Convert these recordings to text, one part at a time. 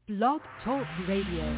Blog Talk Radio.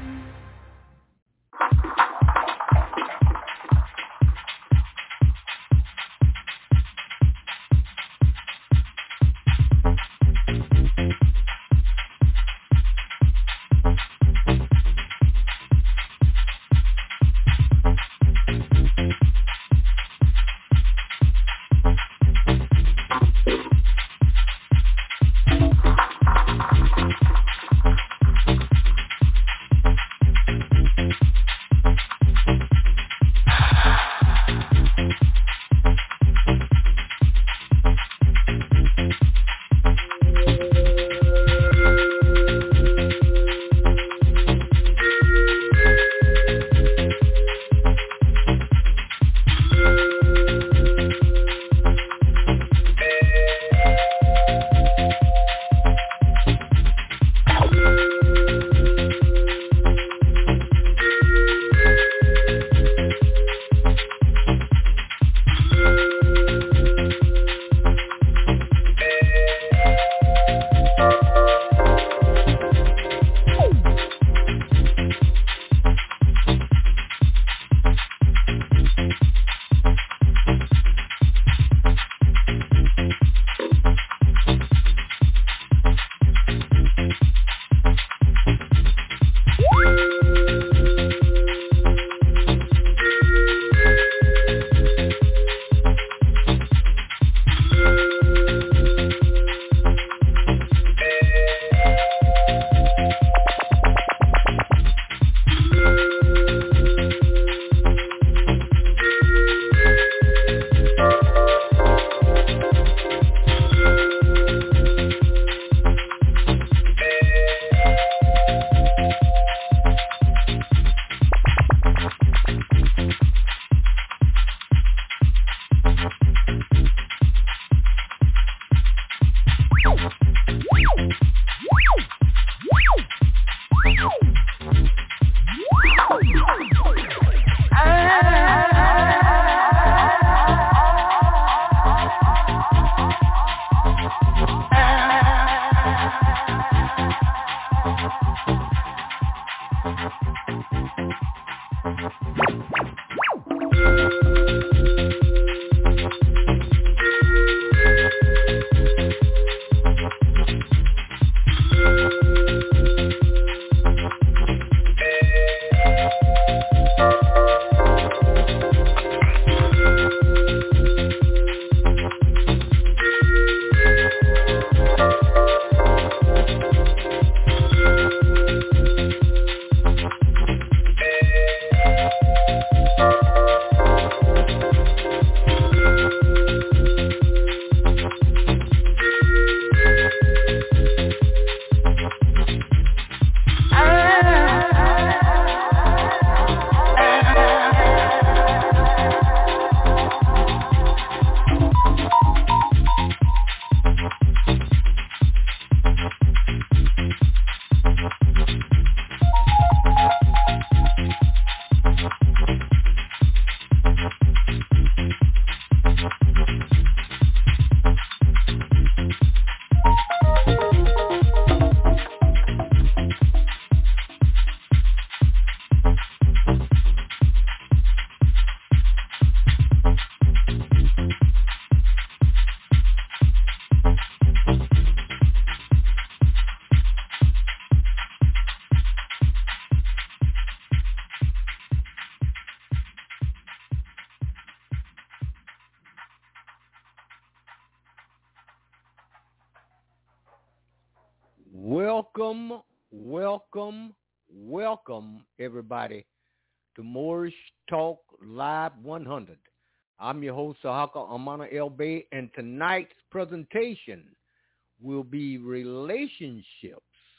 Welcome, everybody, to Moorish Talk Live 100. I'm your host, Sahaka Amana El Bey, and tonight's presentation will be relationships,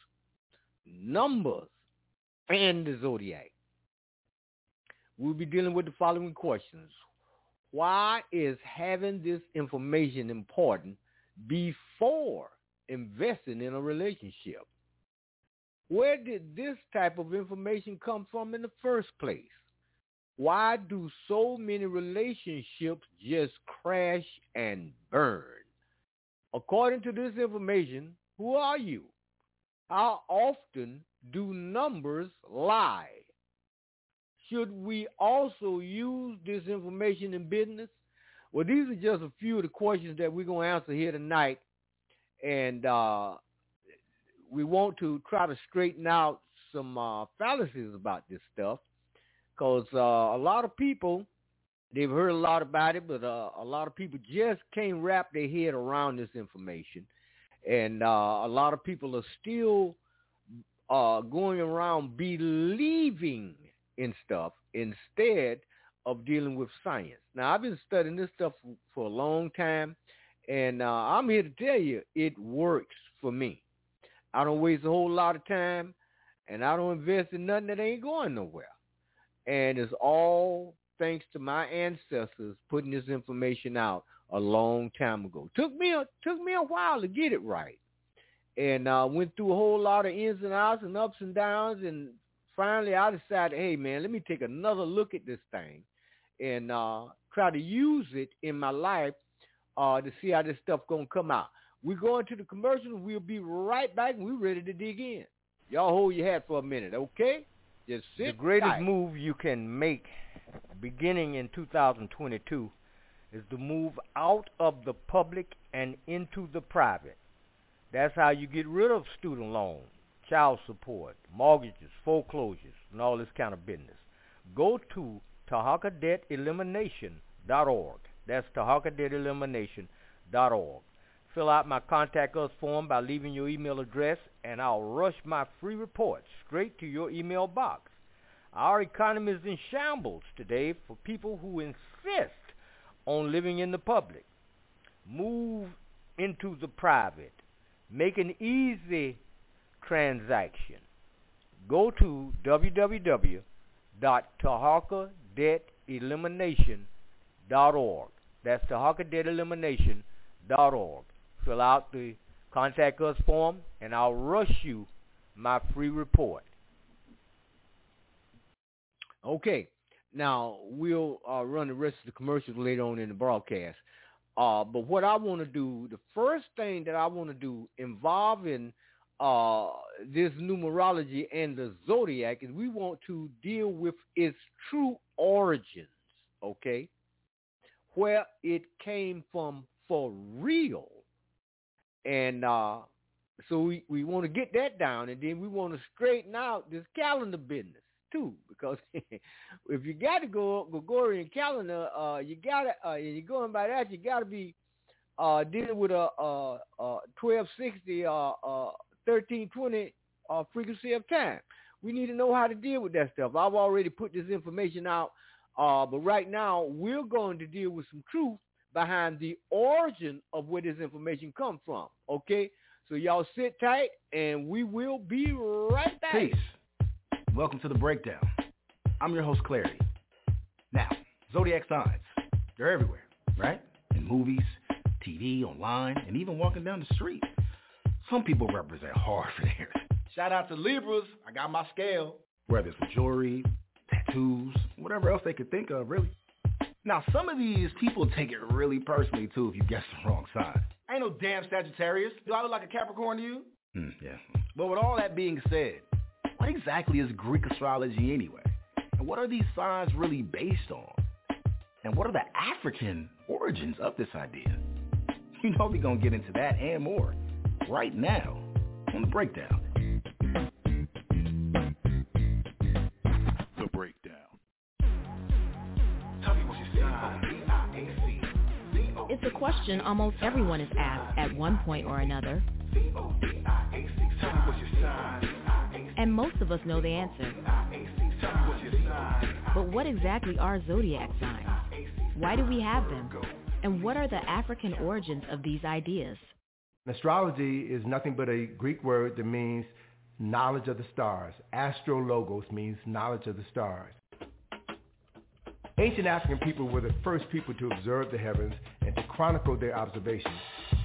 numbers, and the zodiac. We'll be dealing with the following questions. Why is having this information important before investing in a relationship? Where did this type of information come from in the first place? Why do so many relationships just crash and burn? According to this information, who are you? How often do numbers lie? Should we also use this information in business? Well, these are just a few of the questions that we're going to answer here tonight. And we want to try to straighten out some fallacies about this stuff, because a lot of people, they've heard a lot about it, but a lot of people just can't wrap their head around this information. And a lot of people are still going around believing in stuff instead of dealing with science. Now, I've been studying this stuff for a long time, and I'm here to tell you it works for me. I don't waste a whole lot of time, and I don't invest in nothing that ain't going nowhere. And it's all thanks to my ancestors putting this information out a long time ago. Took me a while to get it right, and went through a whole lot of ins and outs and ups and downs, and finally I decided, hey man, let me take another look at this thing and try to use it in my life to see how this stuff gonna come out. We're going to the commercials. We'll be right back, and we're ready to dig in. Y'all hold your hat for a minute, okay? Just sit. The greatest tight move you can make beginning in 2022 is to move out of the public and into the private. That's how you get rid of student loans, child support, mortgages, foreclosures, and all this kind of business. Go to TahakaDebtElimination.org. That's TahakaDebtElimination.org. Fill out my Contact Us form by leaving your email address, and I'll rush my free report straight to your email box. Our economy is in shambles today for people who insist on living in the public. Move into the private. Make an easy transaction. Go to www.TahakaDebtElimination.org. That's TahakaDebtElimination.org. Fill out the Contact Us form, and I'll rush you my free report. Okay. Now, we'll run the rest of the commercials later on in the broadcast. But what I want to do, the first thing that I want to do involving this numerology and the zodiac is we want to deal with its true origins, okay? Where it came from for real. And so we want to get that down, and then we want to straighten out this calendar business too, because if you got to go Gregorian calendar, you got to, and you're going by that, you got to be dealing with a 1260 1320 frequency of time. We need to know how to deal with that stuff. I've already put this information out, but right now we're going to deal with some truth behind the origin of where this information comes from, okay? So y'all sit tight, and we will be right back. Peace. Welcome to The Breakdown. I'm your host, Clarity. Now, zodiac signs, they're everywhere, right? In movies, TV, online, and even walking down the street. Some people represent hard for theirs. Shout out to Libras. I got my scale. Whether it's for jewelry, tattoos, whatever else they could think of, really. Now, some of these people take it really personally, too, if you guess the wrong sign. Ain't no damn Sagittarius. Do I look like a Capricorn to you? Yeah. But with all that being said, what exactly is Greek astrology anyway? And what are these signs really based on? And what are the African origins of this idea? You know we're going to get into that and more right now on The Breakdown. The Breakdown. Tell me what you sign. It's a question almost everyone is asked at one point or another. And most of us know the answer. But what exactly are zodiac signs? Why do we have them? And what are the African origins of these ideas? Astrology is nothing but a Greek word that means knowledge of the stars. Astrologos means knowledge of the stars. Ancient African people were the first people to observe the heavens and to chronicle their observations.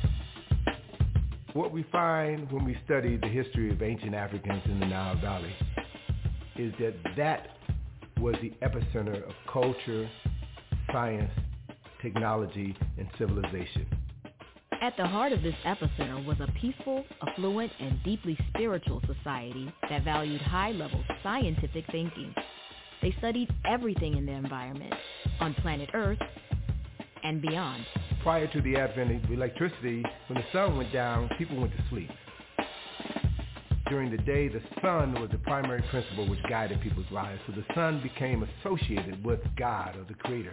What we find when we study the history of ancient Africans in the Nile Valley is that was the epicenter of culture, science, technology, and civilization. At the heart of this epicenter was a peaceful, affluent, and deeply spiritual society that valued high-level scientific thinking. They studied everything in their environment, on planet Earth and beyond. Prior to the advent of electricity, when the sun went down, people went to sleep. During the day, the sun was the primary principle which guided people's lives, so the sun became associated with God or the Creator.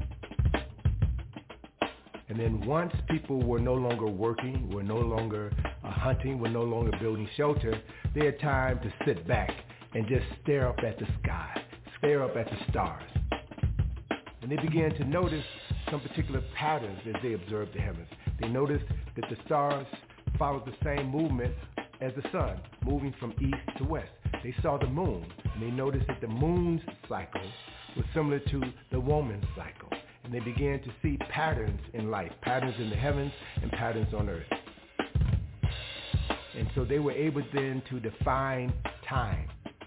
And then once people were no longer working, were no longer hunting, were no longer building shelter, they had time to sit back and just stare up at the sky, stare up at the stars. And they began to notice some particular patterns as they observed the heavens. They noticed that the stars followed the same movement as the sun, moving from east to west. They saw the moon, and they noticed that the moon's cycle was similar to the woman's cycle. And they began to see patterns in life, patterns in the heavens and patterns on earth. And so they were able then to define time.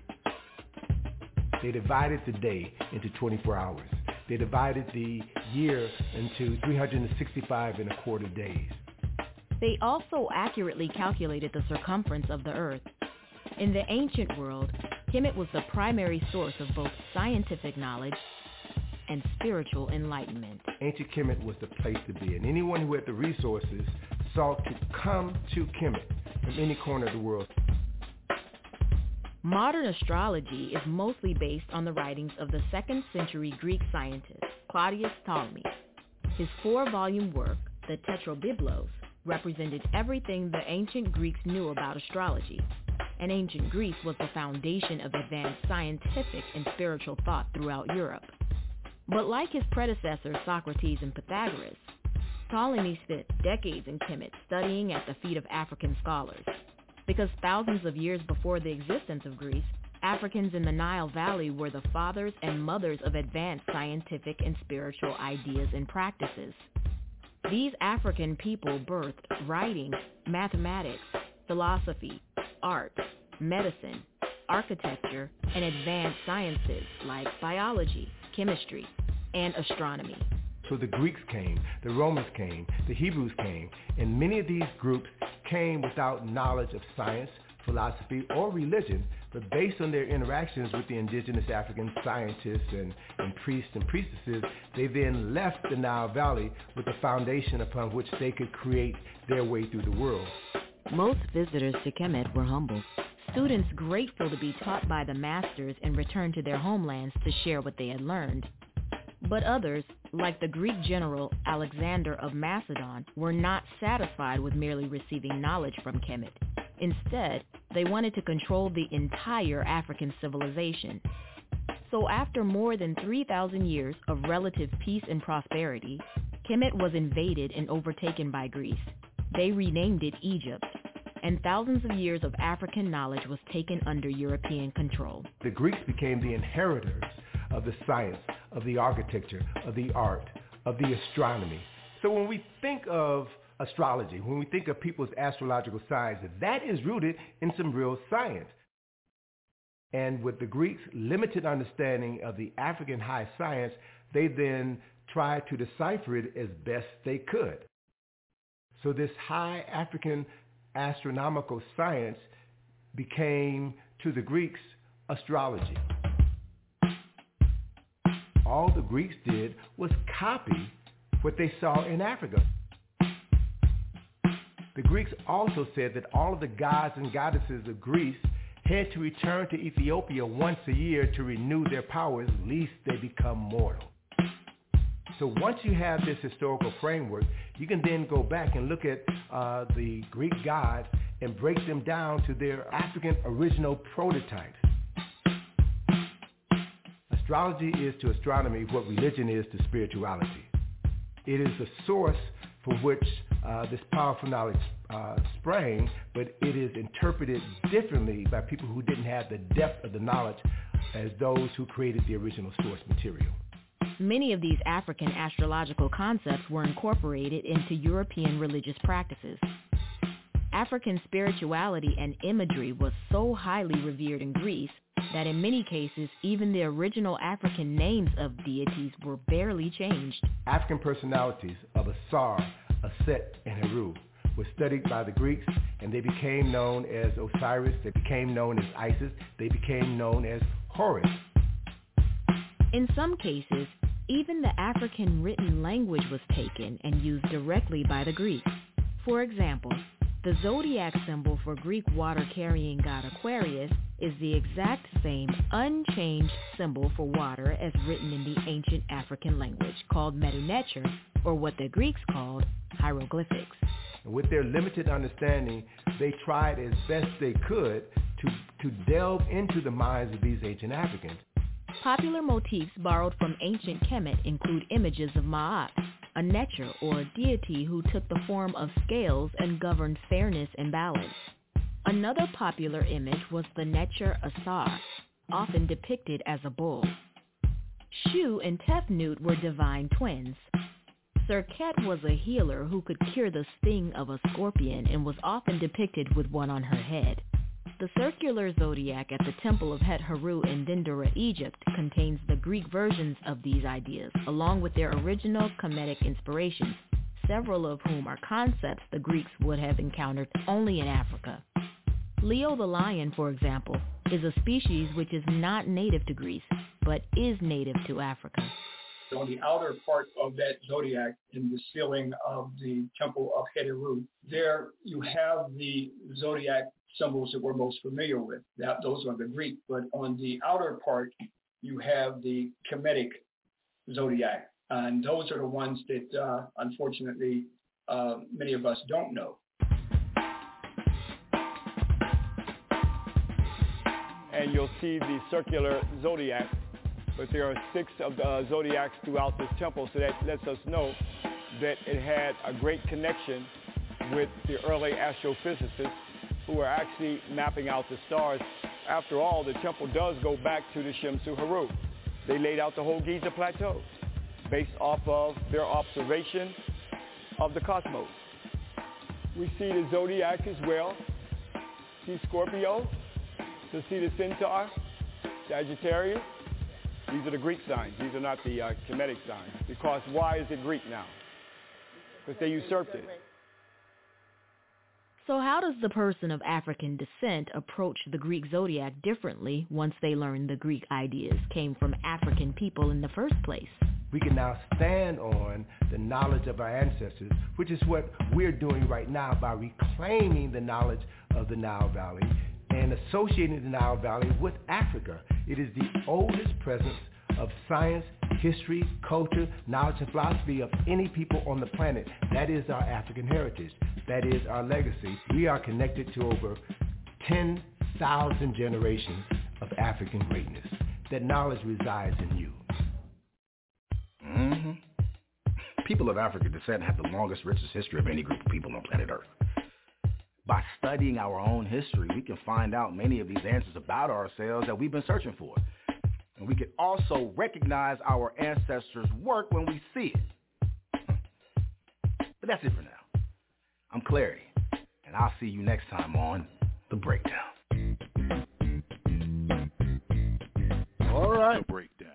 They divided the day into 24 hours. They divided the year into 365 and a quarter days. They also accurately calculated the circumference of the earth. In the ancient world, Kemet was the primary source of both scientific knowledge and spiritual enlightenment. Ancient Kemet was the place to be, and anyone who had the resources sought to come to Kemet from any corner of the world. Modern astrology is mostly based on the writings of the 2nd century Greek scientist Claudius Ptolemy. His 4-volume work, the Tetrabiblos, represented everything the ancient Greeks knew about astrology, and ancient Greece was the foundation of advanced scientific and spiritual thought throughout Europe. But like his predecessors Socrates and Pythagoras, Ptolemy spent decades in Kemet studying at the feet of African scholars. Because thousands of years before the existence of Greece, Africans in the Nile Valley were the fathers and mothers of advanced scientific and spiritual ideas and practices. These African people birthed writing, mathematics, philosophy, art, medicine, architecture, and advanced sciences like biology, chemistry, and astronomy. So the Greeks came, the Romans came, the Hebrews came, and many of these groups came without knowledge of science, philosophy, or religion, but based on their interactions with the indigenous African scientists and priests and priestesses, they then left the Nile Valley with a foundation upon which they could create their way through the world. Most visitors to Kemet were humble. Students grateful to be taught by the masters and return to their homelands to share what they had learned. But others, like the Greek general Alexander of Macedon, were not satisfied with merely receiving knowledge from Kemet. Instead, they wanted to control the entire African civilization. So after more than 3,000 years of relative peace and prosperity, Kemet was invaded and overtaken by Greece. They renamed it Egypt, and thousands of years of African knowledge was taken under European control. The Greeks became the inheritors of the science, of the architecture, of the art, of the astronomy. So when we think of astrology, when we think of people's astrological signs, that is rooted in some real science. And with the Greeks' limited understanding of the African high science, they then tried to decipher it as best they could. So this high African astronomical science became, to the Greeks, astrology. All the Greeks did was copy what they saw in Africa. The Greeks also said that all of the gods and goddesses of Greece had to return to Ethiopia once a year to renew their powers, lest they become mortal. So once you have this historical framework, you can then go back and look at the Greek gods and break them down to their African original prototypes. Astrology is to astronomy what religion is to spirituality. It is the source from which this powerful knowledge sprang, but it is interpreted differently by people who didn't have the depth of the knowledge as those who created the original source material. Many of these African astrological concepts were incorporated into European religious practices. African spirituality and imagery was so highly revered in Greece that in many cases, even the original African names of deities were barely changed. African personalities of Asar, Aset, and and Heru were studied by the Greeks, and they became known as Osiris, they became known as Isis, they became known as Horus. In some cases, even the African written language was taken and used directly by the Greeks. For example, the zodiac symbol for Greek water-carrying god Aquarius is the exact same unchanged symbol for water as written in the ancient African language called Medu-Neter, or what the Greeks called hieroglyphics. And with their limited understanding, they tried as best they could to delve into the minds of these ancient Africans. Popular motifs borrowed from ancient Kemet include images of Ma'at, a Neter or deity who took the form of scales and governed fairness and balance. Another popular image was the Neter Asar, often depicted as a bull. Shu and Tefnut were divine twins. Serket was a healer who could cure the sting of a scorpion and was often depicted with one on her head. The circular zodiac at the Temple of Het-Heru in Dendera, Egypt, contains the Greek versions of these ideas, along with their original Kemetic inspirations, several of whom are concepts the Greeks would have encountered only in Africa. Leo the lion, for example, is a species which is not native to Greece, but is native to Africa. On the outer part of that zodiac in the ceiling of the Temple of Het-Heru, there you have the zodiac symbols that we're most familiar with. Those are the Greek. But on the outer part, you have the Kemetic zodiac. And those are the ones that, unfortunately, many of us don't know. And you'll see the circular zodiac, but there are 6 of the zodiacs throughout this temple, so that lets us know that it had a great connection with the early astrophysicists who were actually mapping out the stars. After all, the temple does go back to the Shemsu Heru. They laid out the whole Giza Plateau based off of their observation of the cosmos. We see the zodiac as well. See Scorpio, to see the Centaur, Sagittarius. These are the Greek signs. These are not the Kemetic signs. Because why is it Greek now? Because they usurped it. So how does the person of African descent approach the Greek zodiac differently once they learn the Greek ideas came from African people in the first place? We can now stand on the knowledge of our ancestors, which is what we're doing right now by reclaiming the knowledge of the Nile Valley and associating the Nile Valley with Africa. It is the oldest presence of science, history, culture, knowledge, and philosophy of any people on the planet. That is our African heritage. That is our legacy. We are connected to over 10,000 generations of African greatness. That knowledge resides in you. Mm-hmm. People of African descent have the longest, richest history of any group of people on planet Earth. By studying our own history, we can find out many of these answers about ourselves that we've been searching for. And we can also recognize our ancestors' work when we see it. But that's it for now. I'm Clarity, and I'll see you next time on The Breakdown. All right. The Breakdown.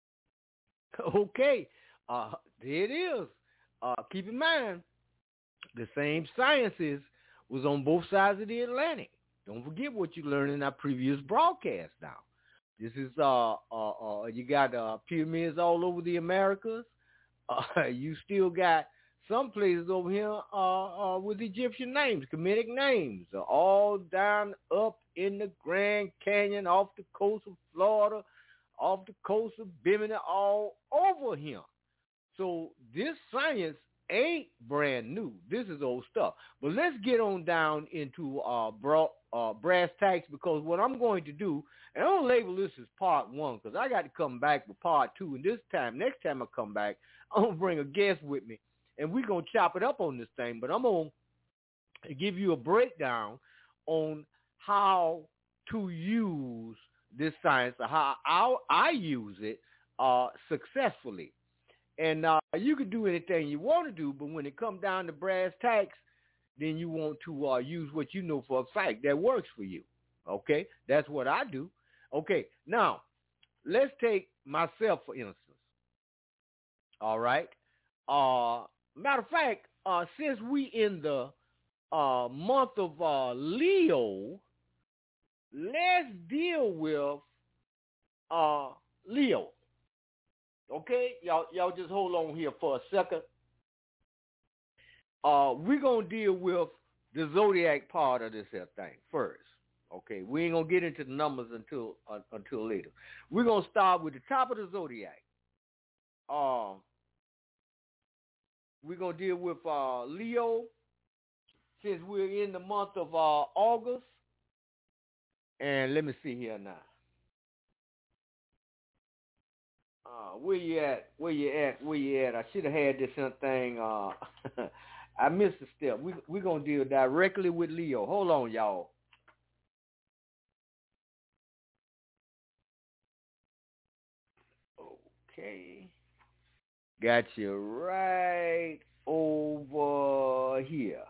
Okay. There it is. Keep in mind, the same sciences was on both sides of the Atlantic. Don't forget what you learned in our previous broadcast now. This is, you got pyramids all over the Americas. You still got some places over here with Egyptian names, Kemetic names, all down up in the Grand Canyon, off the coast of Florida, off the coast of Bimini, all over here. So this science ain't brand new. This is old stuff. But let's get on down into brass tacks, because what I'm going to do, and I'm going to label this as part 1, because I got to come back with part 2. And next time I come back, I'm going to bring a guest with me, and we're going to chop it up on this thing. But I'm going to give you a breakdown on how to use this science, or how I use it successfully. And you can do anything you want to do, but when it comes down to brass tacks, then you want to use what you know for a fact that works for you. Okay? That's what I do. Okay, now, let's take myself, for instance. All right? Matter of fact, since we in the month of Leo, let's deal with Leo. Okay, y'all just hold on here for a second. We're gonna deal with the zodiac part of this here thing first. Okay, we ain't gonna get into the numbers until later. We're gonna start with the top of the zodiac. We're gonna deal with Leo, since we're in the month of August. And let me see here now. Where you at? I should have had this thing. I missed a step. We're going to deal directly with Leo. Hold on, y'all. Okay. Got you right over here.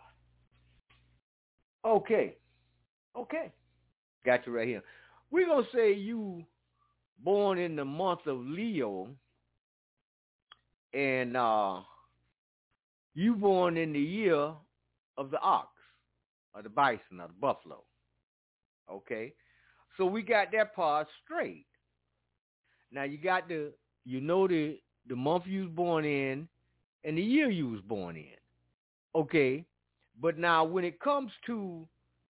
Okay. Got you right here. We're going to say you born in the month of Leo, and you born in the year of the ox, or the bison, or the buffalo. Okay? So we got that part straight. Now you got the month you was born in and the year you was born in. Okay? But now when it comes to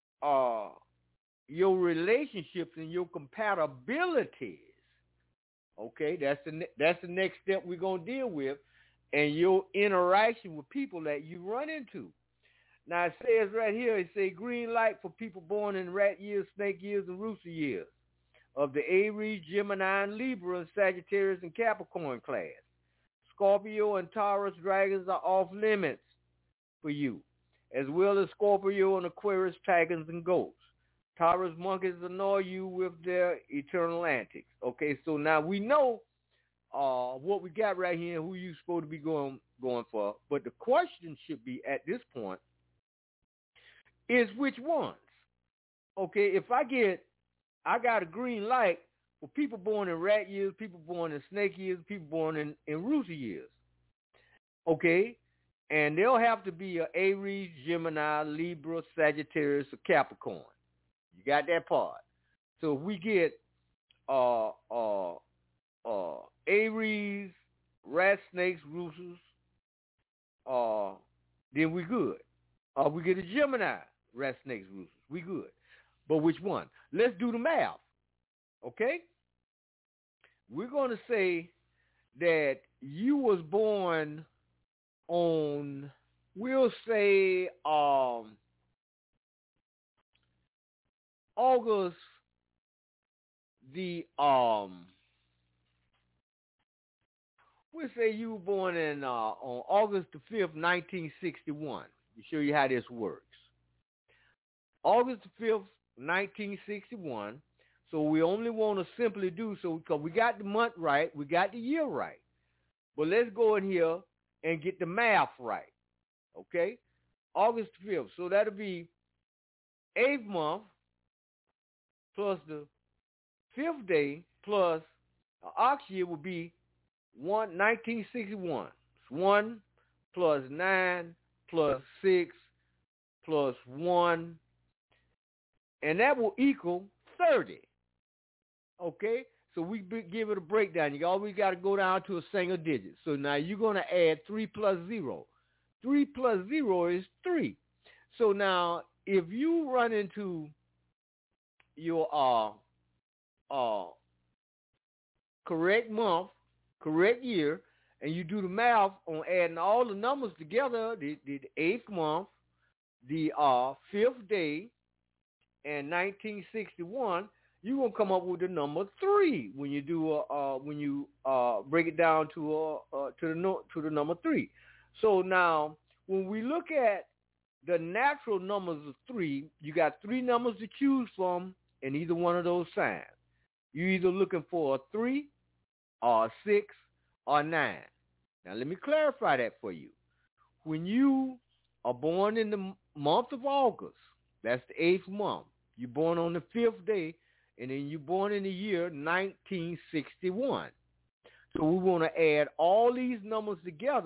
your relationships and your compatibilities, okay, that's the next step we're going to deal with, and your interaction with people that you run into. Now it says right here, it says green light for people born in rat years, snake years, and rooster years of the Aries, Gemini, and Libra, and Sagittarius, and Capricorn class. Scorpio and Taurus dragons are off limits for you, as well as Scorpio and Aquarius tigers and goats. Taurus monkeys annoy you with their eternal antics. Okay, so now we know what we got right here and who you supposed to be going for. But the question should be at this point is which ones? Okay, if I got a green light for people born in rat years, people born in snake years, people born in rooster years. Okay, and they'll have to be a Aries, Gemini, Libra, Sagittarius, or Capricorn. You got that part. So if we get Aries, rat, snakes, roosters, then we good. We get a Gemini, rat, snakes, roosters, we good. But which one? Let's do the math. Okay? We're going to say that you was born on, we'll say, August we'll say you were born on August the 5th, 1961. To show you how this works. August the 5th, 1961. So we only want to simply do so because we got the month right, we got the year right. But let's go in here and get the math right. Okay? August the 5th. So that'll be 8th month plus the 5th day plus the ox year would be 1961. It's 1 plus 9 plus 6 plus 1, and that will equal 30. Okay? So we give it a breakdown. You always got to go down to a single digit. So now you're going to add 3 plus 0. 3 plus 0 is 3. So now if you run into your correct month, correct year, and you do the math on adding all the numbers together, the 8th month, the 5th day, and 1961, you're gonna come up with the number 3 when you do break it down to the number 3. So now when we look at the natural numbers of 3, you got 3 numbers to choose from in either one of those signs. You're either looking for a 3 or a 6 or 9. Now let me clarify that for you. When you are born in the month of August, that's the 8th month. You're born on the 5th day, and then you're born in the year 1961. So we want to add all these numbers together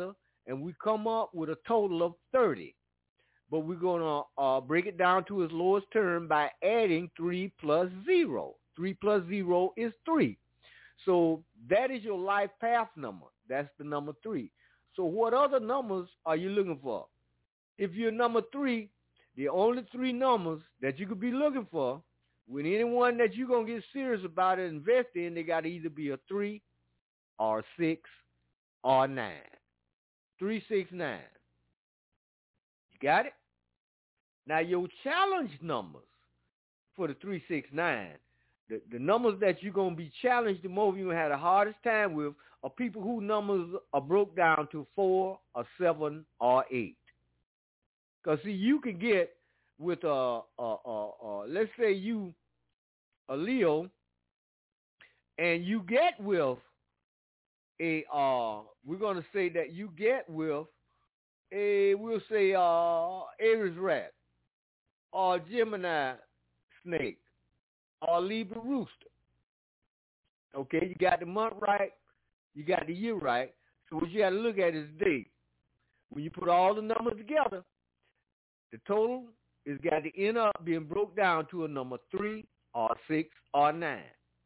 and we come up with a total of 30. But we're going to break it down to its lowest term by adding 3 plus 0. 3 plus 0 is 3. So that is your life path number. That's the number 3. So what other numbers are you looking for? If you're number 3, the only 3 numbers that you could be looking for, with anyone that you're going to get serious about it, invest in, they got to either be a 3 or 6 or 9. 3, 6, 9. You got it? Now your challenge numbers for the 3, 6, 9, the numbers that you're going to be challenged the most, you're going to have the hardest time with, are people whose numbers are broke down to 4 or 7 or 8. Because, see, you can get with let's say you a Leo, and you get with a, we're going to say that you get with a, we'll say Aries rat, or Gemini snake, or Libra rooster. Okay, you got the month right, you got the year right, so what you got to look at is the date. When you put all the numbers together, the total is got to end up being broke down to a number 3 or 6 or 9.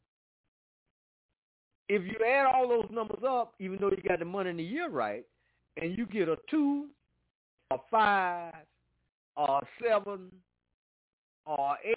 If you add all those numbers up, even though you got the month and the year right, and you get a 2, a 5, or 7, or 8,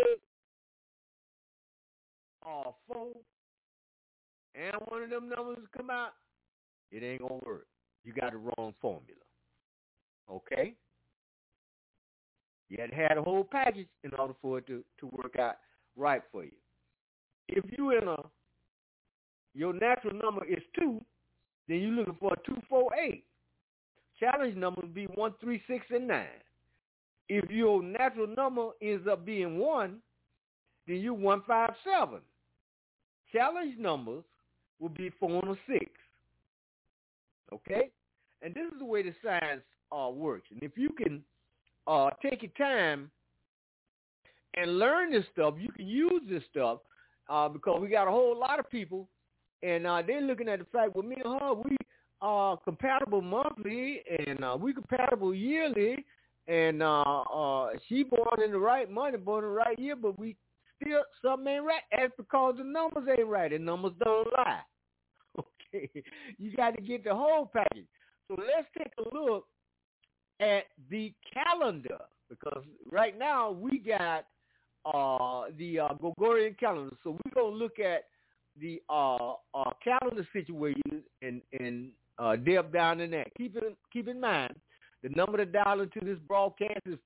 or 4, and one of them numbers come out, it ain't going to work. You got the wrong formula. Okay? You had to have the whole package in order for it to work out right for you. If you your natural number is 2, then you're looking for a 2, 4, 8. Challenge number would be 1, 3, 6, and 9. If your natural number ends up being 1, then you're 1, 5, 7. Challenge numbers will be 4 and 6. Okay? And this is the way the science works. And if you can take your time and learn this stuff, you can use this stuff because we got a whole lot of people, and they're looking at the fact, well, me and her, we are compatible monthly, and we compatible yearly, and she born in the right month and born in the right year, but we still, something ain't right. That's because the numbers ain't right, and numbers don't lie. Okay? You got to get the whole package. So let's take a look at the calendar, because right now we got the Gregorian calendar. So we're going to look at the calendar situation and delve down in that. Keep in mind, the number to dial into this broadcast is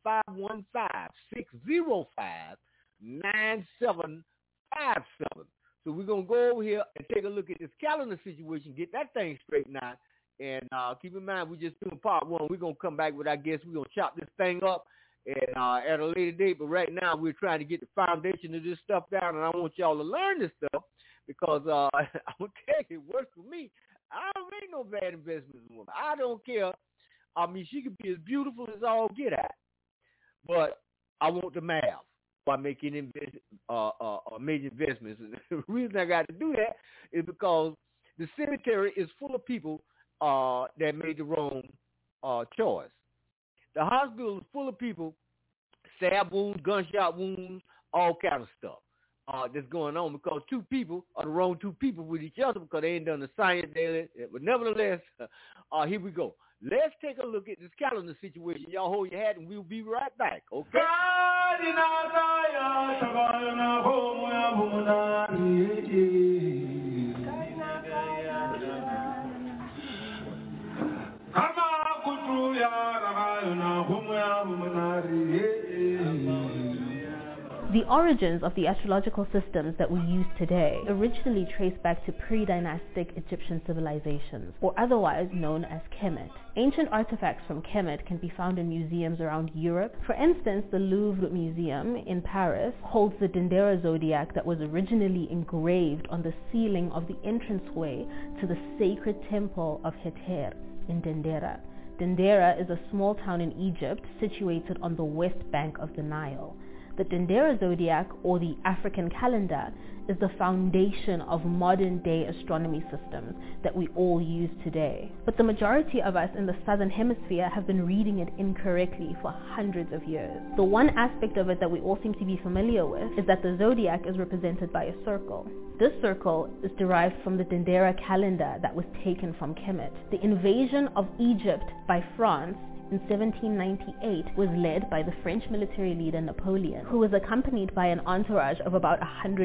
515-605-9757. So we're going to go over here and take a look at this calendar situation, get that thing straightened out. And keep in mind, we're just doing part 1. We're going to come back with, I guess, we're going to chop this thing up and at a later date. But right now, we're trying to get the foundation of this stuff down, and I want y'all to learn this stuff because I'm going to tell you, it works for me. I don't make no bad investments in women. I don't care. I mean, she could be as beautiful as all get at, but I want the math by making major investments. And the reason I got to do that is because the cemetery is full of people that made the wrong choice. The hospital is full of people, stab wounds, gunshot wounds, all kind of stuff that's going on because 2 people are the wrong 2 people with each other because they ain't done the science daily. But nevertheless, here we go. Let's take a look at this calendar situation. Y'all hold your hat and we'll be right back, okay? The origins of the astrological systems that we use today originally trace back to pre-dynastic Egyptian civilizations, or otherwise known as Kemet. Ancient artifacts from Kemet can be found in museums around Europe. For instance, the Louvre Museum in Paris holds the Dendera zodiac that was originally engraved on the ceiling of the entranceway to the sacred temple of Heter in Dendera. Dendera is a small town in Egypt situated on the west bank of the Nile. The Dendera zodiac, or the African calendar, is the foundation of modern-day astronomy systems that we all use today. But the majority of us in the southern hemisphere have been reading it incorrectly for hundreds of years. The one aspect of it that we all seem to be familiar with is that the zodiac is represented by a circle. This circle is derived from the Dendera calendar that was taken from Kemet. The invasion of Egypt by France in 1798 was led by the French military leader Napoleon, who was accompanied by an entourage of about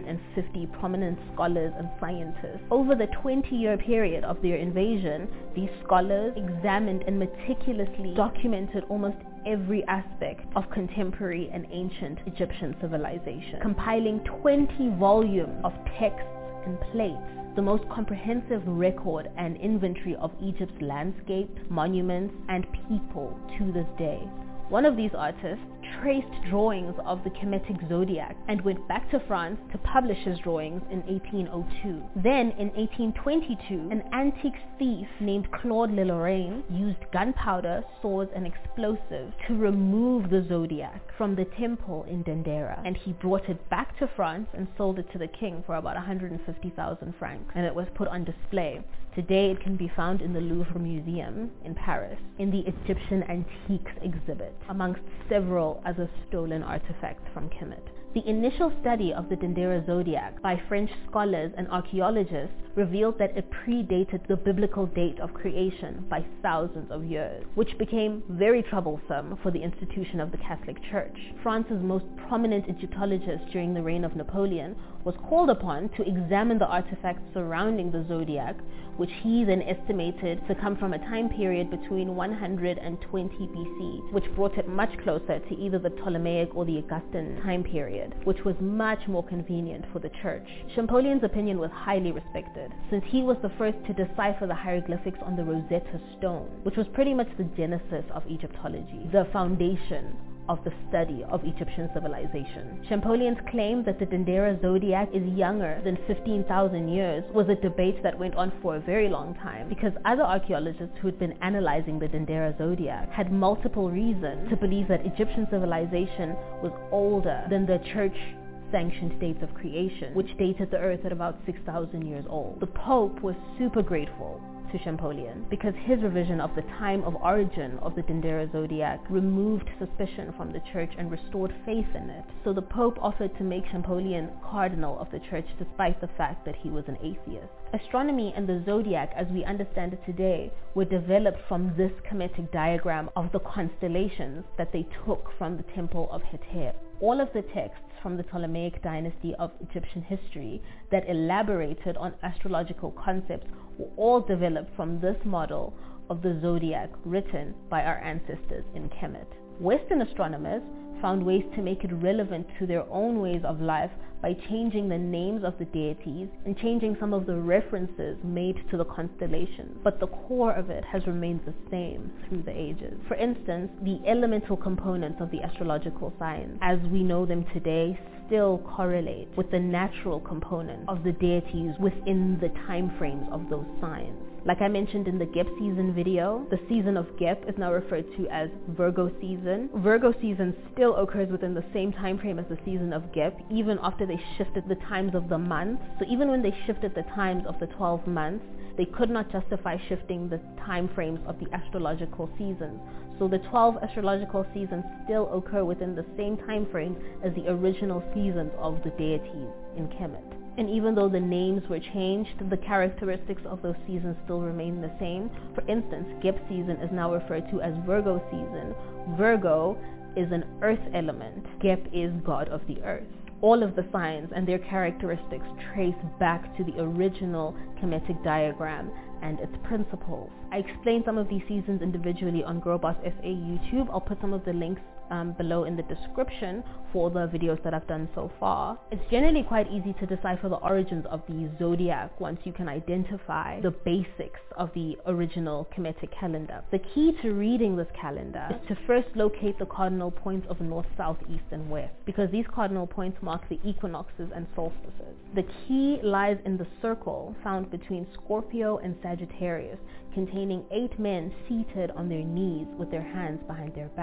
150 prominent scholars and scientists. Over the 20-year period of their invasion, these scholars examined and meticulously documented almost every aspect of contemporary and ancient Egyptian civilization, compiling 20 volumes of texts and plates, the most comprehensive record and inventory of Egypt's landscape, monuments, and people to this day. One of these artists traced drawings of the Kemetic zodiac and went back to France to publish his drawings in 1802. Then, in 1822, an antique thief named Claude Lorraine used gunpowder, swords, and explosives to remove the zodiac from the temple in Dendera, and he brought it back to France and sold it to the king for about 150,000 francs, and it was put on display. Today it can be found in the Louvre Museum in Paris in the Egyptian Antiques exhibit, amongst several other stolen artifacts from Kemet. The initial study of the Dendera zodiac by French scholars and archaeologists revealed that it predated the biblical date of creation by thousands of years, which became very troublesome for the institution of the Catholic Church. France's most prominent Egyptologist during the reign of Napoleon was called upon to examine the artifacts surrounding the zodiac, which he then estimated to come from a time period between 100 and 20 BC, which brought it much closer to either the Ptolemaic or the Augustan time period, which was much more convenient for the church. Champollion's opinion was highly respected, since he was the first to decipher the hieroglyphics on the Rosetta Stone, which was pretty much the genesis of Egyptology, the foundation of the study of Egyptian civilization. Champollion's claim that the Dendera zodiac is younger than 15,000 years was a debate that went on for a very long time, because other archaeologists who had been analyzing the Dendera zodiac had multiple reasons to believe that Egyptian civilization was older than the church sanctioned dates of creation, which dated the earth at about 6,000 years old. The Pope was super grateful to Champollion because his revision of the time of origin of the Dendera zodiac removed suspicion from the church and restored faith in it. So the Pope offered to make Champollion cardinal of the church despite the fact that he was an atheist. Astronomy and the zodiac as we understand it today were developed from this Kemetic diagram of the constellations that they took from the Temple of Hetep. All of the texts from the Ptolemaic dynasty of Egyptian history that elaborated on astrological concepts were all developed from this model of the zodiac written by our ancestors in Kemet. Western astronomers found ways to make it relevant to their own ways of life by changing the names of the deities and changing some of the references made to the constellations, but the core of it has remained the same through the ages. For instance, the elemental components of the astrological signs, as we know them today, still correlate with the natural components of the deities within the time frames of those signs. Like I mentioned in the Gep season video, the season of Gep is now referred to as Virgo season. Virgo season still occurs within the same time frame as the season of Gep, even after they shifted the times of the months. So even when they shifted the times of the 12 months, they could not justify shifting the time frames of the astrological seasons. So the 12 astrological seasons still occur within the same time frame as the original seasons of the deities in Kemet. And even though the names were changed, the characteristics of those seasons still remain the same. For instance, Gep season is now referred to as Virgo season. Virgo is an earth element. Gep is god of the earth. All of the signs and their characteristics trace back to the original Kemetic diagram and its principles. I explained some of these seasons individually on Girlboss SA YouTube. I'll put some of the links below in the description for the videos that I've done so far. It's generally quite easy to decipher the origins of the zodiac once you can identify the basics of the original Kemetic calendar. The key to reading this calendar is to first locate the cardinal points of north, south, east, and west, because these cardinal points mark the equinoxes and solstices. The key lies in the circle found between Scorpio and Sagittarius, containing 8 men seated on their knees with their hands behind their backs.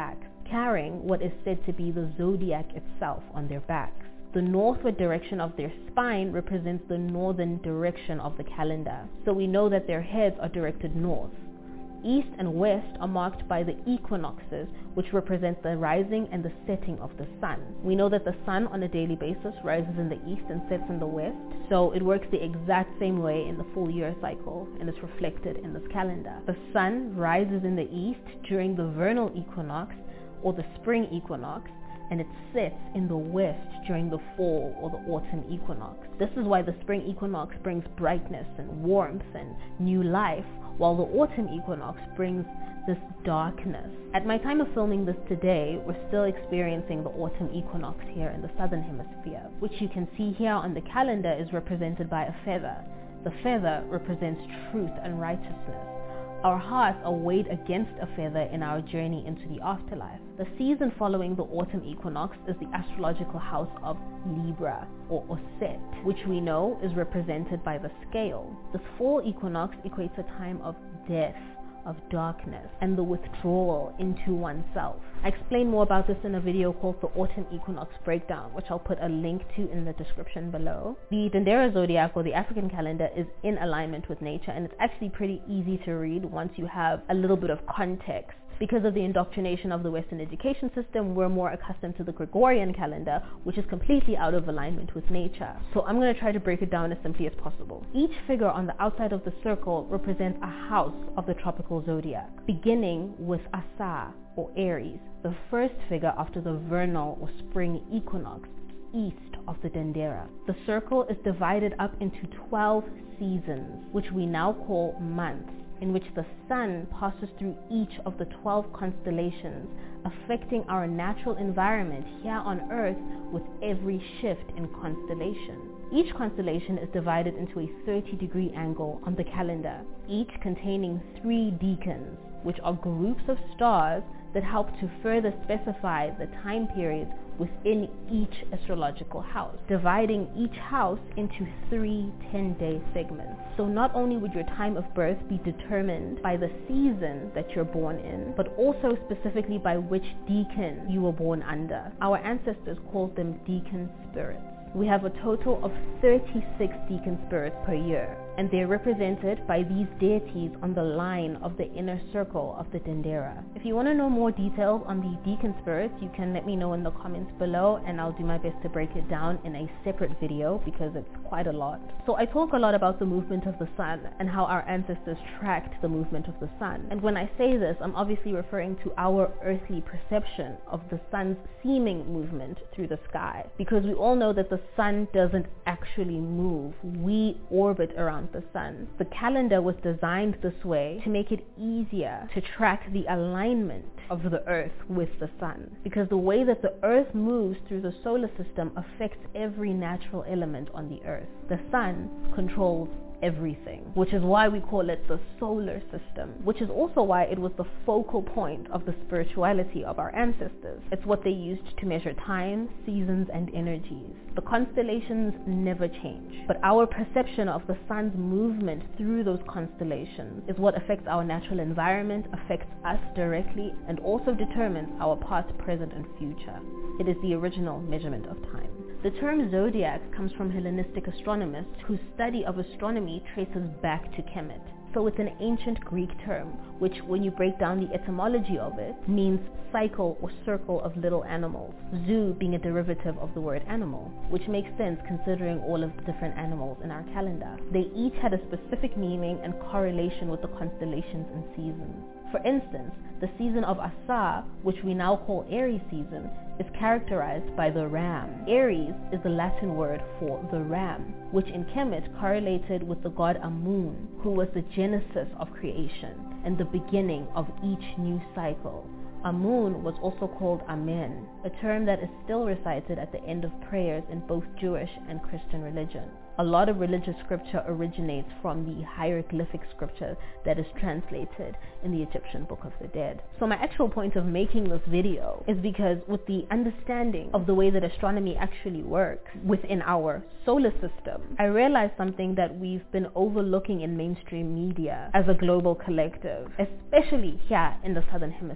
carrying what is said to be the zodiac itself on their backs. The northward direction of their spine represents the northern direction of the calendar, so we know that their heads are directed north. East and west are marked by the equinoxes, which represent the rising and the setting of the sun. We know that the sun on a daily basis rises in the east and sets in the west, so it works the exact same way in the full year cycle and is reflected in this calendar. The sun rises in the east during the vernal equinox or the spring equinox, and it sets in the west during the fall or the autumn equinox. This is why the spring equinox brings brightness and warmth and new life, while the autumn equinox brings this darkness. At my time of filming this today, we're still experiencing the autumn equinox here in the southern hemisphere, which you can see here on the calendar is represented by a feather. The feather represents truth and righteousness. Our hearts are weighed against a feather in our journey into the afterlife. The season following the autumn equinox is the astrological house of Libra, or Osset, which we know is represented by the scale. This fall equinox equates a time of death, of darkness, and the withdrawal into oneself. I explain more about this in a video called the Autumn Equinox Breakdown, which I'll put a link to in the description below. The Dendera Zodiac, or the African calendar, is in alignment with nature, and it's actually pretty easy to read once you have a little bit of context. Because of the indoctrination of the Western education system, we're more accustomed to the Gregorian calendar, which is completely out of alignment with nature. So I'm going to try to break it down as simply as possible. Each figure on the outside of the circle represents a house of the tropical zodiac, beginning with Asa, or Aries, the first figure after the vernal or spring equinox, east of the Dendera. The circle is divided up into 12 seasons, which we now call months, in which the sun passes through each of the 12 constellations, affecting our natural environment here on Earth with every shift in constellation. Each constellation is divided into a 30-degree angle on the calendar, each containing 3 decans, which are groups of stars that help to further specify the time periods within each astrological house, dividing each house into 3 10-day segments. So not only would your time of birth be determined by the season that you're born in, but also specifically by which decan you were born under. Our ancestors called them decan spirits. We have a total of 36 deacon spirits per year, and they're represented by these deities on the line of the inner circle of the Dendera. If you want to know more details on the deacon spirits, you can let me know in the comments below, and I'll do my best to break it down in a separate video because it's quite a lot. So I talk a lot about the movement of the sun and how our ancestors tracked the movement of the sun. And when I say this, I'm obviously referring to our earthly perception of the sun's seeming movement through the sky, because we all know that the sun doesn't actually move. We orbit around the sun. The calendar was designed this way to make it easier to track the alignment of the earth with the sun, because the way that the earth moves through the solar system affects every natural element on the earth. The sun controls everything, which is why we call it the solar system, which is also why it was the focal point of the spirituality of our ancestors. It's what they used to measure time, seasons, and energies. The constellations never change, but our perception of the sun's movement through those constellations is what affects our natural environment, affects us directly, and also determines our past, present, and future. It is the original measurement of time. The term zodiac comes from Hellenistic astronomers whose study of astronomy traces back to Kemet. So it's an ancient Greek term, which when you break down the etymology of it, means cycle or circle of little animals, zoo being a derivative of the word animal, which makes sense considering all of the different animals in our calendar. They each had a specific meaning and correlation with the constellations and seasons. For instance, the season of Asa, which we now call Aries season, is characterized by the ram. Aries is the Latin word for the ram, which in Kemet correlated with the god Amun, who was the genesis of creation and the beginning of each new cycle. Amun was also called Amen, a term that is still recited at the end of prayers in both Jewish and Christian religion. A lot of religious scripture originates from the hieroglyphic scripture that is translated in the Egyptian Book of the Dead. So my actual point of making this video is because with the understanding of the way that astronomy actually works within our solar system, I realized something that we've been overlooking in mainstream media as a global collective, especially here in the Southern Hemisphere.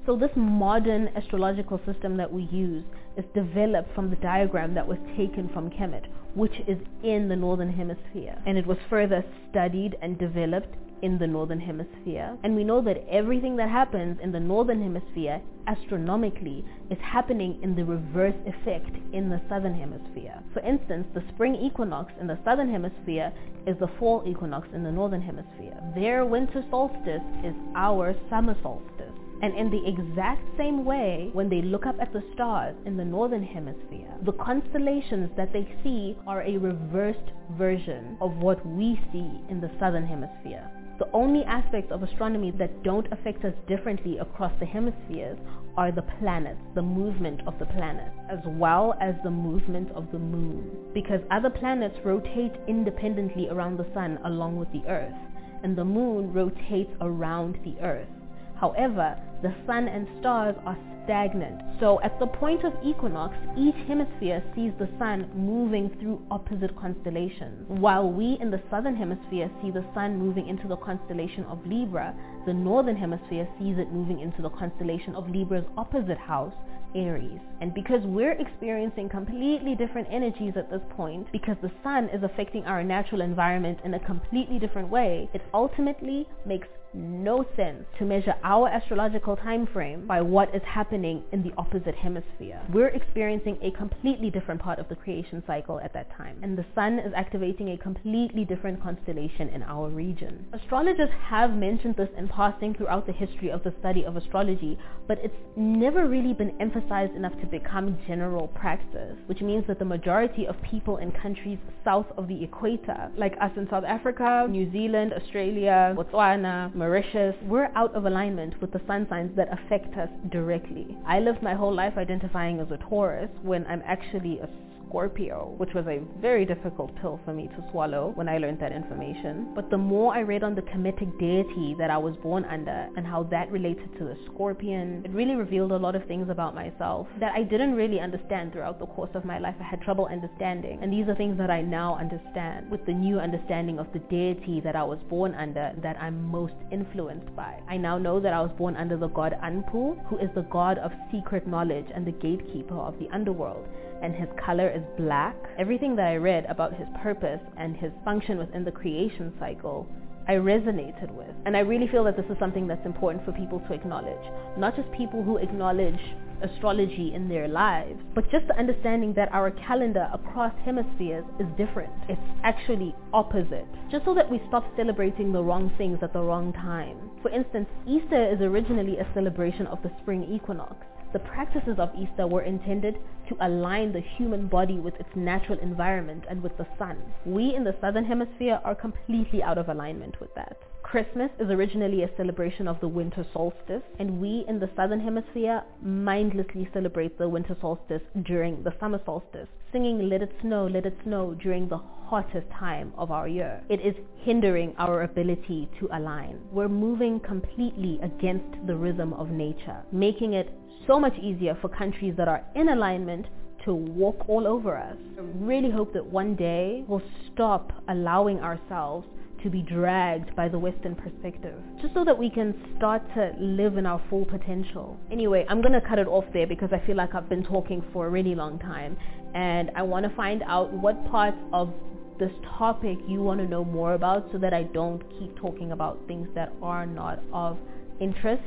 So this modern astrological system that we use is developed from the diagram that was taken from Kemet, which is in the Northern Hemisphere. And it was further studied and developed in the Northern Hemisphere. And we know that everything that happens in the Northern Hemisphere astronomically is happening in the reverse effect in the Southern Hemisphere. For instance, the spring equinox in the Southern Hemisphere is the fall equinox in the Northern Hemisphere. Their winter solstice is our summer solstice. And in the exact same way, when they look up at the stars in the Northern Hemisphere, the constellations that they see are a reversed version of what we see in the Southern Hemisphere. The only aspects of astronomy that don't affect us differently across the hemispheres are the planets, the movement of the planets, as well as the movement of the moon. Because other planets rotate independently around the sun along with the Earth, and the moon rotates around the Earth. However, the sun and stars are stagnant. So at the point of equinox, each hemisphere sees the sun moving through opposite constellations. While we in the southern hemisphere see the sun moving into the constellation of Libra, the northern hemisphere sees it moving into the constellation of Libra's opposite house, Aries. And because we're experiencing completely different energies at this point, because the sun is affecting our natural environment in a completely different way, it ultimately makes no sense to measure our astrological time frame by what is happening in the opposite hemisphere. We're experiencing a completely different part of the creation cycle at that time, and the sun is activating a completely different constellation in our region. Astrologers have mentioned this in passing throughout the history of the study of astrology, but it's never really been emphasized enough to become general practice, which means that the majority of people in countries south of the equator, like us in South Africa, New Zealand, Australia, Botswana, Mauritius, we're out of alignment with the sun signs that affect us directly. I lived my whole life identifying as a Taurus when I'm actually a Scorpio, which was a very difficult pill for me to swallow when I learned that information. But the more I read on the Kemetic deity that I was born under and how that related to the scorpion, it really revealed a lot of things about myself that I didn't really understand throughout the course of my life. I had trouble understanding, and these are things that I now understand with the new understanding of the deity that I was born under that I'm most influenced by. I now know that I was born under the god Anpu, who is the god of secret knowledge and the gatekeeper of the underworld, and his color is black. Everything that I read about his purpose and his function within the creation cycle, I resonated with. And I really feel that this is something that's important for people to acknowledge. Not just people who acknowledge astrology in their lives, but just the understanding that our calendar across hemispheres is different. It's actually opposite. Just so that we stop celebrating the wrong things at the wrong time. For instance, Easter is originally a celebration of the spring equinox. The practices of Easter were intended to align the human body with its natural environment and with the sun. We in the southern hemisphere are completely out of alignment with that. Christmas is originally a celebration of the winter solstice, and we in the southern hemisphere mindlessly celebrate the winter solstice during the summer solstice, singing Let It Snow during the hottest time of our year. It is hindering our ability to align. We're moving completely against the rhythm of nature, making it so much easier for countries that are in alignment to walk all over us. I really hope that one day we'll stop allowing ourselves to be dragged by the Western perspective, just so that we can start to live in our full potential. Anyway, I'm gonna cut it off there because I feel like I've been talking for a really long time, and I want to find out what parts of this topic you want to know more about so that I don't keep talking about things that are not of interest.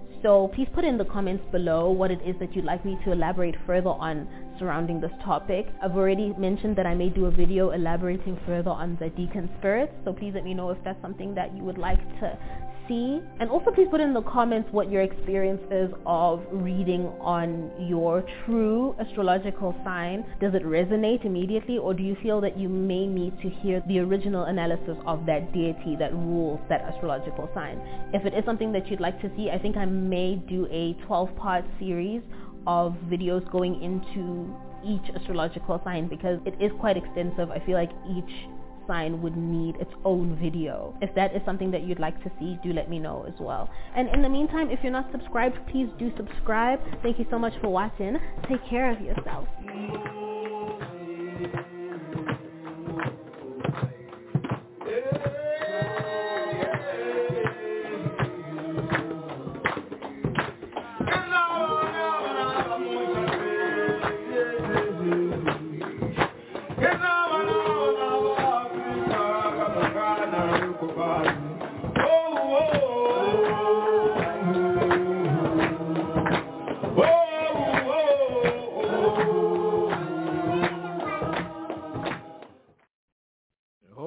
So please put in the comments below what it is that you'd like me to elaborate further on surrounding this topic. I've already mentioned that I may do a video elaborating further on the Decan spirits, so please let me know if that's something that you would like to see. And also please put in the comments what your experience is of reading on your true astrological sign. Does it resonate immediately, or do you feel that you may need to hear the original analysis of that deity that rules that astrological sign? If it is something that you'd like to see, I think I may do a 12-part series of videos going into each astrological sign because it is quite extensive. I feel like each sign would need its own video. If that is something that you'd like to see, do let me know as well. And in the meantime, if you're not subscribed, please do subscribe. Thank you so much for watching. Take care of yourself.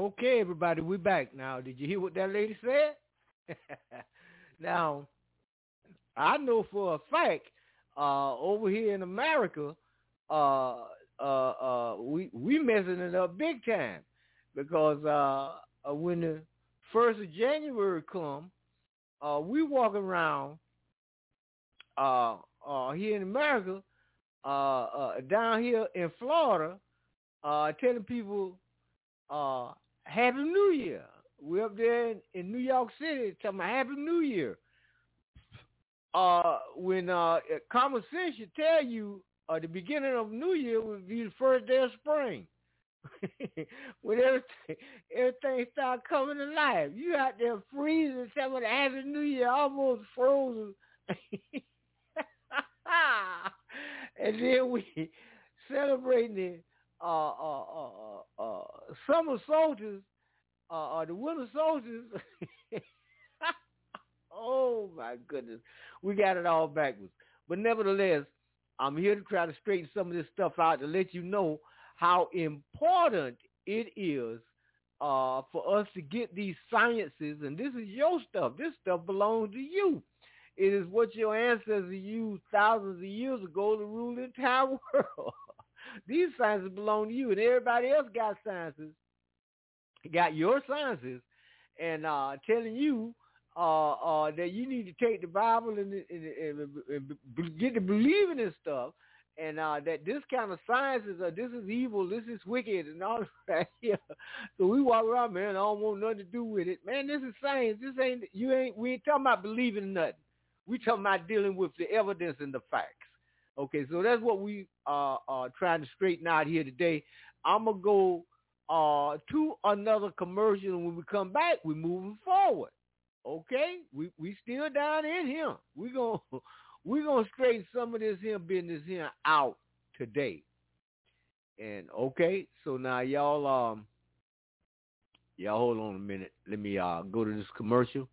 Okay, everybody, we're back. Now, did you hear what that lady said? Now, I know for a fact, over here in America, we messing it up big time, because when the 1st of January come, we walk around here in America, down here in Florida, telling people Happy New Year. We're up there in New York City talking about Happy New Year. When common sense should tell you the beginning of New Year would be the first day of spring. When everything start coming to life. You out there freezing, telling me Happy New Year, almost frozen. And then we celebrating the summer soldiers, the winter soldiers. Oh my goodness, we got it all backwards. But nevertheless, I'm here to try to straighten some of this stuff out to let you know how important it is for us to get these sciences. And this is your stuff. This stuff belongs to you. It is what your ancestors used thousands of years ago to rule the entire world. These sciences belong to you, and everybody else got sciences, got your sciences, and telling you that you need to take the Bible and get to believing in stuff, and that this kind of science is this is evil, this is wicked, and all that here. So we walk around, man, I don't want nothing to do with it. Man, this is science. We ain't talking about believing in nothing. We talking about dealing with the evidence and the facts. Okay, so that's what we are trying to straighten out here today. I'm going to go to another commercial, and when we come back, we're moving forward. Okay? We still down in here. We're gonna straighten some of this here business here out today. And okay, so now y'all hold on a minute. Let me go to this commercial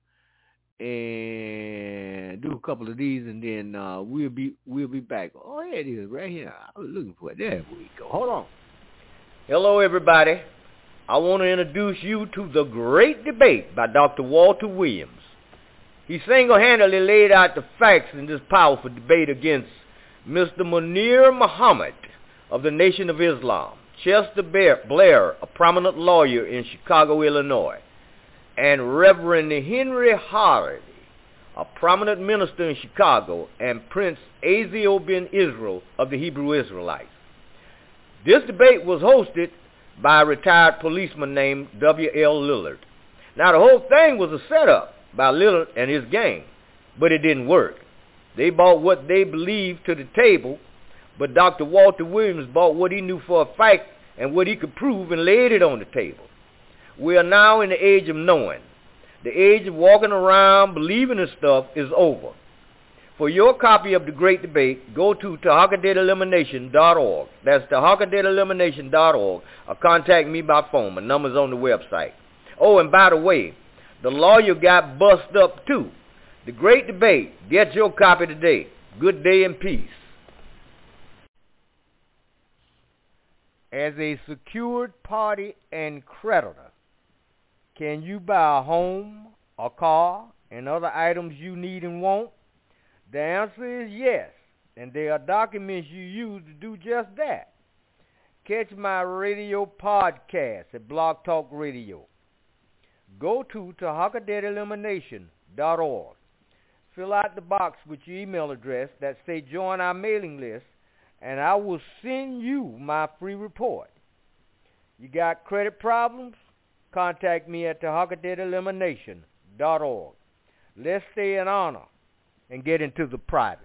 and do a couple of these, and then we'll be back. Oh, here it is, right here. I was looking for it. There we go. Hold on. Hello, everybody. I want to introduce you to The Great Debate by Dr. Walter Williams. He single-handedly laid out the facts in this powerful debate against Mr. Munir Muhammad of the Nation of Islam, Chester Blair, a prominent lawyer in Chicago, Illinois, and Reverend Henry Hardy, a prominent minister in Chicago, and Prince Azio bin Israel of the Hebrew Israelites. This debate was hosted by a retired policeman named W.L. Lillard. Now, the whole thing was a setup by Lillard and his gang, but it didn't work. They brought what they believed to the table, but Dr. Walter Williams brought what he knew for a fact and what he could prove and laid it on the table. We are now in the age of knowing. The age of walking around believing in stuff is over. For your copy of The Great Debate, go to TahakaDataElimination.org. That's TahakaDataElimination.org. Or contact me by phone. My number's on the website. Oh, and by the way, the lawyer got bust up too. The Great Debate. Get your copy today. Good day and peace. As a secured party and creditor, can you buy a home, a car, and other items you need and want? The answer is yes, and there are documents you use to do just that. Catch my radio podcast at Blog Talk Radio. Go to TahakaDataElimination.org. Fill out the box with your email address that say join our mailing list, and I will send you my free report. You got credit problems? Contact me at TahakaDataElimination.org. Let's stay in honor and get into the private.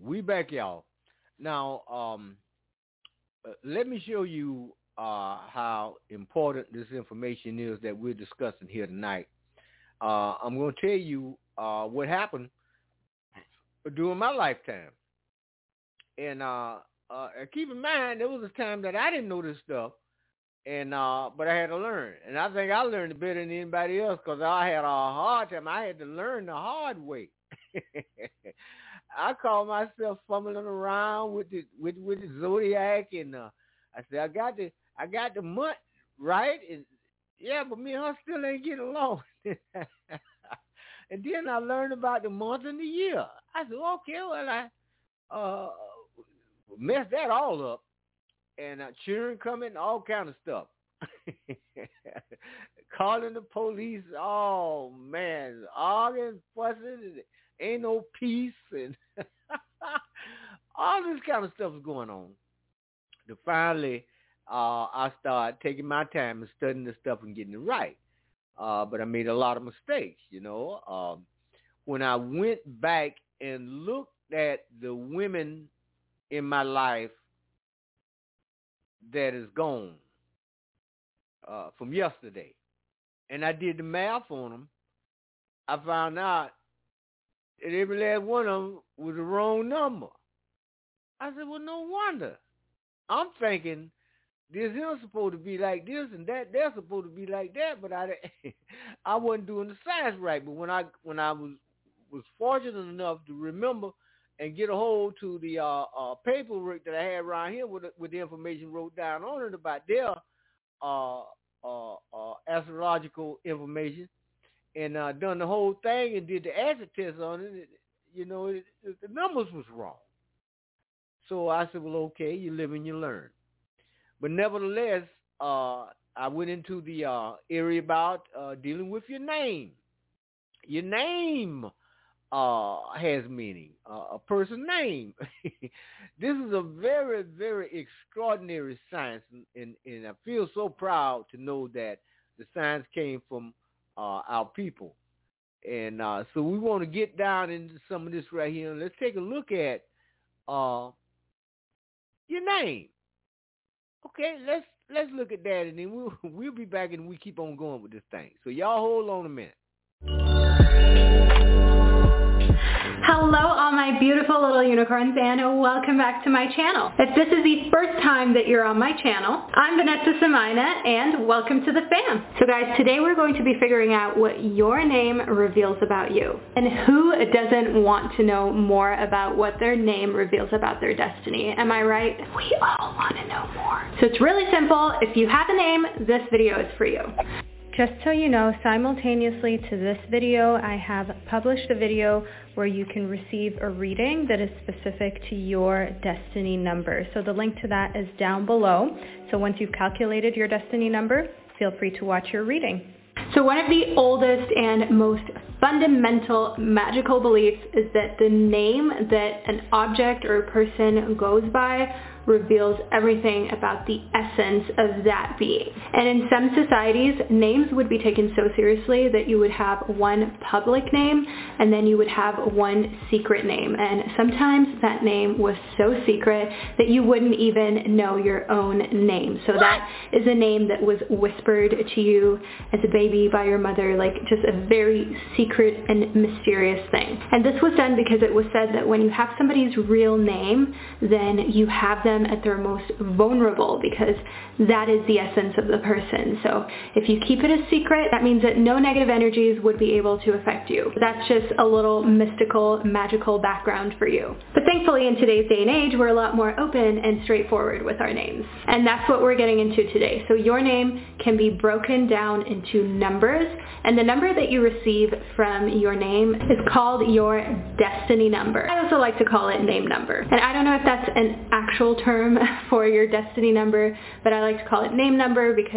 We back, y'all. Now, let me show you how important this information is that we're discussing here tonight. I'm going to tell you what happened during my lifetime. And keep in mind, there was a time that I didn't know this stuff, and but I had to learn. And I think I learned it better than anybody else because I had a hard time. I had to learn the hard way. I call myself fumbling around with the zodiac, and I said I got the month right, and yeah, but me and her still ain't getting along. And then I learned about the month and the year. I said, okay, well I messed that all up, and children coming, all kind of stuff. Calling the police, oh man, arguing, fussing, ain't no peace, and all this kind of stuff is going on. Then finally, I started taking my time and studying this stuff and getting it right. But I made a lot of mistakes, you know. When I went back and looked at the women in my life that is gone from yesterday, and I did the math on them, I found out that every last one of them was the wrong number. I said, well, no wonder. I'm thinking this is supposed to be like this and that they're supposed to be like that, but I wasn't doing the science right. But when I was fortunate enough to remember and get a hold to the paperwork that I had around here with the information wrote down on it about their astrological information, and done the whole thing and did the acid test on it, you know, the numbers was wrong. So I said, well, okay, you live and you learn. But nevertheless, I went into the area about dealing with your name. Your name has meaning, a person's name. This is a very, very extraordinary science, and I feel so proud to know that the science came from our people. And so we want to get down into some of this right here. Let's take a look at your name. Okay, let's look at that, and then we'll be back, and we keep on going with this thing. So y'all hold on a minute. Hello, all my beautiful little unicorns, and welcome back to my channel. If this is the first time that you're on my channel, I'm Vanessa Samaina, and welcome to the fam. So guys, today we're going to be figuring out what your name reveals about you. And who doesn't want to know more about what their name reveals about their destiny? Am I right? We all want to know more. So it's really simple. If you have a name, this video is for you. Just so you know, simultaneously to this video, I have published a video where you can receive a reading that is specific to your destiny number. So the link to that is down below. So once you've calculated your destiny number, feel free to watch your reading. So one of the oldest and most fundamental magical beliefs is that the name that an object or a person goes by reveals everything about the essence of that being. And in some societies, names would be taken so seriously that you would have one public name and then you would have one secret name. And sometimes that name was so secret that you wouldn't even know your own name. So that is a name that was whispered to you as a baby by your mother, like just a very secret and mysterious thing. And this was done because it was said that when you have somebody's real name, then you have them at their most vulnerable, because that is the essence of the person. So if you keep it a secret, that means that no negative energies would be able to affect you. That's just a little mystical, magical background for you. But thankfully in today's day and age, we're a lot more open and straightforward with our names. And that's what we're getting into today. So your name can be broken down into numbers, and the number that you receive from your name is called your destiny number. I also like to call it name number. And I don't know if that's an actual term for your destiny number, but I like to call it name number because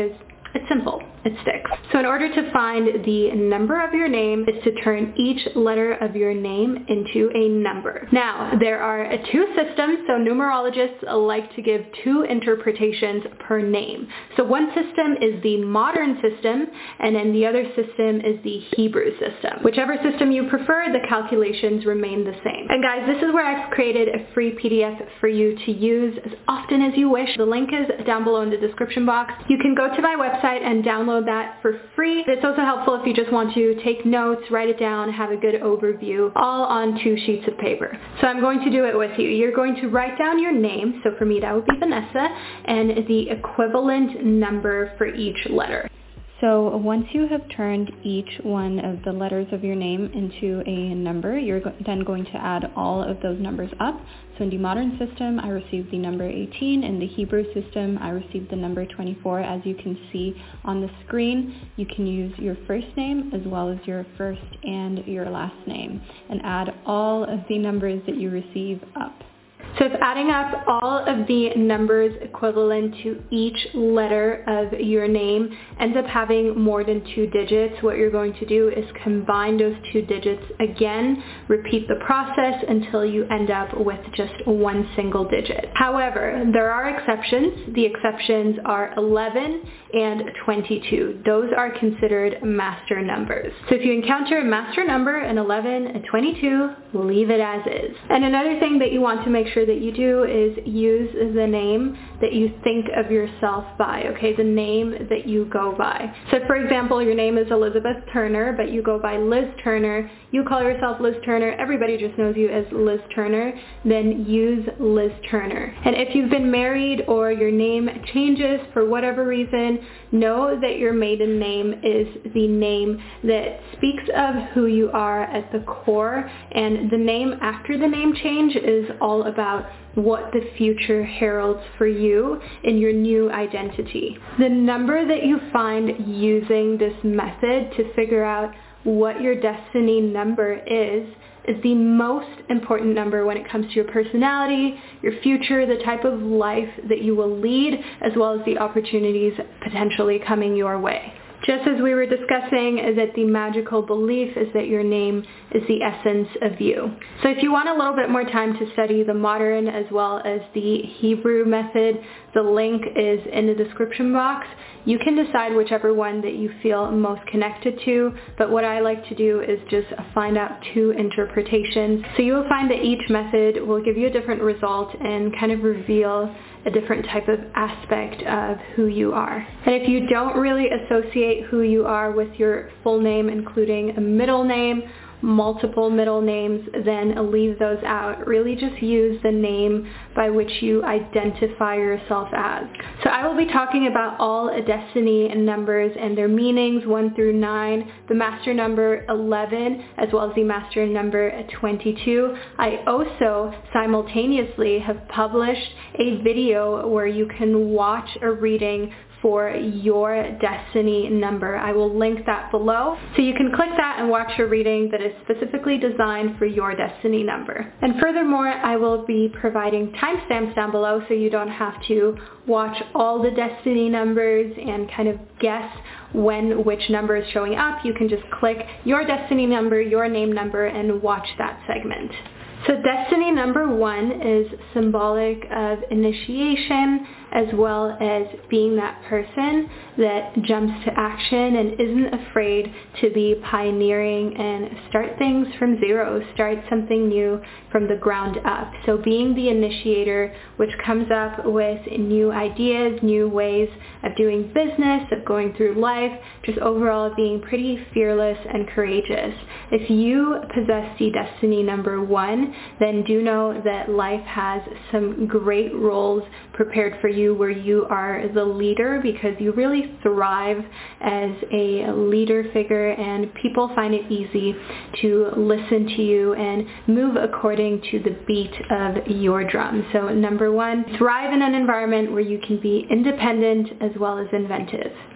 It's simple. It sticks. So in order to find the number of your name is to turn each letter of your name into a number. Now, there are two systems, so numerologists like to give two interpretations per name. So one system is the modern system, and then the other system is the Hebrew system. Whichever system you prefer, the calculations remain the same. And guys, this is where I've created a free PDF for you to use as often as you wish. The link is down below in the description box. You can go to my website and download that for free. It's also helpful if you just want to take notes, write it down, have a good overview, all on 2 sheets of paper. So I'm going to do it with you. You're going to write down your name, so for me that would be Vanessa, and the equivalent number for each letter. So once you have turned each one of the letters of your name into a number, you're then going to add all of those numbers up. So in the modern system, I received the number 18. In the Hebrew system, I received the number 24. As you can see on the screen, you can use your first name as well as your first and your last name and add all of the numbers that you receive up. So if adding up all of the numbers equivalent to each letter of your name ends up having more than 2 digits, what you're going to do is combine those 2 digits again, repeat the process until you end up with just one single digit. However, there are exceptions. The exceptions are 11 and 22. Those are considered master numbers. So if you encounter a master number, an 11, a 22, leave it as is. And another thing that you want to make sure that you do is use the name that you think of yourself by, okay, the name that you go by. So for example, your name is Elizabeth Turner, but you go by Liz Turner, you call yourself Liz Turner, everybody just knows you as Liz Turner, then use Liz Turner. And if you've been married or your name changes for whatever reason, know that your maiden name is the name that speaks of who you are at the core, and the name after the name change is all about what the future heralds for you in your new identity. The number that you find using this method to figure out what your destiny number is the most important number when it comes to your personality, your future, the type of life that you will lead, as well as the opportunities potentially coming your way. Just as we were discussing that the magical belief is that your name is the essence of you. So if you want a little bit more time to study the modern as well as the Hebrew method, the link is in the description box. You can decide whichever one that you feel most connected to, but what I like to do is just find out 2 interpretations. So you will find that each method will give you a different result and kind of reveal a different type of aspect of who you are. And if you don't really associate who you are with your full name, including a middle name, multiple middle names, then leave those out. Really just use the name by which you identify yourself as. So I will be talking about all destiny numbers and their meanings 1 through 9, the master number 11, as well as the master number 22. I also simultaneously have published a video where you can watch a reading for your destiny number. I will link that below. So you can click that and watch a reading that is specifically designed for your destiny number. And furthermore, I will be providing timestamps down below so you don't have to watch all the destiny numbers and kind of guess when which number is showing up. You can just click your destiny number, your name number, and watch that segment. So destiny number 1 is symbolic of initiation, as well as being that person that jumps to action and isn't afraid to be pioneering and start things from zero, start something new from the ground up. So being the initiator, which comes up with new ideas, new ways of doing business, of going through life, just overall being pretty fearless and courageous. If you possess the destiny number 1, then do know that life has some great roles prepared for you where you are the leader, because you really thrive as a leader figure and people find it easy to listen to you and move according to the beat of your drum. So number 1, thrive in an environment where you can be independent as well as inventive.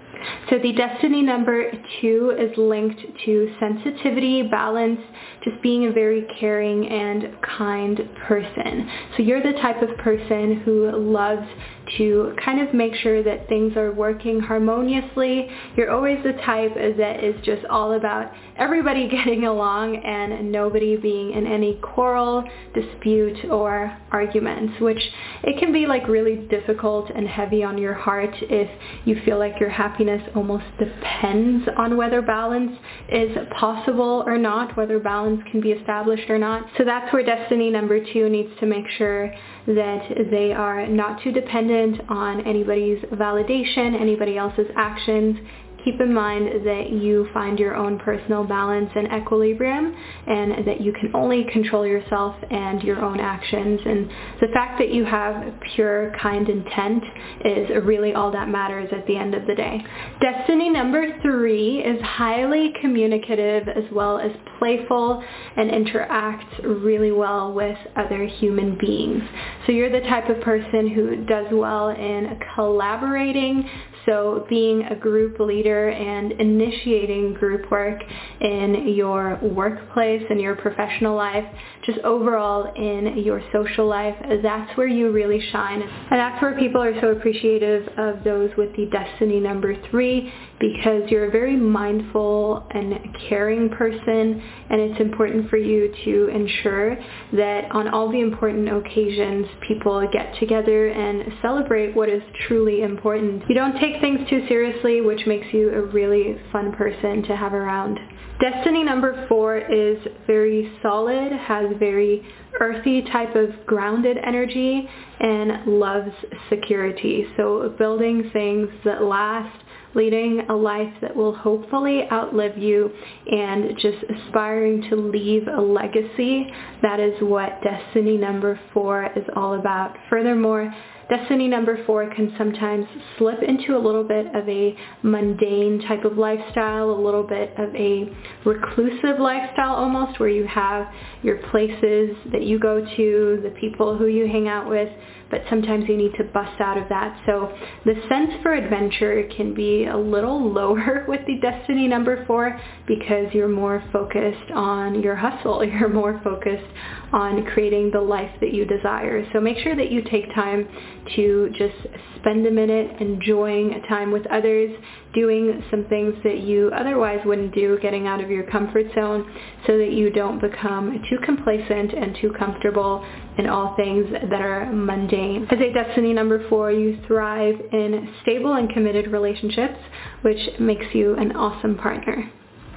So the destiny number 2 is linked to sensitivity, balance, just being a very caring and kind person. So you're the type of person who loves to kind of make sure that things are working harmoniously. You're always the type that is just all about everybody getting along and nobody being in any quarrel, dispute, or arguments, which it can be like really difficult and heavy on your heart if you feel like your happiness almost depends on whether balance is possible or not, whether balance can be established or not. So that's where destiny number 2 needs to make sure that they are not too dependent on anybody's validation, anybody else's actions. Keep in mind that you find your own personal balance and equilibrium, and that you can only control yourself and your own actions. And the fact that you have pure, kind intent is really all that matters at the end of the day. Destiny number 3 is highly communicative as well as playful and interacts really well with other human beings. So you're the type of person who does well in collaborating, so being a group leader and initiating group work in your workplace and your professional life, just overall in your social life, that's where you really shine. And that's where people are so appreciative of those with the destiny number 3, because you're a very mindful and caring person, and it's important for you to ensure that on all the important occasions people get together and celebrate what is truly important. You don't take things too seriously, which makes you a really fun person to have around. Destiny number 4 is very solid, has very earthy type of grounded energy, and loves security. So building things that last, leading a life that will hopefully outlive you, and just aspiring to leave a legacy. That is what destiny number 4 is all about. Furthermore, destiny number 4 can sometimes slip into a little bit of a mundane type of lifestyle, a little bit of a reclusive lifestyle almost, where you have your places that you go to, the people who you hang out with, but sometimes you need to bust out of that. So the sense for adventure can be a little lower with the destiny number 4, because you're more focused on your hustle. You're more focused on creating the life that you desire. So make sure that you take time to just spend a minute enjoying time with others, doing some things that you otherwise wouldn't do, getting out of your comfort zone, so that you don't become too complacent and too comfortable in all things that are mundane. As a destiny number 4, you thrive in stable and committed relationships, which makes you an awesome partner.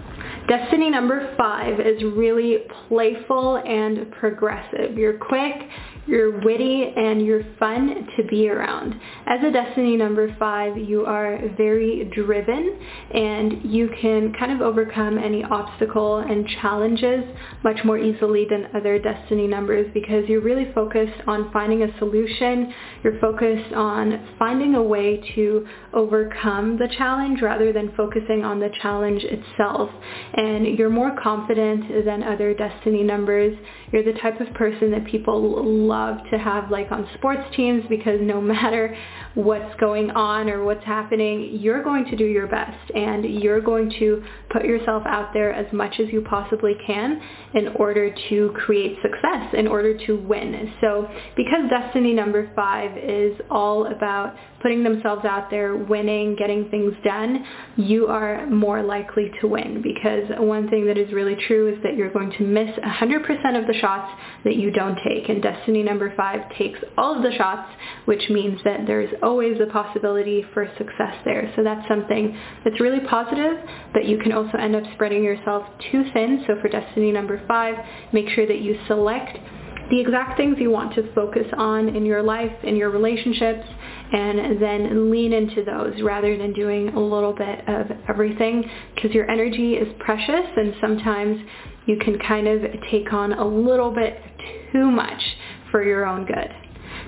Destiny number 5 is really playful and progressive. You're quick, you're witty, and you're fun to be around. As a destiny number 5, you are very driven, and you can kind of overcome any obstacle and challenges much more easily than other destiny numbers, because you're really focused on finding a solution. You're focused on finding a way to overcome the challenge rather than focusing on the challenge itself. And you're more confident than other destiny numbers. You're the type of person that people love to have like on sports teams, because no matter what's going on or what's happening, you're going to do your best, and you're going to put yourself out there as much as you possibly can in order to create success, in order to win. So because destiny number 5 is all about putting themselves out there, winning, getting things done, you are more likely to win, because one thing that is really true is that you're going to miss 100% of the shots that you don't take, and destiny number 5 takes all of the shots, which means that there's always a possibility for success there. So that's something that's really positive, but you can also end up spreading yourself too thin. So for destiny number 5, make sure that you select the exact things you want to focus on in your life, in your relationships, and then lean into those rather than doing a little bit of everything, because your energy is precious, and sometimes you can kind of take on a little bit too much for your own good.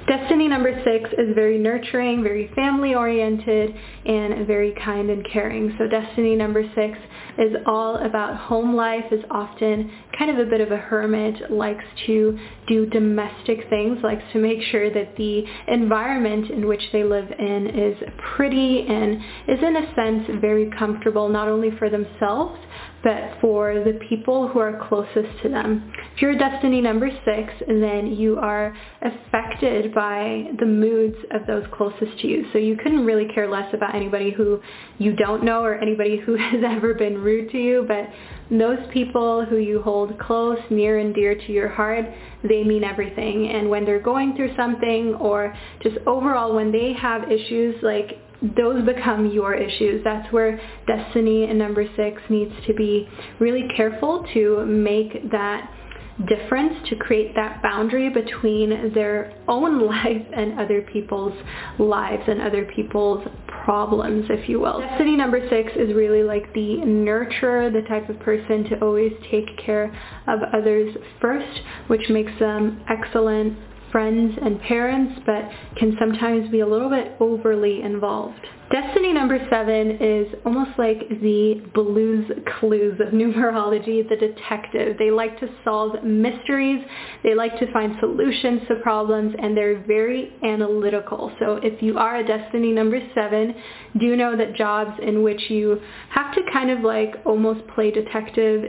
Destiny number 6 is very nurturing, very family-oriented, and very kind and caring. So destiny number 6 is all about home life, is often kind of a bit of a hermit, likes to do domestic things, likes to make sure that the environment in which they live in is pretty and is in a sense very comfortable, not only for themselves, but for the people who are closest to them. If you're destiny number 6, then you are affected by the moods of those closest to you. So you couldn't really care less about anybody who you don't know or anybody who has ever been rude to you, but those people who you hold close, near and dear to your heart, they mean everything. And when they're going through something, or just overall when they have issues, like, those become your issues. That's where destiny number 6 needs to be really careful to make that difference, to create that boundary between their own life and other people's lives and other people's problems, if you will. Destiny number 6 is really like the nurturer, the type of person to always take care of others first, which makes them excellent friends and parents, but can sometimes be a little bit overly involved. Destiny number 7 is almost like the Blue's Clues of numerology, the detective. They like to solve mysteries, they like to find solutions to problems, and they're very analytical. So if you are a destiny number 7, do know that jobs in which you have to kind of like almost play detective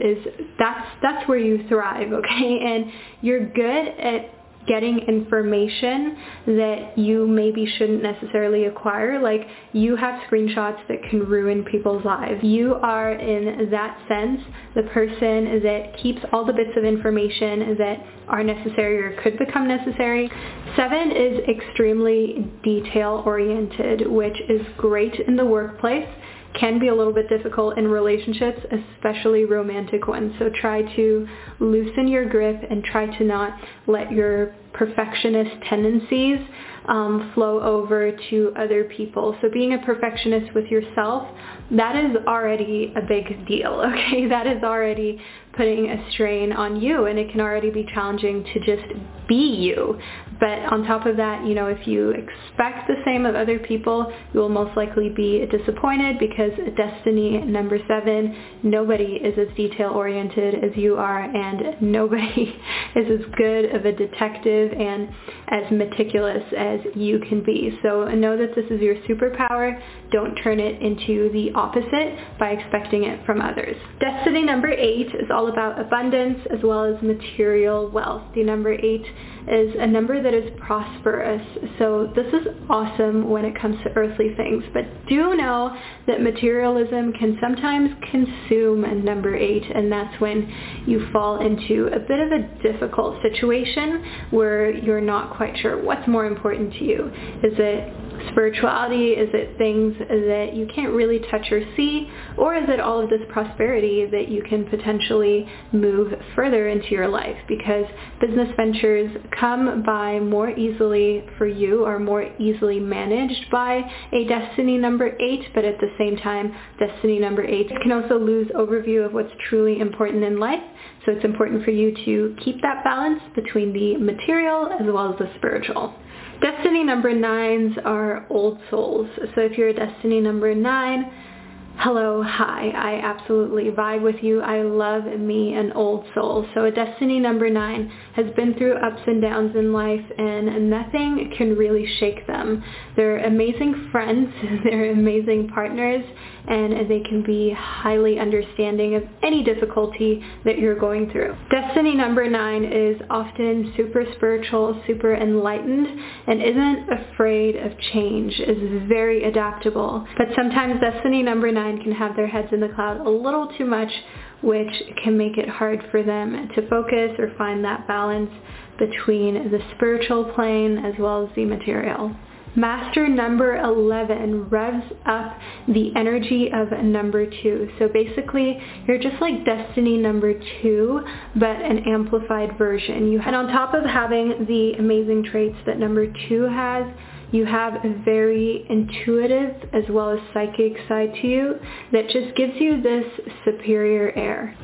that's where you thrive, okay? And you're good at getting information that you maybe shouldn't necessarily acquire. Like, you have screenshots that can ruin people's lives. You are, in that sense, the person that keeps all the bits of information that are necessary or could become necessary. 7 is extremely detail-oriented, which is great in the workplace, can be a little bit difficult in relationships, especially romantic ones. So try to loosen your grip and try to not let your perfectionist tendencies flow over to other people. So being a perfectionist with yourself, that is already a big deal, okay? That is already putting a strain on you, and it can already be challenging to just be you. But on top of that, you know, if you expect the same of other people, you will most likely be disappointed, because destiny number 7, nobody is as detail-oriented as you are, and nobody is as good of a detective and as meticulous as you can be. So know that this is your superpower. Don't turn it into the opposite by expecting it from others. Destiny number 8 is all about abundance as well as material wealth. The number 8 is a number that is prosperous. So this is awesome when it comes to earthly things, but do know that materialism can sometimes consume a number 8, and that's when you fall into a bit of a difficult situation where you're not quite sure what's more important to you. Is it spirituality? Is it things that you can't really touch or see? Or is it all of this prosperity that you can potentially move further into your life? Because business ventures come by more easily for you, or more easily managed by a destiny number 8, but at the same time, destiny number 8 can also lose overview of what's truly important in life. So it's important for you to keep that balance between the material as well as the spiritual. Destiny number 9s are old souls. So if you're a destiny number 9, hello, hi, I absolutely vibe with you. I love me an old soul. So a destiny number 9 has been through ups and downs in life, and nothing can really shake them. They're amazing friends, they're amazing partners, and they can be highly understanding of any difficulty that you're going through. Destiny number 9 is often super spiritual, super enlightened, and isn't afraid of change, is very adaptable. But sometimes destiny number 9 can have their heads in the cloud a little too much, which can make it hard for them to focus or find that balance between the spiritual plane as well as the material. Master number 11 revs up the energy of number 2. So basically, you're just like destiny number 2, but an amplified version. And on top of having the amazing traits that number 2 has, you have a very intuitive as well as psychic side to you that just gives you this superior air.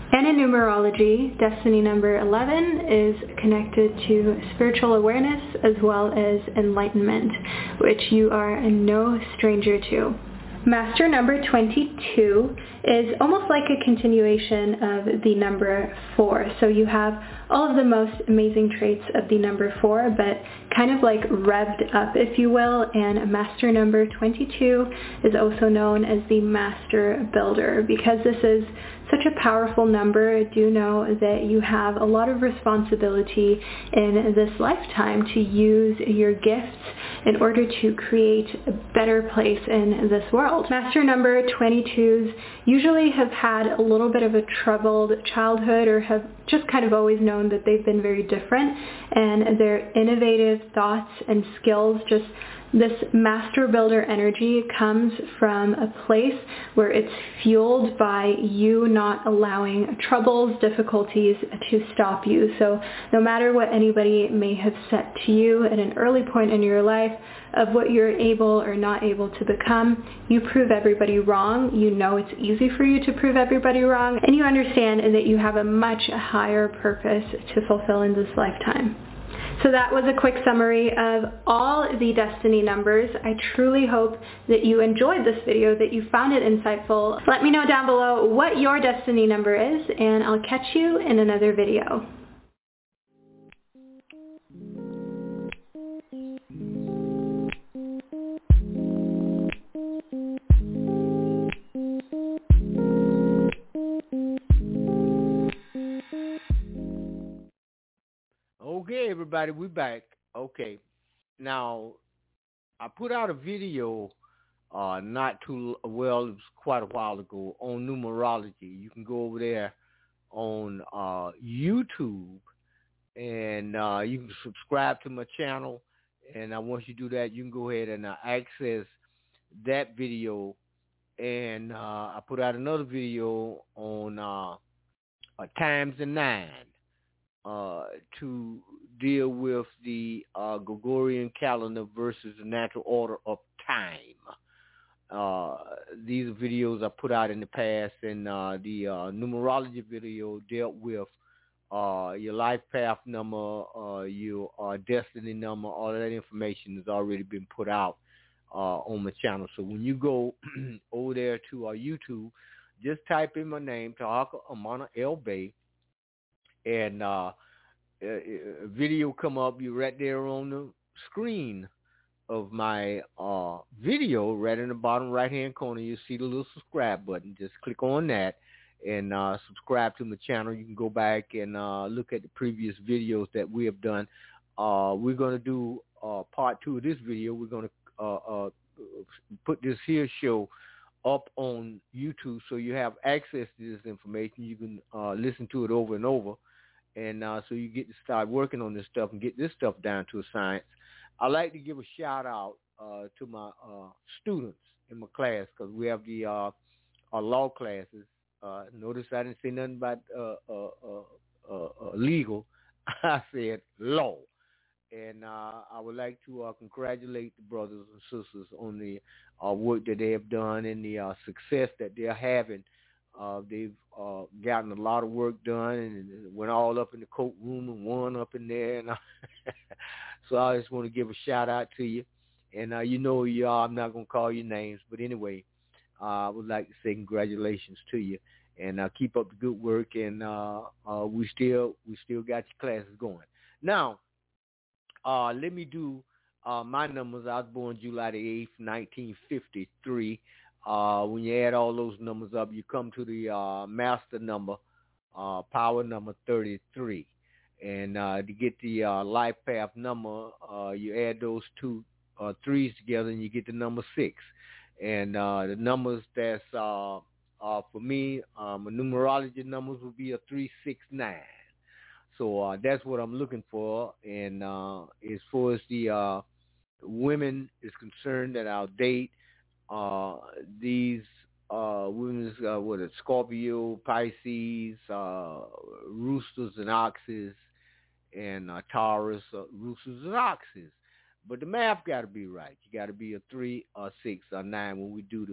And in numerology, destiny number 11 is connected to spiritual awareness as well as enlightenment, which you are no stranger to. Master number 22 is almost like a continuation of the number 4. So you have all of the most amazing traits of the number 4, but kind of like revved up, if you will. And master number 22 is also known as the master builder. Because this is such a powerful number, do know that you have a lot of responsibility in this lifetime to use your gifts in order to create a better place in this world. Master number 22s usually have had a little bit of a troubled childhood, or have just kind of always known that they've been very different, and their innovative thoughts and skills, just this master builder energy comes from a place where it's fueled by you not allowing troubles, difficulties to stop you. So no matter what anybody may have said to you at an early point in your life of what you're able or not able to become, you prove everybody wrong. You know it's easy for you to prove everybody wrong, and you understand that you have a much higher purpose to fulfill in this lifetime. So that was a quick summary of all the destiny numbers. I truly hope that you enjoyed this video, that you found it insightful. Let me know down below what your destiny number is, and I'll catch you in another video. Okay, everybody, we're back. Okay, now I put out a video not too well, it was quite a while ago, on numerology. You can go over there on YouTube, and you can subscribe to my channel. And once you do that, you can go ahead and access that video. And I put out another video on times and 9. To deal with the Gregorian calendar versus the natural order of time. These are videos I put out in the past, and the numerology video dealt with your life path number, your destiny number. All of that information has already been put out on my channel. So when you go over there to YouTube, just type in my name, Tahaka Amana El Bey, and a video come up. You're right there on the screen of my video, right in the bottom right-hand corner. You see the little subscribe button. Just click on that and subscribe to my channel. You can go back and look at the previous videos that we have done. We're going to do part 2 of this video. We're going to put this here show up on YouTube, so you have access to this information. You can listen to it over and over. And so you get to start working on this stuff and get this stuff down to a science. I like to give a shout out to my students in my class, because we have the our law classes. Notice I didn't say nothing about legal. I said law. And I would like to congratulate the brothers and sisters on the work that they have done and the success that they're having. They've gotten a lot of work done, and went all up in the courtroom and won up in there. And so I just want to give a shout out to you. And you know who you are. I'm not going to call your names, but anyway, I would like to say congratulations to you, and keep up the good work. And we still got your classes going. Now, let me do my numbers. I was born July the 8th, 1953. When you add all those numbers up, you come to the master number, power number 33. And to get the life path number, you add those two threes together, and you get the number 6. And the numbers that's for me, my numerology numbers will be a 369. So that's what I'm looking for. And as far as the women is concerned that I'll date, these women, what is Scorpio, Pisces, roosters and oxes, and Taurus, roosters and oxes. But the math got to be right. You got to be a 3 or 6 or 9 when we do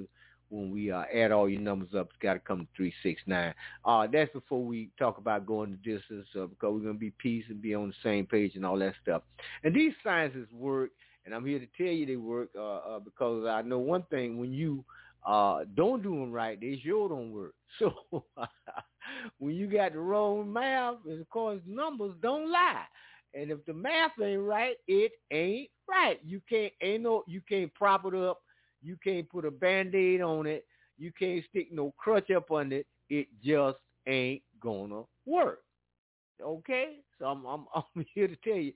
when we add all your numbers up, it's got to come to 369. That's before we talk about going the distance, because we're going to be peace and be on the same page and all that stuff. And these sciences work, and I'm here to tell you they work because I know one thing: when you don't do them right, they sure don't work. So when you got the wrong math, and of course numbers don't lie. And if the math ain't right, it ain't right. You can't prop it up. You can't put a Band-Aid on it. You can't stick no crutch up on it. It just ain't gonna work. Okay? So I'm here to tell you,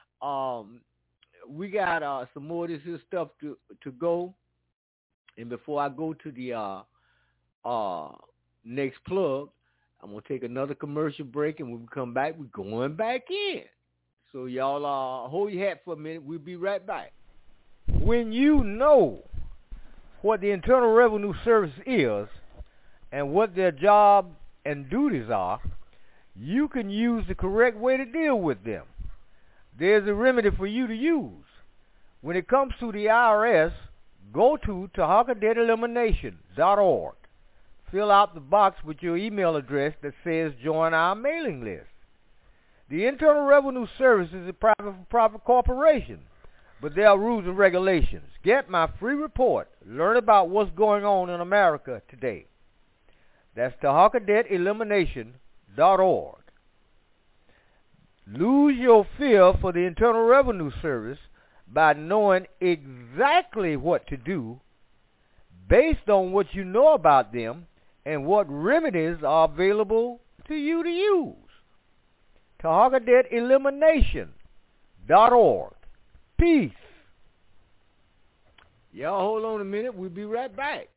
we got some more of this here stuff to go. And before I go to the next plug, I'm gonna take another commercial break, and when we come back, we're going back in. So y'all hold your hat for a minute. We'll be right back. When you know what the Internal Revenue Service is and what their job and duties are, you can use the correct way to deal with them. There's a remedy for you to use. When it comes to the IRS, go to TahakaDebtElimination.org. Fill out the box with your email address that says join our mailing list. The Internal Revenue Service is a private corporation, but there are rules and regulations. Get my free report. Learn about what's going on in America today. That's TahakaDebtElimination.org. Lose your fear for the Internal Revenue Service by knowing exactly what to do based on what you know about them and what remedies are available to you to use. TahakaDebtElimination.org. Peace. Y'all hold on a minute. We'll be right back.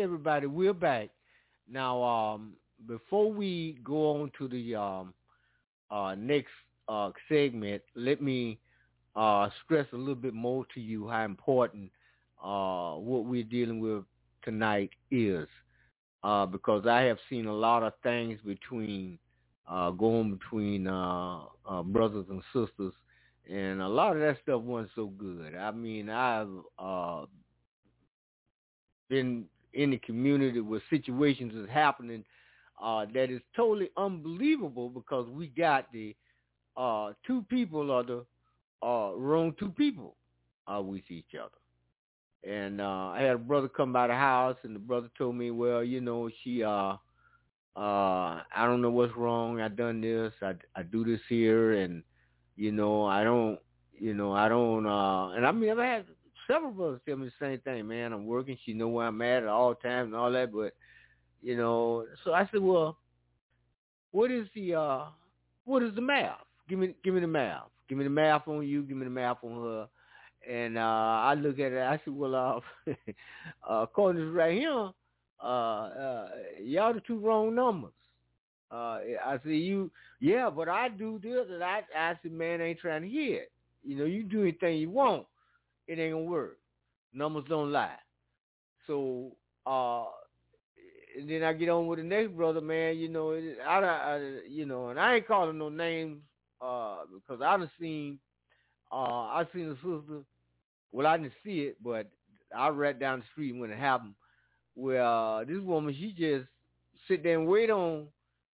Okay, everybody, we're back. Now, before we go on to the next segment, let me stress a little bit more to you how important what we're dealing with tonight is, because I have seen a lot of things going between brothers and sisters, and a lot of that stuff wasn't so good. I mean, I've been in the community where situations is happening that is totally unbelievable, because we got the two people or the wrong two people with each other. And I had a brother come by the house, and the brother told me, well, she I don't know what's wrong. I done this. I do this here, and I don't. And I mean, I've had several brothers tell me the same thing. Man, I'm working. She know where I'm at all times and all that. But so I said, well, what is the math? Give me the math. Give me the math on you. Give me the math on her. And I look at it. I said, well, according to this right here, y'all the two wrong numbers. I said, but I do this, and I said, man, I ain't trying to hear it. You do anything you want, it ain't gonna work. Numbers don't lie. So, and then I get on with the next brother, man. And I ain't calling no names because I've seen a sister. Well, I didn't see it, but I read down the street when it happened. Where this woman, she just sit there and wait on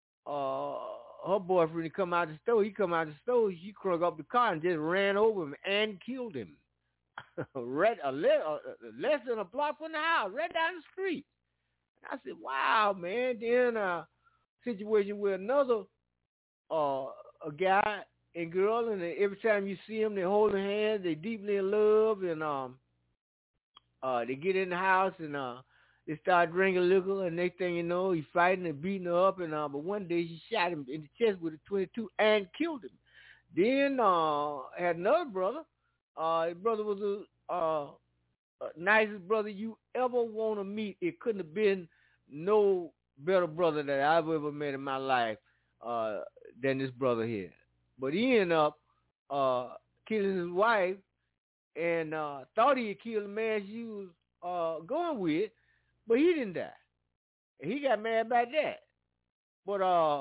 her boyfriend to come out the store. He come out the store. She crunk up the car and just ran over him and killed him. Less than a block from the house, right down the street. And I said, wow, man. Then a situation with another a guy and girl, and every time you see them, they holding hands, they deeply in love, and they get in the house and they start drinking liquor, and next thing you know, he's fighting and beating her up, and but one day she shot him in the chest with a 22 and killed him. Then had another brother. His brother was the nicest brother you ever want to meet. It couldn't have been no better brother that I've ever met in my life than this brother here. But he ended up killing his wife, and thought he had killed the man she was going with, but he didn't die. And he got mad about that. But,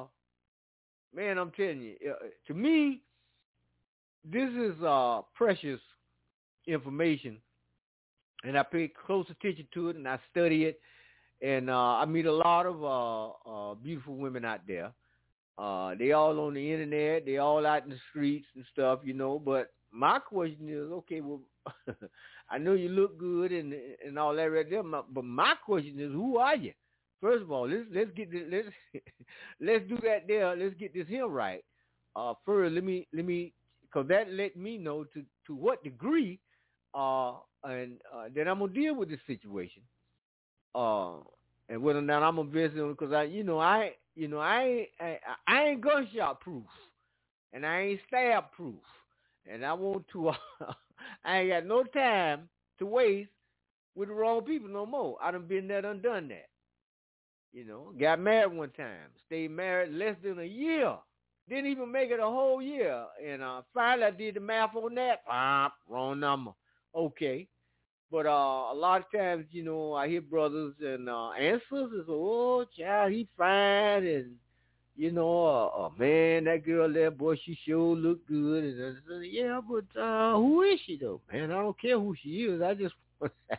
man, I'm telling you, to me, this is precious information, and I pay close attention to it, and I study it, and I meet a lot of beautiful women out there. They all on the internet. They all out in the streets and stuff, But my question is, okay, well, I know you look good and all that right there. But my question is, who are you? First of all, let's get this, let's do that there. Let's get this here right. First, let me, because that let me know to what degree, and then I'm gonna deal with this situation. And whether or not I'm gonna visit them, because I ain't gunshot proof, and I ain't stab proof, and I want to. I ain't got no time to waste with the wrong people no more. I done been there, done that. Got married one time, stayed married less than a year, didn't even make it a whole year, and finally I did the math on that. Wrong number. Okay. But a lot of times, I hear brothers and sisters, oh, child, he fine, and, man, that girl there, boy, she sure look good. And I said, yeah, but who is she, though, man? I don't care who she is. I just want to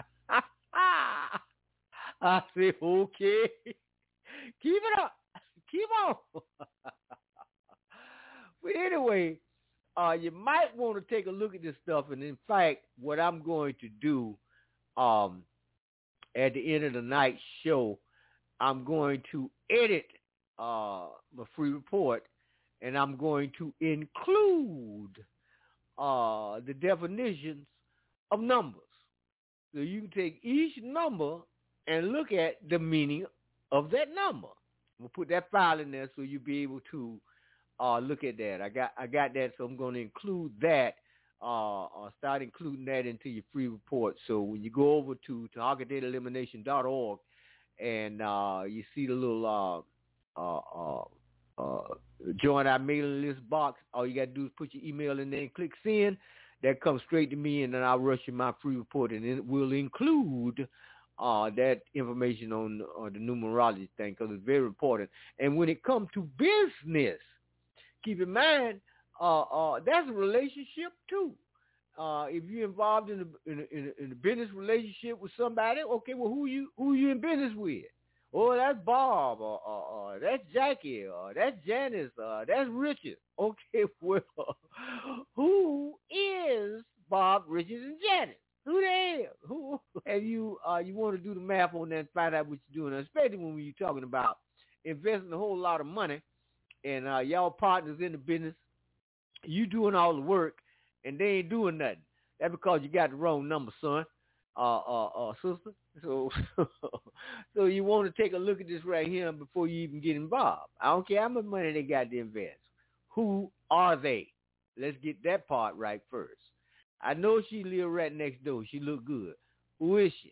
I said, okay, keep it up. Keep on. But anyway, you might want to take a look at this stuff, and in fact, what I'm going to do at the end of the night show, I'm going to edit my free report, and I'm going to include the definitions of numbers. So you can take each number and look at the meaning of that number. We'll put that file in there so you'll be able to look at that. I got that, so I'm going to include that start including that into your free report. So when you go over to HawkEyeDataElimination.org and you see the little join our mailing list box, all you got to do is put your email in there and click send. That comes straight to me, and then I'll rush you my free report, and it will include that information on the numerology thing, because it's very important. And when it comes to business, keep in mind, that's a relationship too. If you're involved in a business relationship with somebody, okay, well, who you in business with? Oh, that's Bob, or that's Jackie, or that's Janice, or that's Richard. Okay, well, who is Bob, Richard, and Janice? Who they is? Who? And you want to do the math on that and find out what you're doing, especially when you're talking about investing a whole lot of money and y'all partners in the business, you doing all the work and they ain't doing nothing. That's because you got the wrong number, son, sister. So you want to take a look at this right here before you even get involved. I don't care how much money they got to invest. Who are they? Let's get that part right first. I know she live right next door. She look good. Who is she?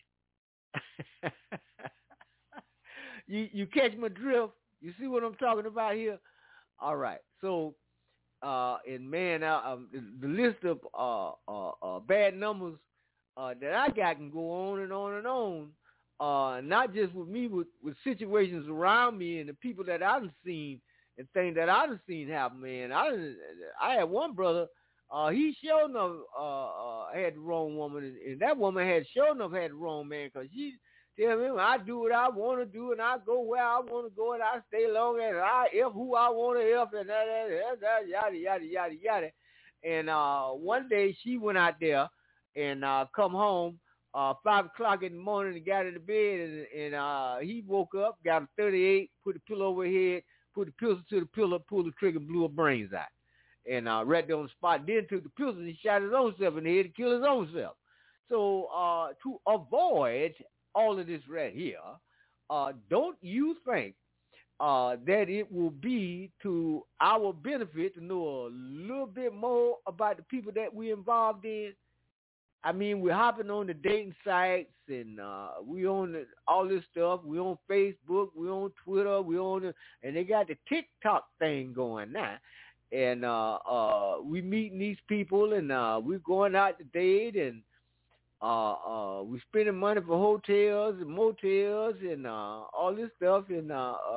You catch my drift? You see what I'm talking about here? All right. So, and man, the list of bad numbers that I got can go on and on and on. Not just with me, with situations around me and the people that I've seen and things that I've seen happen. Man, I had one brother. He sure enough had the wrong woman, and that woman had sure enough had the wrong man, because she tell him, I do what I want to do, and I go where I want to go, and I stay long as I F who I want to F, and that, yada, yada, yada, yada. And one day she went out there and come home 5 o'clock in the morning and got in the bed, and he woke up, got a 38, put the pillow over her head, put the pistol to the pillow, pulled the trigger, blew her brains out. And right there on the spot, then took the pistol and shot his own self in the head to kill his own self. So to avoid all of this right here, don't you think that it will be to our benefit to know a little bit more about the people that we're involved in? I mean, we're hopping on the dating sites, and we on all this stuff. We on Facebook, we on Twitter, and they got the TikTok thing going now. And we meeting these people, and we're going out to date, and we're spending money for hotels and motels and all this stuff, and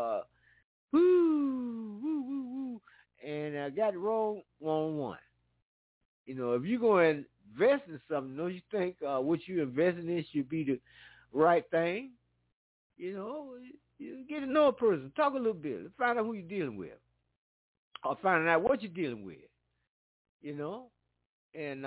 and I got the wrong one. You know, if you're going to invest in something, don't you think what you're investing in should be the right thing? You know, you get to know a person, talk a little bit, find out who you're dealing with. Or finding out what you're dealing with, you know, and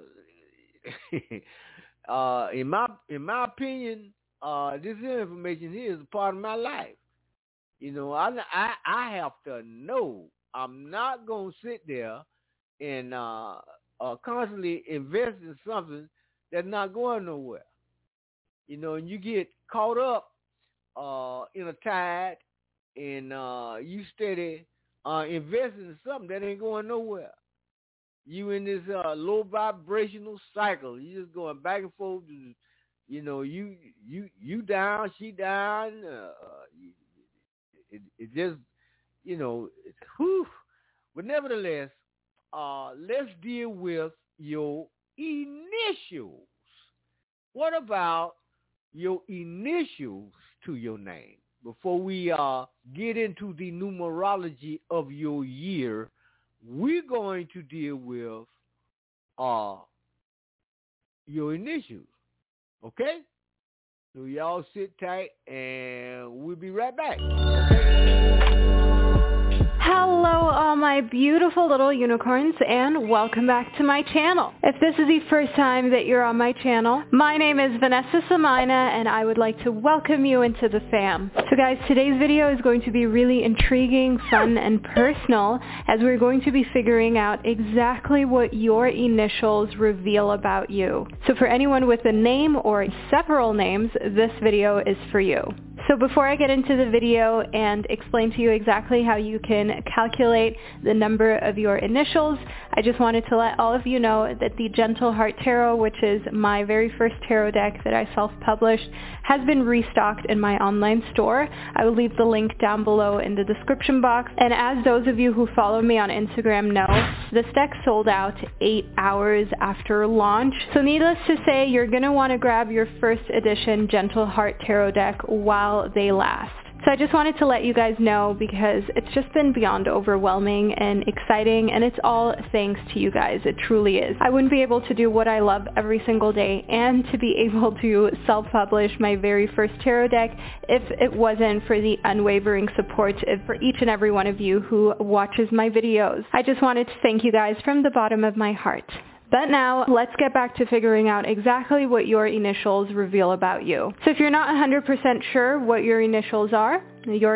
in my opinion, this information here is a part of my life. You know, I have to know. I'm not gonna sit there and constantly invest in something that's not going nowhere. You know, and you get caught up in a tide, and you steady. Investing in something that ain't going nowhere. You in this low vibrational cycle. You just going back and forth. You know, you down, she down. It just, you know, whew. But nevertheless, let's deal with your initials. What about your initials to your name? Before we get into the numerology of your year, we're going to deal with your initials, okay? So y'all sit tight, and we'll be right back. Hello, all my beautiful little unicorns, and welcome back to my channel. If this is the first time that you're on my channel, my name is Vanessa Samina, and I would like to welcome you into the fam. So guys, today's video is going to be really intriguing, fun, and personal, as we're going to be figuring out exactly what your initials reveal about you. So for anyone with a name or several names, this video is for you. So before I get into the video and explain to you exactly how you can calculate the number of your initials, I just wanted to let all of you know that the Gentle Heart Tarot, which is my very first tarot deck that I self-published, has been restocked in my online store. I will leave the link down below in the description box. And as those of you who follow me on Instagram know, this deck sold out 8 hours after launch. So needless to say, you're going to want to grab your first edition Gentle Heart Tarot deck while they last. So I just wanted to let you guys know because it's just been beyond overwhelming and exciting, and it's all thanks to you guys. It truly is. I wouldn't be able to do what I love every single day and to be able to self-publish my very first tarot deck if it wasn't for the unwavering support for each and every one of you who watches my videos. I just wanted to thank you guys from the bottom of my heart. But now, let's get back to figuring out exactly what your initials reveal about you. So if you're not 100% sure what your initials are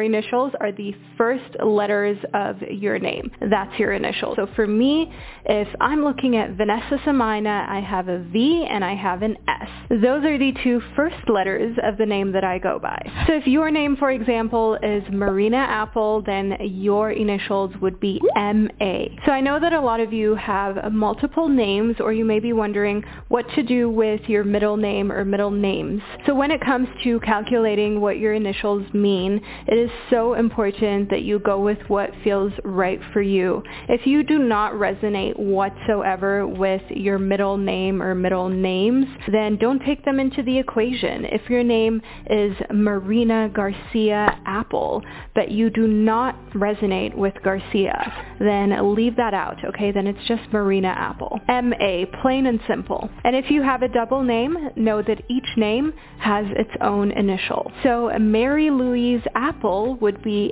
the first letters of your name. That's your initial. So for me, if I'm looking at Vanessa Samaina, I have a V and I have an S. Those are the two first letters of the name that I go by. So if your name, for example, is Marina Apple, then your initials would be M.A. So I know that a lot of you have multiple names, or you may be wondering what to do with your middle name or middle names. So when it comes to calculating what your initials mean, it is so important that you go with what feels right for you. If you do not resonate whatsoever with your middle name or middle names, then don't take them into the equation. If your name is Marina Garcia Apple, but you do not resonate with Garcia, then leave that out, okay? Then it's just Marina Apple. M.A., plain and simple. And if you have a double name, know that each name has its own initial. So Mary Louise Apple would be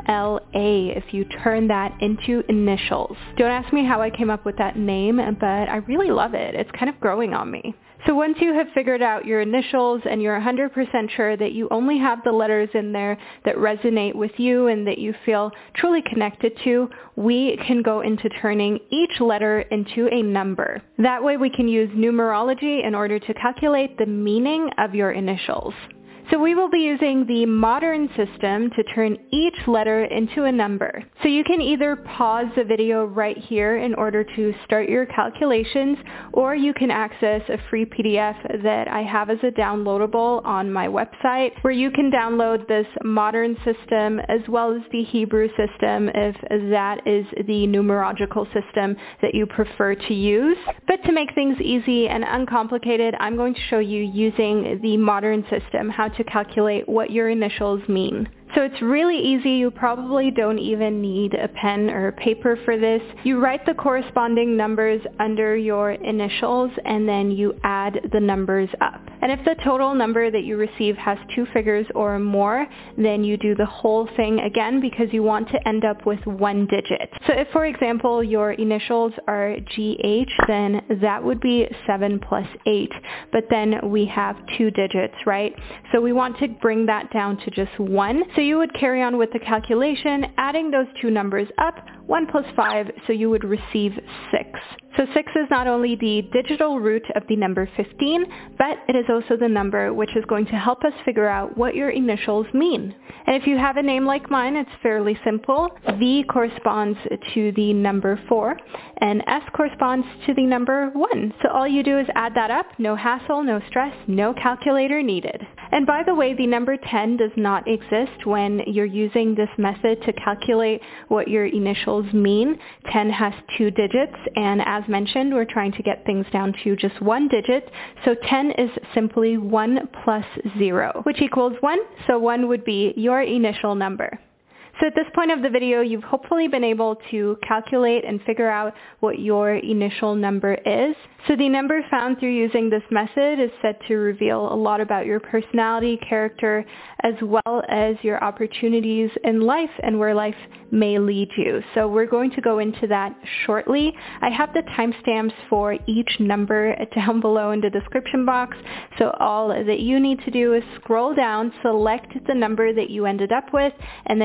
M.L.A. if you turn that into initials. Don't ask me how I came up with that name, but I really love it. It's kind of growing on me. So once you have figured out your initials and you're 100% sure that you only have the letters in there that resonate with you and that you feel truly connected to, we can go into turning each letter into a number. That way we can use numerology in order to calculate the meaning of your initials. So we will be using the modern system to turn each letter into a number. So you can either pause the video right here in order to start your calculations, or you can access a free PDF that I have as a downloadable on my website, where you can download this modern system as well as the Hebrew system if that is the numerological system that you prefer to use. But to make things easy and uncomplicated, I'm going to show you using the modern system how to calculate what your initials mean. So it's really easy. You probably don't even need a pen or paper for this. You write the corresponding numbers under your initials and then you add the numbers up. And if the total number that you receive has 2 figures or more, then you do the whole thing again because you want to end up with 1 digit. So if, for example, your initials are GH, then that would be 7 plus 8. But then we have 2 digits, right? So we want to bring that down to just 1. So you would carry on with the calculation, adding those 2 numbers up, 1 plus 5, so you would receive 6. So 6 is not only the digital root of the number 15, but it is also the number which is going to help us figure out what your initials mean. And if you have a name like mine, it's fairly simple. V corresponds to the number 4, and S corresponds to the number 1. So all you do is add that up, no hassle, no stress, no calculator needed. And by the way, the number 10 does not exist when you're using this method to calculate what your initials mean. 10 has 2 digits, and as mentioned, we're trying to get things down to just 1 digit. So 10 is simply 1 plus 0, which equals 1. So 1 would be your initial number. So at this point of the video, you've hopefully been able to calculate and figure out what your initial number is. So the number found through using this method is said to reveal a lot about your personality, character, as well as your opportunities in life and where life may lead you. So we're going to go into that shortly. I have the timestamps for each number down below in the description box. So all that you need to do is scroll down, select the number that you ended up with, and then you can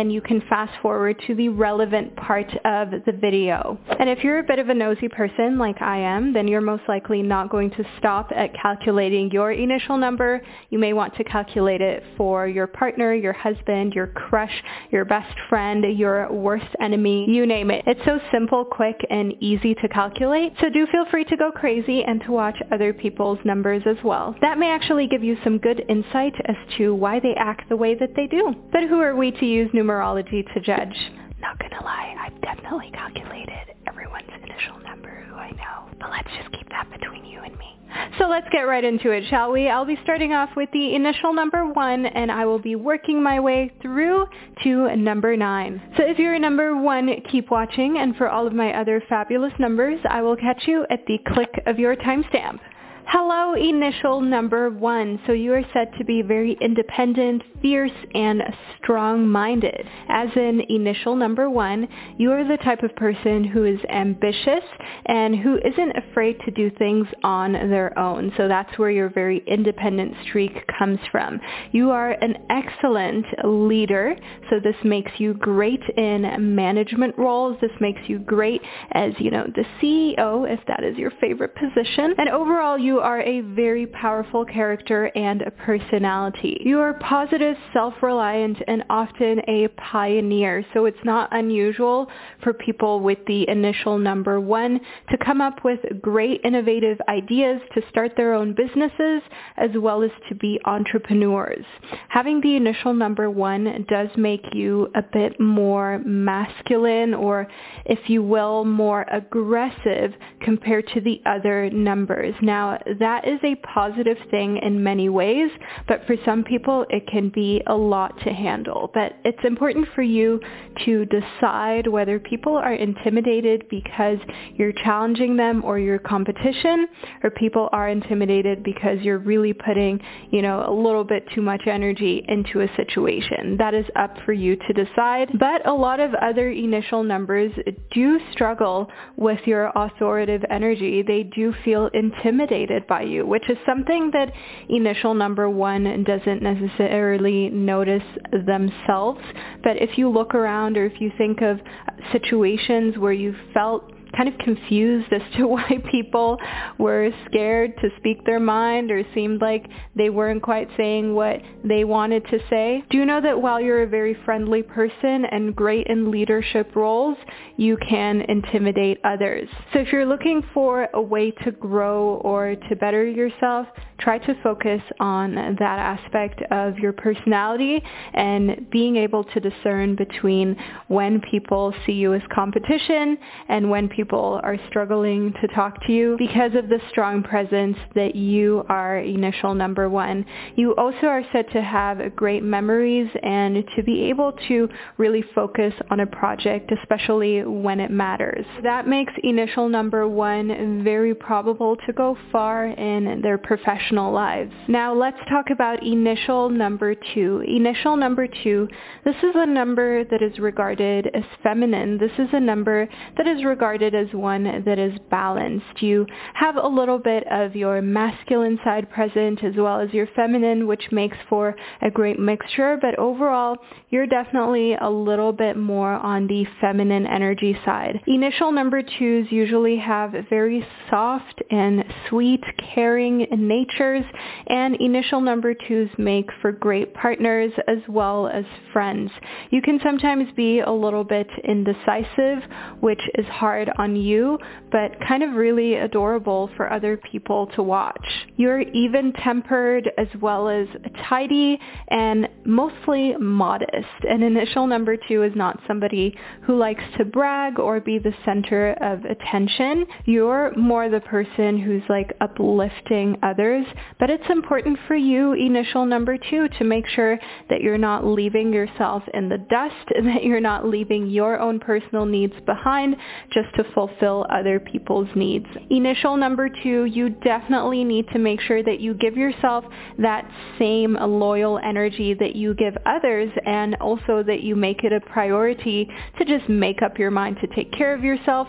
fast forward to the relevant part of the video. And if you're a bit of a nosy person like I am, then you're most likely not going to stop at calculating your initial number. You may want to calculate it for your partner, your husband, your crush, your best friend, your worst enemy, you name it. It's so simple, quick, and easy to calculate, so do feel free to go crazy and to watch other people's numbers as well. That may actually give you some good insight as to why they act the way that they do. But who are we to use numerology to judge? Not gonna lie, I've definitely calculated everyone's initial number who I know, but let's just keep that between you and me. So let's get right into it, shall we? I'll be starting off with the initial number 1, and I will be working my way through to number 9. So if you're a number 1, keep watching, and for all of my other fabulous numbers, I will catch you at the click of your timestamp. Hello, initial number 1. So you are said to be very independent, fierce, and strong-minded. As in initial number 1, you are the type of person who is ambitious and who isn't afraid to do things on their own. So that's where your very independent streak comes from. You are an excellent leader. So this makes you great in management roles. This makes you great as, the CEO, if that is your favorite position. And overall, you are a very powerful character and a personality. You are positive, self-reliant, and often a pioneer. So it's not unusual for people with the initial number 1 to come up with great innovative ideas to start their own businesses as well as to be entrepreneurs. Having the initial number 1 does make you a bit more masculine, or if you will, more aggressive compared to the other numbers. Now, that is a positive thing in many ways, but for some people it can be a lot to handle. But it's important for you to decide whether people are intimidated because you're challenging them or your competition, or people are intimidated because you're really putting, a little bit too much energy into a situation. That is up for you to decide. But a lot of other initial numbers do struggle with your authoritative energy. They do feel intimidated by you, which is something that initial number 1 doesn't necessarily notice themselves. But if you look around, or if you think of situations where you felt kind of confused as to why people were scared to speak their mind or seemed like they weren't quite saying what they wanted to say, do know that while you're a very friendly person and great in leadership roles, you can intimidate others. So if you're looking for a way to grow or to better yourself, try to focus on that aspect of your personality and being able to discern between when people see you as competition and when people are struggling to talk to you because of the strong presence that you are initial number 1. You also are said to have great memories and to be able to really focus on a project, especially when it matters. That makes initial number 1 very probable to go far in their professional lives. Now let's talk about initial number 2. Initial number 2, this is a number that is regarded as feminine. This is a number that is regarded as one that is balanced. You have a little bit of your masculine side present as well as your feminine, which makes for a great mixture, but overall you're definitely a little bit more on the feminine energy side. Initial number 2s usually have very soft and sweet, caring natures, and initial number 2s make for great partners as well as friends. You can sometimes be a little bit indecisive, which is hard on you, but kind of really adorable for other people to watch. You're even-tempered as well as tidy and mostly modest. An initial number 2 is not somebody who likes to brag or be the center of attention. You're more the person who's like uplifting others, but it's important for you, initial number 2, to make sure that you're not leaving yourself in the dust and that you're not leaving your own personal needs behind just to fulfill other people's needs. Initial number 2, you definitely need to make sure that you give yourself that same loyal energy that you give others, and also that you make it a priority to just make up your mind to take care of yourself,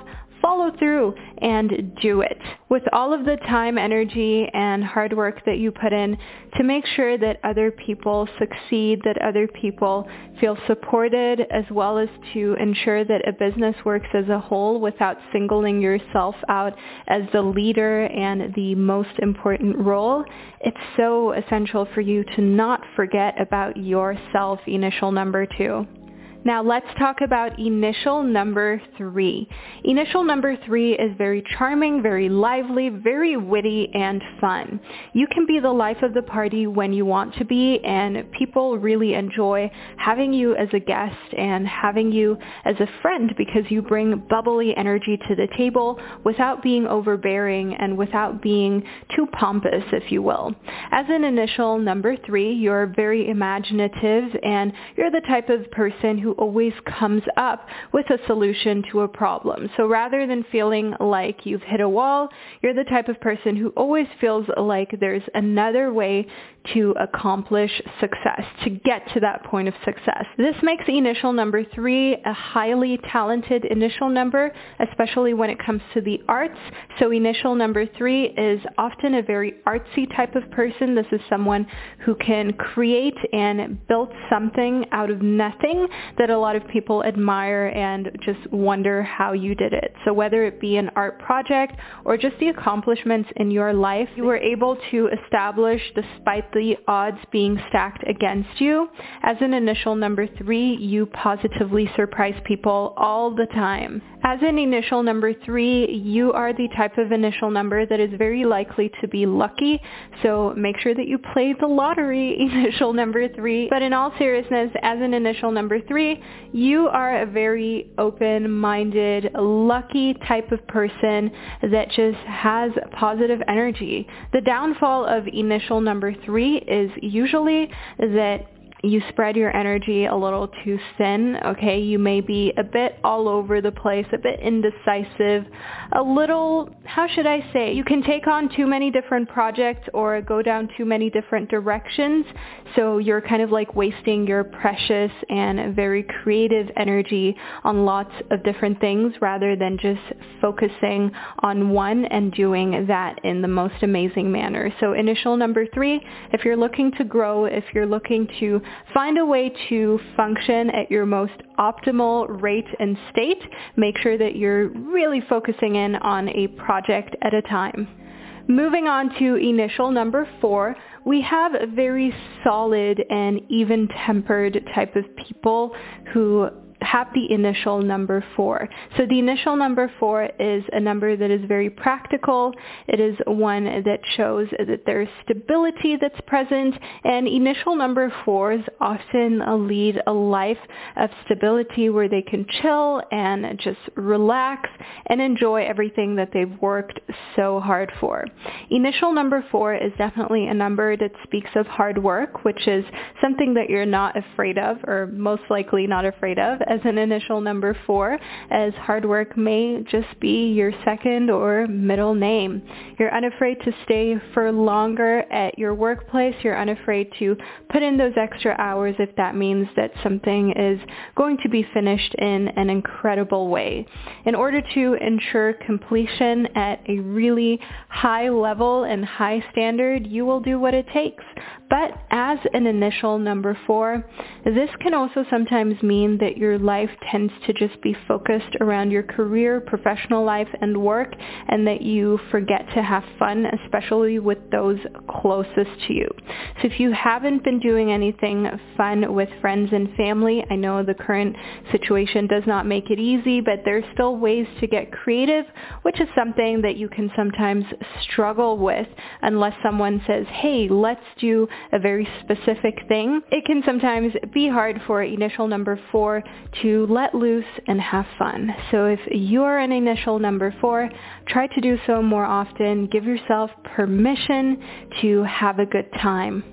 follow through and do it. With all of the time, energy, and hard work that you put in to make sure that other people succeed, that other people feel supported, as well as to ensure that a business works as a whole without singling yourself out as the leader and the most important role, it's so essential for you to not forget about yourself, initial number 2. Now let's talk about initial number 3. Initial number 3 is very charming, very lively, very witty, and fun. You can be the life of the party when you want to be, and people really enjoy having you as a guest and having you as a friend because you bring bubbly energy to the table without being overbearing and without being too pompous, if you will. As an initial number 3, you're very imaginative and you're the type of person who always comes up with a solution to a problem. So rather than feeling like you've hit a wall, you're the type of person who always feels like there's another way to accomplish success, to get to that point of success. This makes initial number 3 a highly talented initial number, especially when it comes to the arts. So initial number 3 is often a very artsy type of person. This is someone who can create and build something out of nothing that a lot of people admire and just wonder how you did it. So whether it be an art project or just the accomplishments in your life, you were able to establish despite the odds being stacked against you. As an initial number 3, you positively surprise people all the time. As an initial number 3, you are the type of initial number that is very likely to be lucky, so make sure that you play the lottery, initial number 3. But in all seriousness, as an initial number 3, you are a very open-minded, lucky type of person that just has positive energy. The downfall of initial number 3 is usually that you spread your energy a little too thin, okay? You may be a bit all over the place, a bit indecisive, a little, how should I say? You can take on too many different projects or go down too many different directions, so you're kind of like wasting your precious and very creative energy on lots of different things rather than just focusing on one and doing that in the most amazing manner. So initial number 3, if you're looking to grow, if you're looking to find a way to function at your most optimal rate and state, make sure that you're really focusing in on a project at a time. Moving on to initial number 4, we have a very solid and even-tempered type of people who have the initial number 4. So the initial number 4 is a number that is very practical. It is one that shows that there's stability that's present, and initial number 4s often lead a life of stability where they can chill and just relax and enjoy everything that they've worked so hard for. Initial number 4 is definitely a number that speaks of hard work, which is something that you're not afraid of, or most likely not afraid of, as an initial number 4, as hard work may just be your second or middle name. You're unafraid to stay for longer at your workplace. You're unafraid to put in those extra hours if that means that something is going to be finished in an incredible way. In order to ensure completion at a really high level and high standard, you will do what it takes. But as an initial number 4, this can also sometimes mean that your life tends to just be focused around your career, professional life, and work, and that you forget to have fun, especially with those closest to you. So if you haven't been doing anything fun with friends and family, I know the current situation does not make it easy, but there's still ways to get creative, which is something that you can sometimes struggle with unless someone says, hey, let's do a very specific thing. It can sometimes be hard for initial number 4 to let loose and have fun. So if you're an initial number 4, try to do so more often. Give yourself permission to have a good time.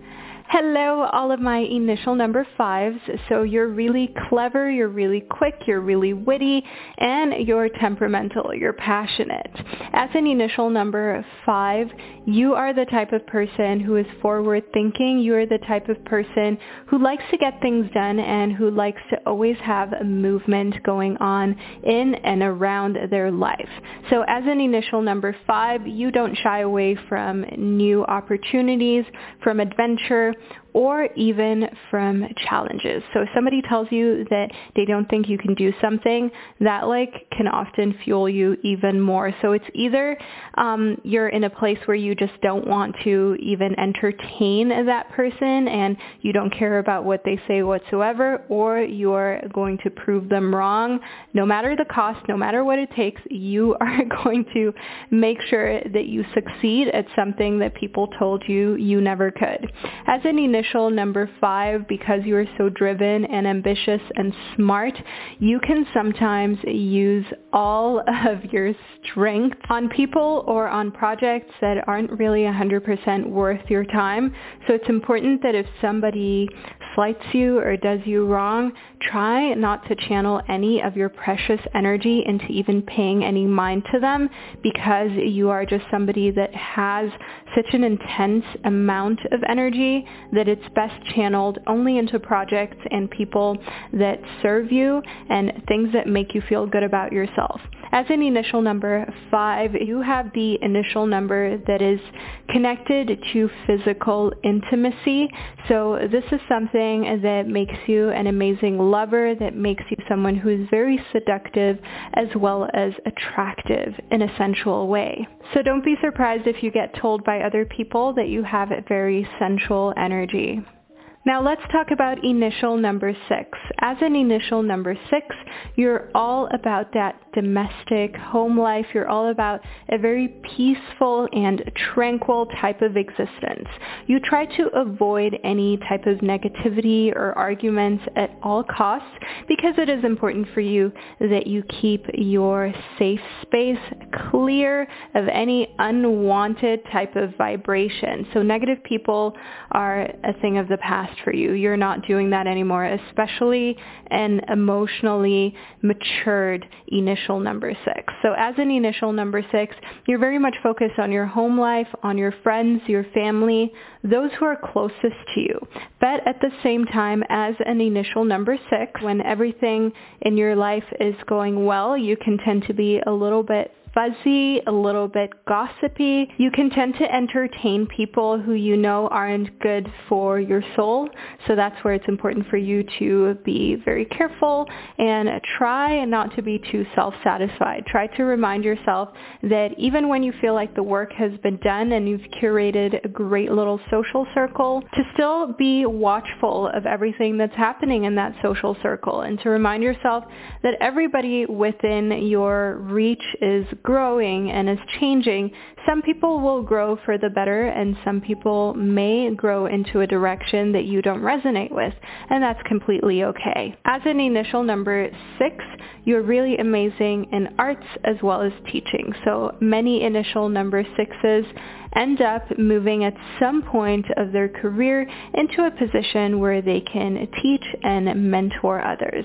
Hello, all of my initial number 5s. So you're really clever, you're really quick, you're really witty, and you're temperamental, you're passionate. As an initial number 5, you are the type of person who is forward thinking. You are the type of person who likes to get things done and who likes to always have a movement going on in and around their life. So as an initial number 5, you don't shy away from new opportunities, from adventure, or even from challenges. So if somebody tells you that they don't think you can do something, that can often fuel you even more. So it's either you're in a place where you just don't want to even entertain that person and you don't care about what they say whatsoever, or you're going to prove them wrong. No matter the cost, no matter what it takes, you are going to make sure that you succeed at something that people told you you never could. As an initial number 5, because you are so driven and ambitious and smart, you can sometimes use all of your strength on people or on projects that aren't really 100% worth your time. So it's important that if somebody slights you or does you wrong, try not to channel any of your precious energy into even paying any mind to them, because you are just somebody that has such an intense amount of energy that it's best channeled only into projects and people that serve you and things that make you feel good about yourself. As an initial number 5, you have the initial number that is connected to physical intimacy. So this is something that makes you an amazing lover, that makes you someone who is very seductive as well as attractive in a sensual way. So don't be surprised if you get told by other people that you have a very sensual energy. Now let's talk about initial number 6. As an initial number 6, you're all about that domestic home life. You're all about a very peaceful and tranquil type of existence. You try to avoid any type of negativity or arguments at all costs, because it is important for you that you keep your safe space clear of any unwanted type of vibration. So negative people are a thing of the past for you. You're not doing that anymore, especially an emotionally matured initial number 6. So as an initial number 6, you're very much focused on your home life, on your friends, your family, those who are closest to you. But at the same time, as an initial number 6, when everything in your life is going well, you can tend to be a little bit fuzzy, a little bit gossipy. You can tend to entertain people who you know aren't good for your soul. So that's where it's important for you to be very careful and try not to be too self-satisfied. Try to remind yourself that even when you feel like the work has been done and you've curated a great little social circle, to still be watchful of everything that's happening in that social circle, and to remind yourself that everybody within your reach is growing and is changing. Some people will grow for the better, and some people may grow into a direction that you don't resonate with, and that's completely okay. As an initial number 6, you're really amazing in arts as well as teaching. So many initial number 6s end up moving at some point of their career into a position where they can teach and mentor others.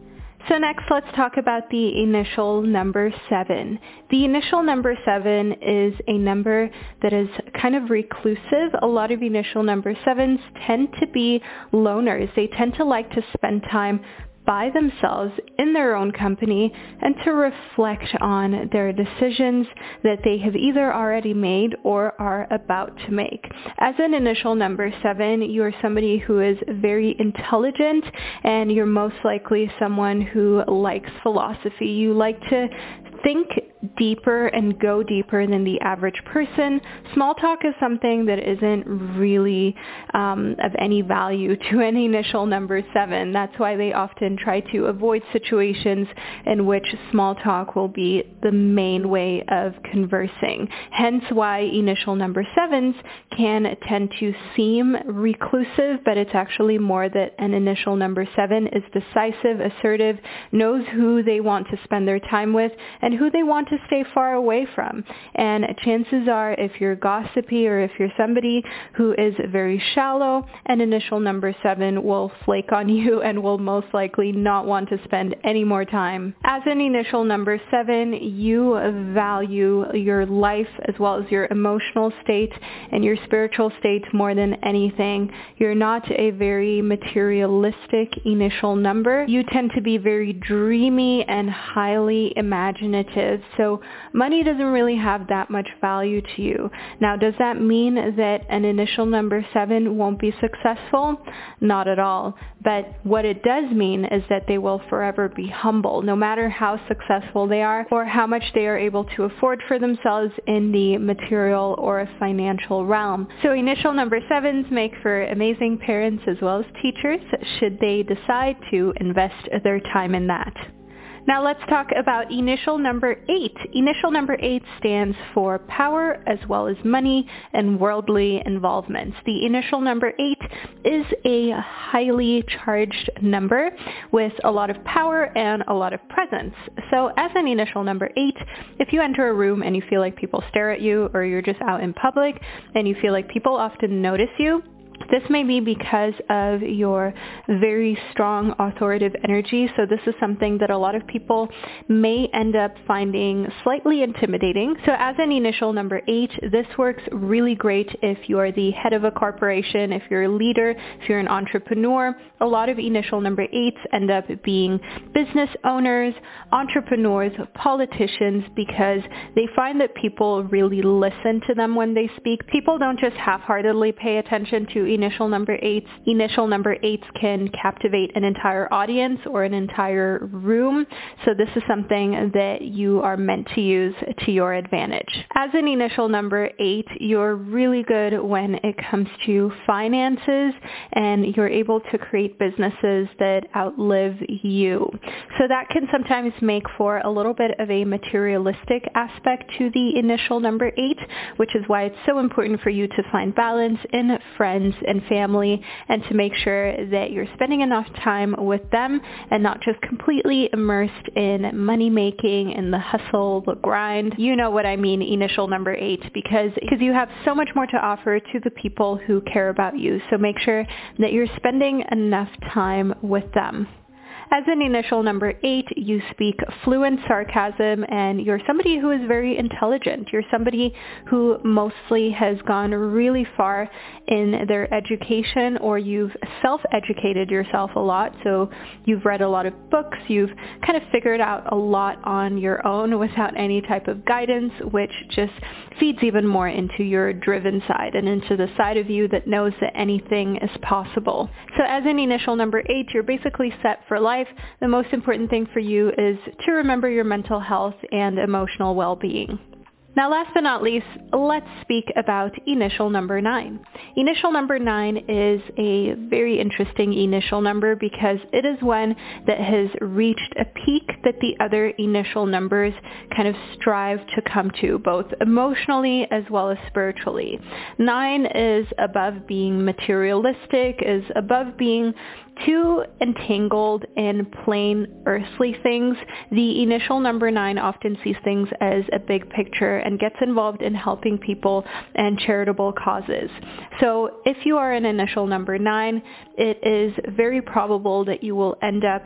So next, let's talk about the initial number 7. The initial number 7 is a number that is kind of reclusive. A lot of initial number 7s tend to be loners. They tend to like to spend time by themselves in their own company and to reflect on their decisions that they have either already made or are about to make. As an initial number 7, you are somebody who is very intelligent, and you're most likely someone who likes philosophy. You like to think deeper and go deeper than the average person. Small talk is something that isn't really of any value to an initial number 7. That's why they often try to avoid situations in which small talk will be the main way of conversing. Hence why initial number 7s can tend to seem reclusive, but it's actually more that an initial number 7 is decisive, assertive, knows who they want to spend their time with and who they want want to stay far away from. And chances are, if you're gossipy or if you're somebody who is very shallow, an initial number 7 will flake on you and will most likely not want to spend any more time. As an initial number 7, you value your life as well as your emotional state and your spiritual state more than anything. You're not a very materialistic initial number. You tend to be very dreamy and highly imaginative. So money doesn't really have that much value to you. Now, does that mean that an initial number 7 won't be successful? Not at all. But what it does mean is that they will forever be humble, no matter how successful they are or how much they are able to afford for themselves in the material or financial realm. So initial number 7s make for amazing parents as well as teachers should they decide to invest their time in that. Now let's talk about initial number 8. Initial number 8 stands for power as well as money and worldly involvements. The initial number 8 is a highly charged number with a lot of power and a lot of presence. So as an initial number 8, if you enter a room and you feel like people stare at you, or you're just out in public and you feel like people often notice you, this may be because of your very strong authoritative energy. So this is something that a lot of people may end up finding slightly intimidating. So as an initial number 8, this works really great if you are the head of a corporation, if you're a leader, if you're an entrepreneur. A lot of initial number 8s end up being business owners, entrepreneurs, politicians, because they find that people really listen to them when they speak. People don't just half-heartedly pay attention to initial number 8s. Initial number 8s can captivate an entire audience or an entire room. So this is something that you are meant to use to your advantage. As an initial number 8, you're really good when it comes to finances, and you're able to create businesses that outlive you. So that can sometimes make for a little bit of a materialistic aspect to the initial number 8, which is why it's so important for you to find balance in friends and family, and to make sure that you're spending enough time with them and not just completely immersed in money making and the hustle, the grind. You know what I mean, initial number 8, because you have so much more to offer to the people who care about you. So make sure that you're spending enough time with them. As an initial number 8, you speak fluent sarcasm, and you're somebody who is very intelligent. You're somebody who mostly has gone really far in their education, or you've self-educated yourself a lot. So you've read a lot of books. You've kind of figured out a lot on your own without any type of guidance, which just feeds even more into your driven side and into the side of you that knows that anything is possible. So as an initial number 8, you're basically set for life. The most important thing for you is to remember your mental health and emotional well-being. Now, last but not least, let's speak about initial number 9. Initial number 9 is a very interesting initial number because it is one that has reached a peak that the other initial numbers kind of strive to come to, both emotionally as well as spiritually. 9 is above being materialistic, is above being too entangled in plain earthly things. The initial number 9 often sees things as a big picture and gets involved in helping people and charitable causes. So if you are an initial number 9, it is very probable that you will end up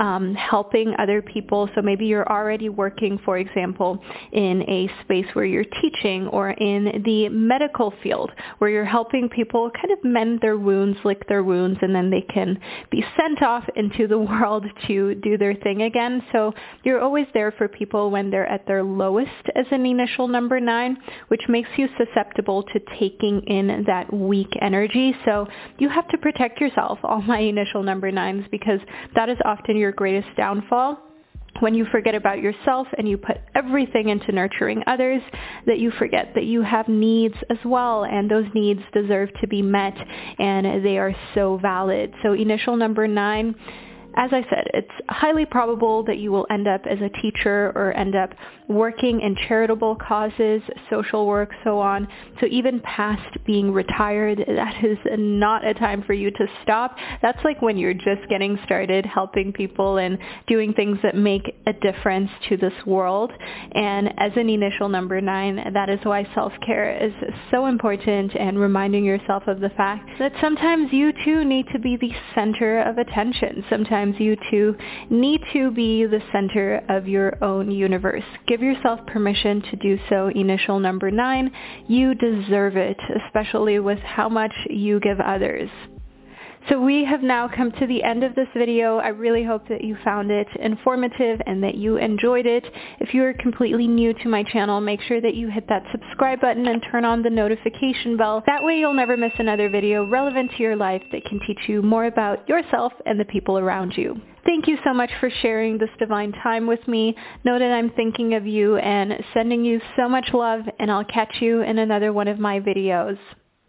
helping other people. So maybe you're already working, for example, in a space where you're teaching, or in the medical field where you're helping people kind of mend their wounds, lick their wounds, and then they can be sent off into the world to do their thing again. So you're always there for people when they're at their lowest as an initial number 9, which makes you susceptible to taking in that weak energy. So you have to protect yourself, all my initial number 9s, because that is often your greatest downfall. When you forget about yourself and you put everything into nurturing others, that you forget that you have needs as well, and those needs deserve to be met, and they are so valid. So initial number 9, as I said, it's highly probable that you will end up as a teacher or end up working in charitable causes, social work, so on. So even past being retired, that is not a time for you to stop. That's like when you're just getting started helping people and doing things that make a difference to this world. And as an initial number 9, that is why self-care is so important, and reminding yourself of the fact that sometimes you too need to be the center of attention. Sometimes you too need to be the center of your own universe. Give yourself permission to do so, initial number 9. You deserve it, especially with how much you give others. So we have now come to the end of this video. I really hope that you found it informative and that you enjoyed it. If you are completely new to my channel, make sure that you hit that subscribe button and turn on the notification bell. That way you'll never miss another video relevant to your life that can teach you more about yourself and the people around you. Thank you so much for sharing this divine time with me. Know that I'm thinking of you and sending you so much love, and I'll catch you in another one of my videos.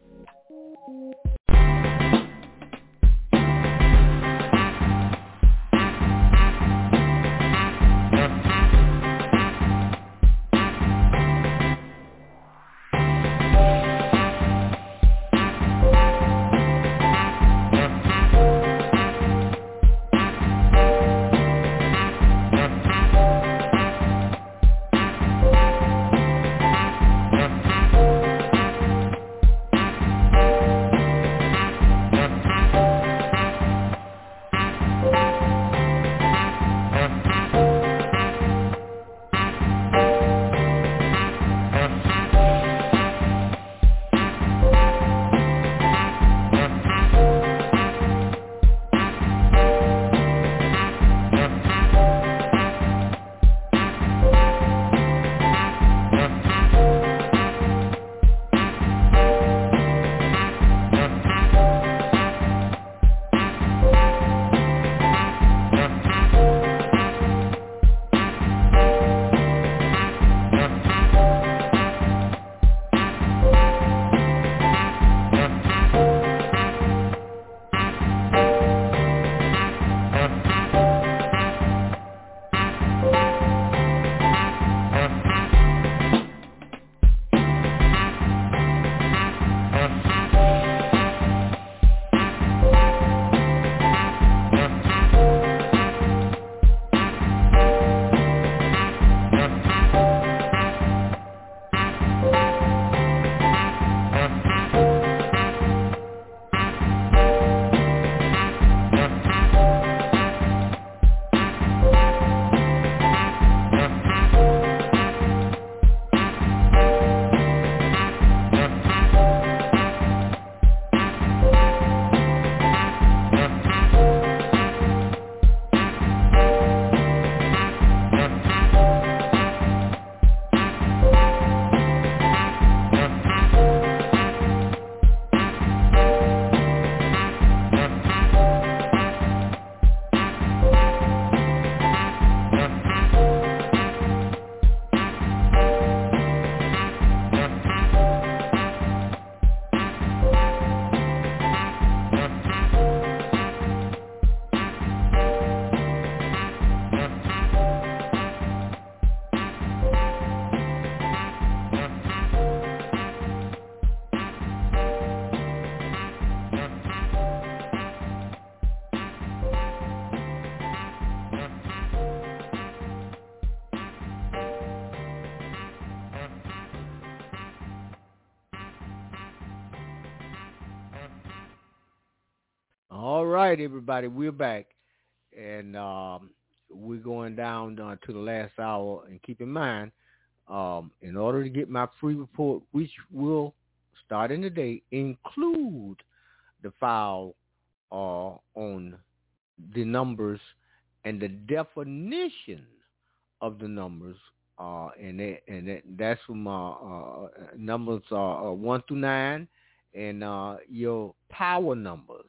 All right, everybody, we're back, and we're going down to the last hour. And keep in mind, in order to get my free report, which will start in the day, include the file on the numbers and the definition of the numbers, that's from numbers 1 through 9, and your power numbers.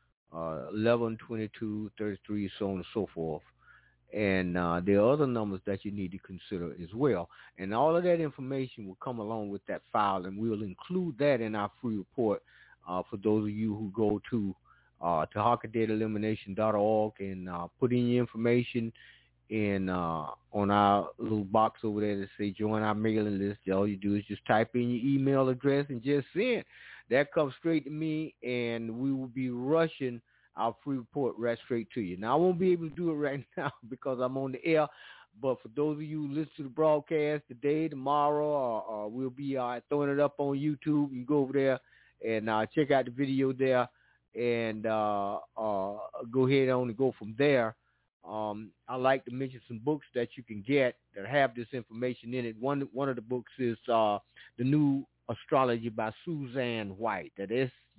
11, 22, 33, so on and so forth. And there are other numbers that you need to consider as well. And all of that information will come along with that file, and we'll include that in our free report for those of you who go to to HawkADeadElimination.org and put in your information on our little box over there that say join our mailing list. All you do is just type in your email address and just send. That comes straight to me, and we will be rushing our free report right straight to you. Now, I won't be able to do it right now because I'm on the air, but for those of you who listen to the broadcast today, tomorrow, or we'll be throwing it up on YouTube. You go over there and check out the video there and go ahead on and go from there. I like to mention some books that you can get that have this information in it. One of the books is The New Astrology by Suzanne White. That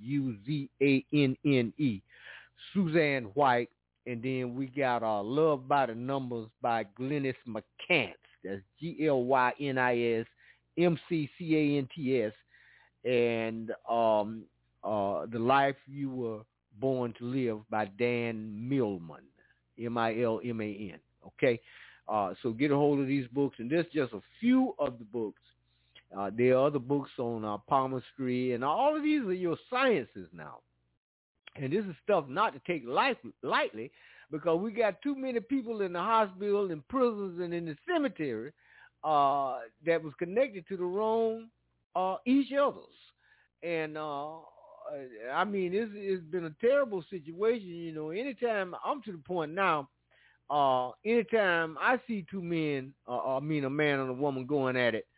Suzanne, Suzanne White. And then we got Love by the Numbers by Glynis McCants. That's Glynis McCants. And The Life You Were Born to Live by Dan Millman. Millman. Okay, so get a hold of these books, and this is just a few of the books. There are other books on palmistry, and all of these are your sciences now. And this is stuff not to take lightly, because we got too many people in the hospital, in prisons, and in the cemetery that was connected to the wrong each other's. And I mean, it's been a terrible situation. You know, anytime I'm to the point now, anytime I see two men, a man and a woman going at it,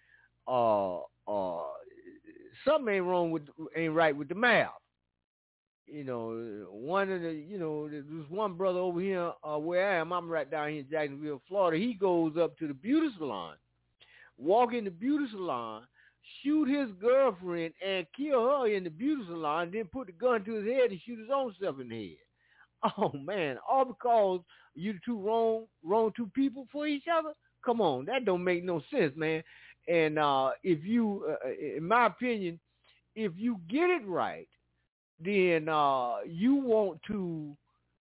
something ain't right with the math. You know, there's one brother over here where I am. I'm right down here in Jacksonville, Florida. He goes up to the beauty salon, walk in the beauty salon, shoot his girlfriend and kill her in the beauty salon, then put the gun to his head and shoot his own self in the head. Oh man, all because you two wrong two people for each other? Come on, that don't make no sense, man. And if you, in my opinion, if you get it right, then you want to,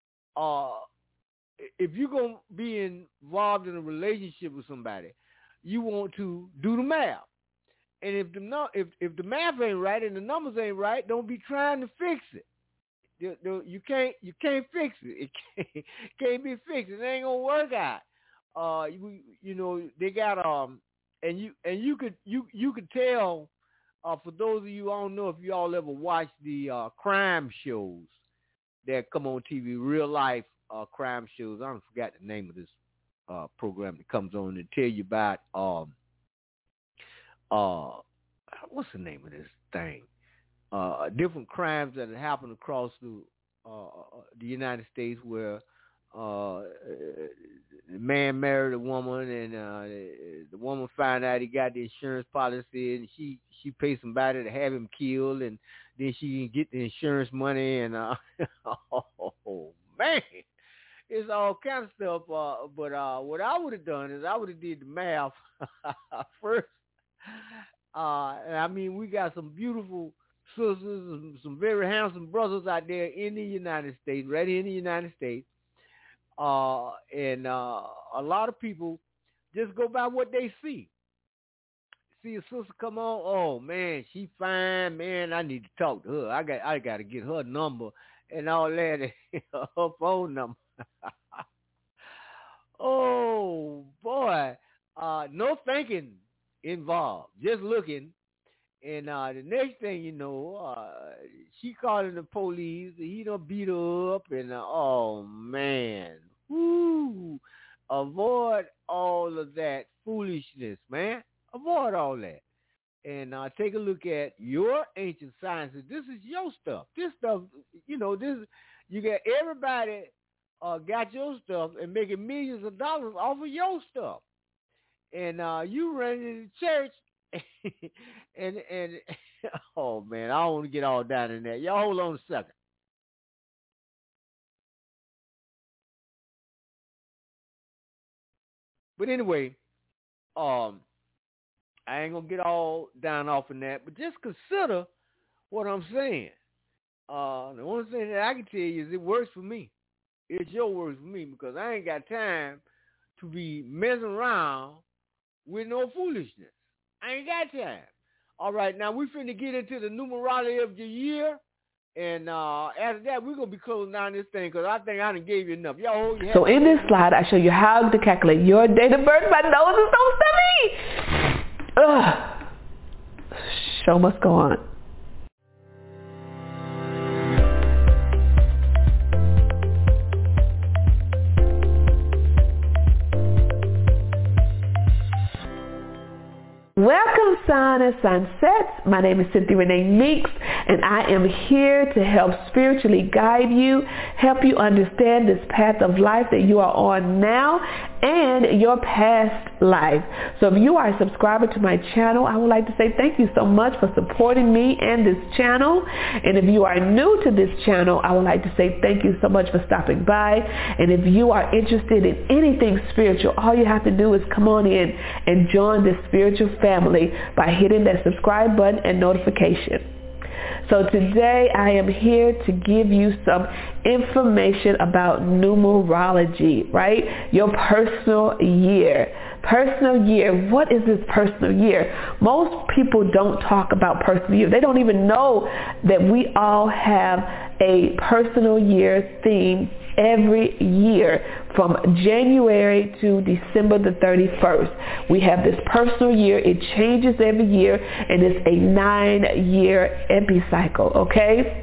if you're going to be involved in a relationship with somebody, you want to do the math. And if the math ain't right and the numbers ain't right, don't be trying to fix it. You can't fix it. It can't be fixed. It ain't gonna work out. You know they got and you could tell. For those of you, I don't know if you all ever watched the crime shows that come on TV, real life crime shows. I don't forgot the name of this program that comes on and tell you about what's the name of this thing? Different crimes that have happened across the United States where the man married a woman and the woman found out he got the insurance policy and she paid somebody to have him killed and then she can get the insurance money and oh man, it's all kind of stuff. But what I would have done is I would have did the math first. And I mean, we got some beautiful sisters and some very handsome brothers out there in the United States, right here in the United States. And a lot of people just go by what they see. See a sister come on, oh man, she fine, man, I need to talk to her. I got to get her number and all that, her phone number. Oh boy, no thinking involved, just looking. And the next thing you know, she calling the police. He done beat her up, and oh man, woo! Avoid all of that foolishness, man. Avoid all that, and take a look at your ancient sciences. This is your stuff. This stuff, you know, this you got everybody got your stuff and making millions of dollars off of your stuff, and you running the church. and oh man, I don't want to get all down in that. Y'all hold on a second. But anyway, I ain't gonna get all down off in that, but just consider what I'm saying. The only thing that I can tell you is it works for me. It sure works for me because I ain't got time to be messing around with no foolishness. I ain't got time. All right, now we finna get into the numerology of the year. And after that, we're going to be closing down this thing because I think I done gave you enough. Yo, so in this slide, I show you how to calculate your date of birth. My nose is so stuffy. Ugh. Show must go on. Welcome, Sun and Sunsets. My name is Cynthia Renee Meeks, and I am here to help spiritually guide you, help you understand this path of life that you are on now and your past life. So if you are a subscriber to my channel, I would like to say thank you so much for supporting me and this channel. And if you are new to this channel, I would like to say thank you so much for stopping by. And if you are interested in anything spiritual, all you have to do is come on in and join this spiritual family by hitting that subscribe button and notification. So today I am here to give you some information about numerology, right? Your personal year. Personal year. What is this personal year? Most people don't talk about personal year. They don't even know that we all have a personal year theme every year from January to December the 31st. We have this personal year. It changes every year, and it's a 9-year epicycle, okay?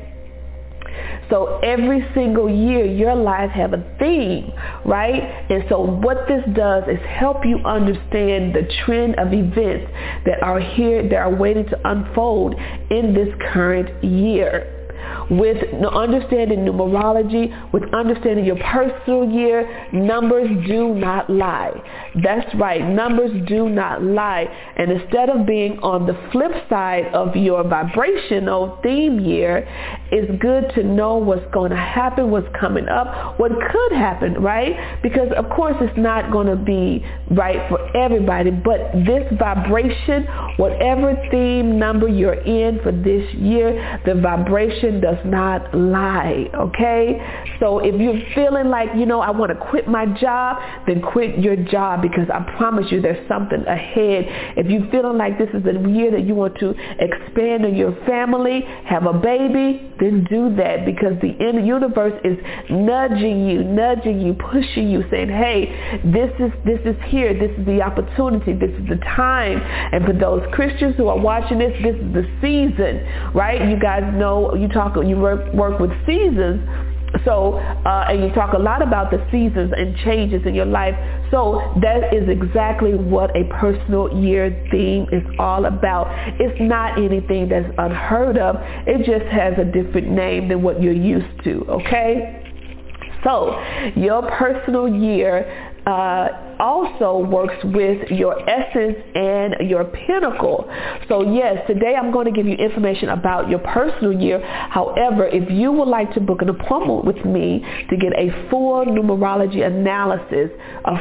So every single year, your life have a theme, right? And so what this does is help you understand the trend of events that are here, that are waiting to unfold in this current year. With understanding numerology, with understanding your personal year, numbers do not lie. That's right, numbers do not lie. And instead of being on the flip side of your vibrational theme year, it's good to know what's going to happen, what's coming up, what could happen, right? Because of course it's not going to be right for everybody, but this vibration, whatever theme number you're in for this year, the vibration does not lie, okay? So if you're feeling like, I want to quit my job, then quit your job, because I promise you there's something ahead. If you're feeling like this is a year that you want to expand in your family, have a baby, then do that, because the universe is nudging you, pushing you, saying, hey, this is here, this is the opportunity, this is the time. And for those Christians who are watching this is the season, right? You guys know, you work with seasons. So, and you talk a lot about the seasons and changes in your life. So that is exactly what a personal year theme is all about. It's not anything that's unheard of. It just has a different name than what you're used to, okay? So your personal year also works with your essence and your pinnacle. So yes, today I'm going to give you information about your personal year. However, if you would like to book an appointment with me to get a full numerology analysis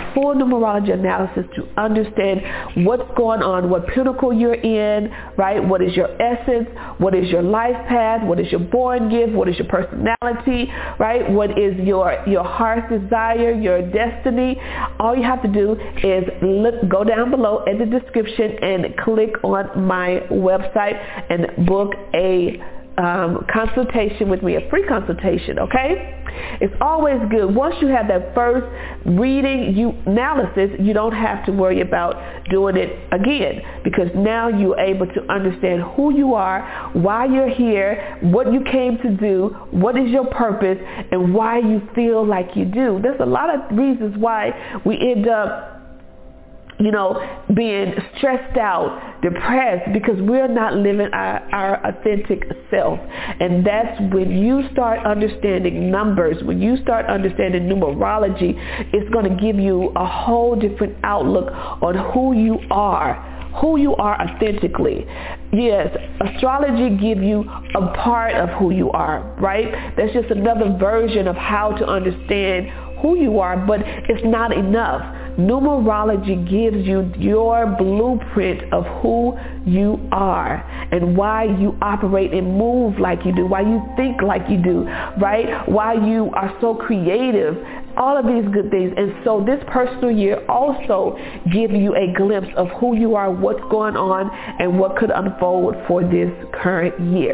to understand what's going on, what pinnacle you're in, right? What is your essence? What is your life path? What is your born gift? What is your personality, right? What is your heart's desire, your destiny? All you have to do is go down below in the description and click on my website and book a consultation with me, a free consultation, okay? It's always good. Once you have that first analysis, you don't have to worry about doing it again, because now you're able to understand who you are, why you're here, what you came to do, what is your purpose, and why you feel like you do. There's a lot of reasons why we end up being stressed out, depressed, because we're not living our authentic self. And that's when you start understanding numbers, when you start understanding numerology, it's going to give you a whole different outlook on who you are authentically. Yes, astrology gives you a part of who you are, right? That's just another version of how to understand who you are, but it's not enough. Numerology gives you your blueprint of who you are and why you operate and move like you do, why you think like you do, right? Why you are so creative, all of these good things. And so this personal year also gives you a glimpse of who you are, what's going on, and what could unfold for this current year.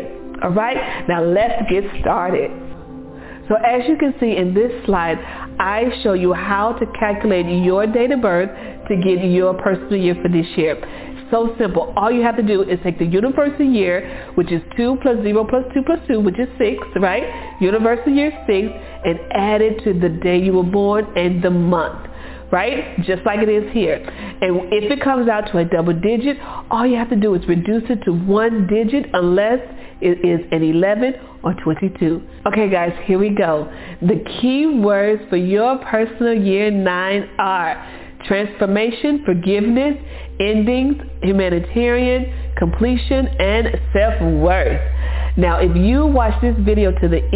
All right, now let's get started. So as you can see in this slide, I show you how to calculate your date of birth to get your personal year for this year. So simple. All you have to do is take the universal year, which is 2 plus 0 plus 2 plus 2, which is 6, right? Universal year 6, and add it to the day you were born and the month, right? Just like it is here. And if it comes out to a double digit, all you have to do is reduce it to one digit unless it is an 11 or 22. Okay guys, here we go. The key words for your personal year 9 are transformation, forgiveness, endings, humanitarian, completion, and self-worth. Now, if you watch this video to the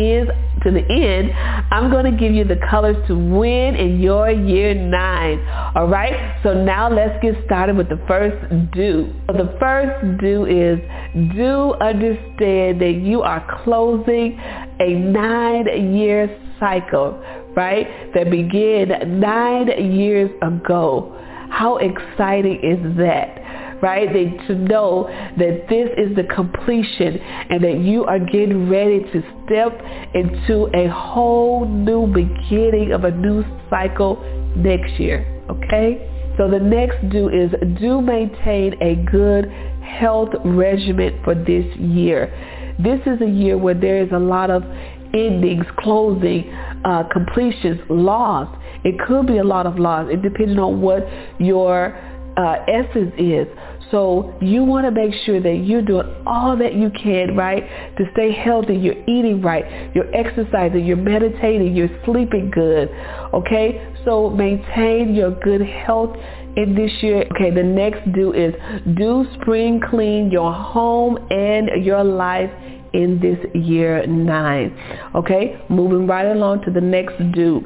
end, I'm going to give you the colors to win in your year 9. All right? So now let's get started with the first do. So the first do is do understand that you are closing a 9-year cycle, right? That began 9 years ago. How exciting is that? Right? To know that this is the completion and that you are getting ready to step into a whole new beginning of a new cycle next year. Okay? So the next do is do maintain a good health regimen for this year. This is a year where there is a lot of endings, closing, completions, loss. It could be a lot of loss. It depends on what your essence is. So you want to make sure that you're doing all that you can, right, to stay healthy. You're eating right, you're exercising, you're meditating, you're sleeping good, okay? So maintain your good health in this year. Okay, the next do is do spring clean your home and your life in this year 9. Okay, moving right along to the next do.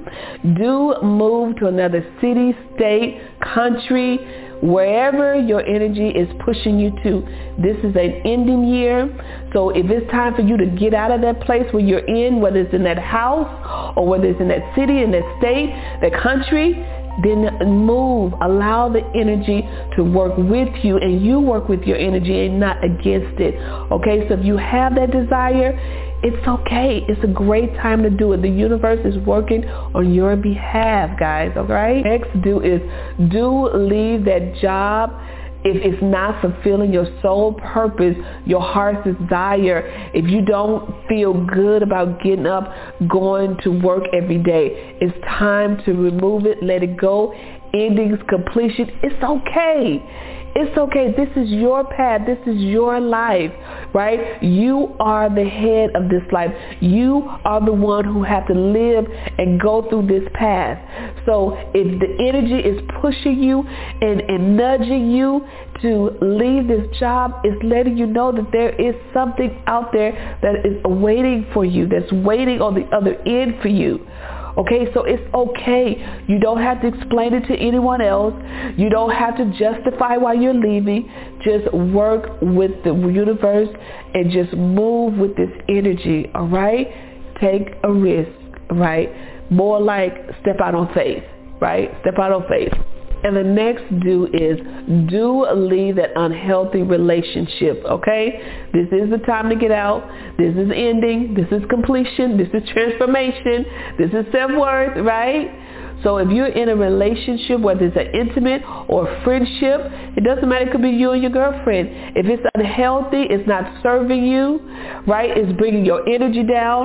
Do move to another city, state, country, wherever your energy is pushing you to. This is an ending year. So if it's time for you to get out of that place where you're in, whether it's in that house or whether it's in that city, in that state, that country, then move. Allow the energy to work with you and you work with your energy and not against it. Okay, so if you have that desire, it's okay. It's a great time to do it. The universe is working on your behalf, guys, okay? Next do is do leave that job if it's not fulfilling your soul purpose, your heart's desire. If you don't feel good about getting up, going to work every day, it's time to remove it, let it go. Endings, completion, it's okay. It's okay. This is your path. This is your life, right? You are the head of this life. You are the one who have to live and go through this path. So if the energy is pushing you and nudging you to leave this job, it's letting you know that there is something out there that is waiting for you, that's waiting on the other end for you. Okay, so it's okay. You don't have to explain it to anyone else. You don't have to justify why you're leaving. Just work with the universe and just move with this energy, all right? Take a risk, right? More like step out on faith, right? Step out on faith. And the next do is do leave that unhealthy relationship, okay? This is the time to get out. This is ending. This is completion. This is transformation. This is self-worth, right? So if you're in a relationship, whether it's an intimate or friendship, it doesn't matter. It could be you and your girlfriend. If it's unhealthy, it's not serving you, right? It's bringing your energy down.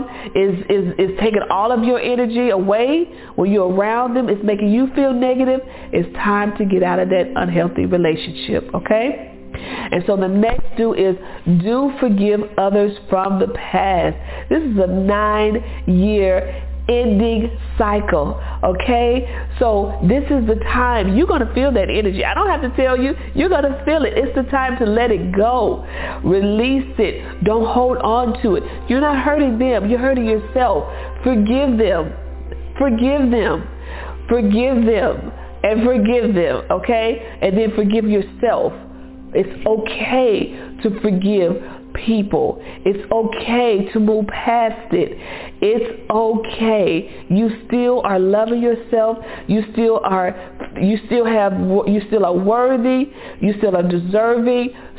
It's taking all of your energy away when you're around them. It's making you feel negative. It's time to get out of that unhealthy relationship, okay? And so the next do is do forgive others from the past. This is a 9-year ending cycle, okay? So this is the time. You're going to feel that energy. I don't have to tell you. You're going to feel it. It's the time to let it go. Release it. Don't hold on to it. You're not hurting them. You're hurting yourself. Forgive them. Forgive them. Forgive them. And forgive them, okay? And then forgive yourself. It's okay to forgive people. It's okay to move past it. It's okay. You still are loving yourself. You still are worthy. You still are deserving.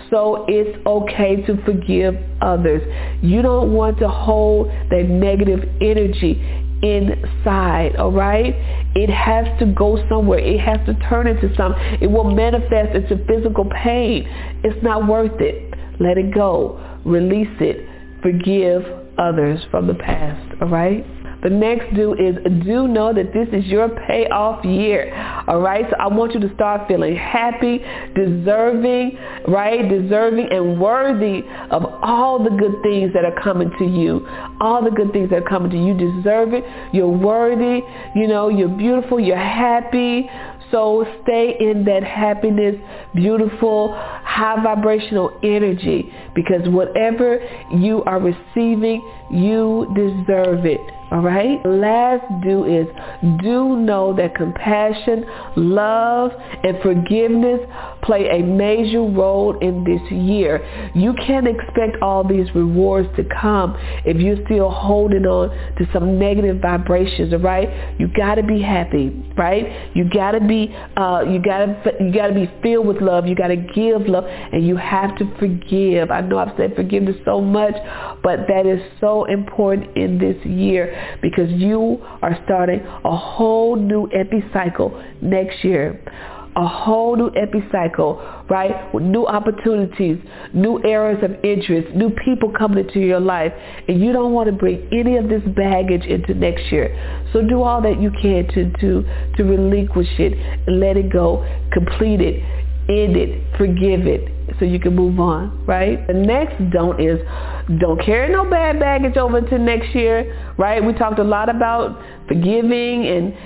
So it's okay to forgive others. You don't want to hold that negative energy inside, all right? It has to go somewhere. It has to turn into something. It will manifest into physical pain. It's not worth it. Let it go. Release it. Forgive others from the past, all right? The next do is do know that this is your payoff year, all right? So I want you to start feeling happy, deserving, right? Deserving and worthy of all the good things that are coming to you. All the good things that are coming to you. You deserve it. You're worthy. You know, you're beautiful. You're happy. So stay in that happiness, beautiful, high vibrational energy, because whatever you are receiving, you deserve it. All right? Last do is do know that compassion, love, and forgiveness play a major role in this year. You can't expect all these rewards to come if you're still holding on to some negative vibrations, all right? You got to be happy, right? You got to be you got to be filled with love. You got to give love, and you have to forgive. I know I've said forgiveness so much, but that is so important in this year, because you are starting a whole new epicycle next year. A whole new epicycle, right? With new opportunities, new areas of interest, new people coming into your life. And you don't want to bring any of this baggage into next year. So do all that you can to relinquish it, and let it go, complete it, end it, forgive it, so you can move on, right? The next don't is don't carry no bad baggage over to next year, right? We talked a lot about forgiving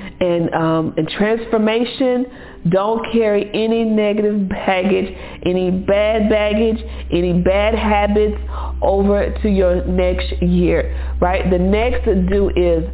and transformation. Don't carry any negative baggage, any bad baggage, any bad habits over to your next year, right? The next do is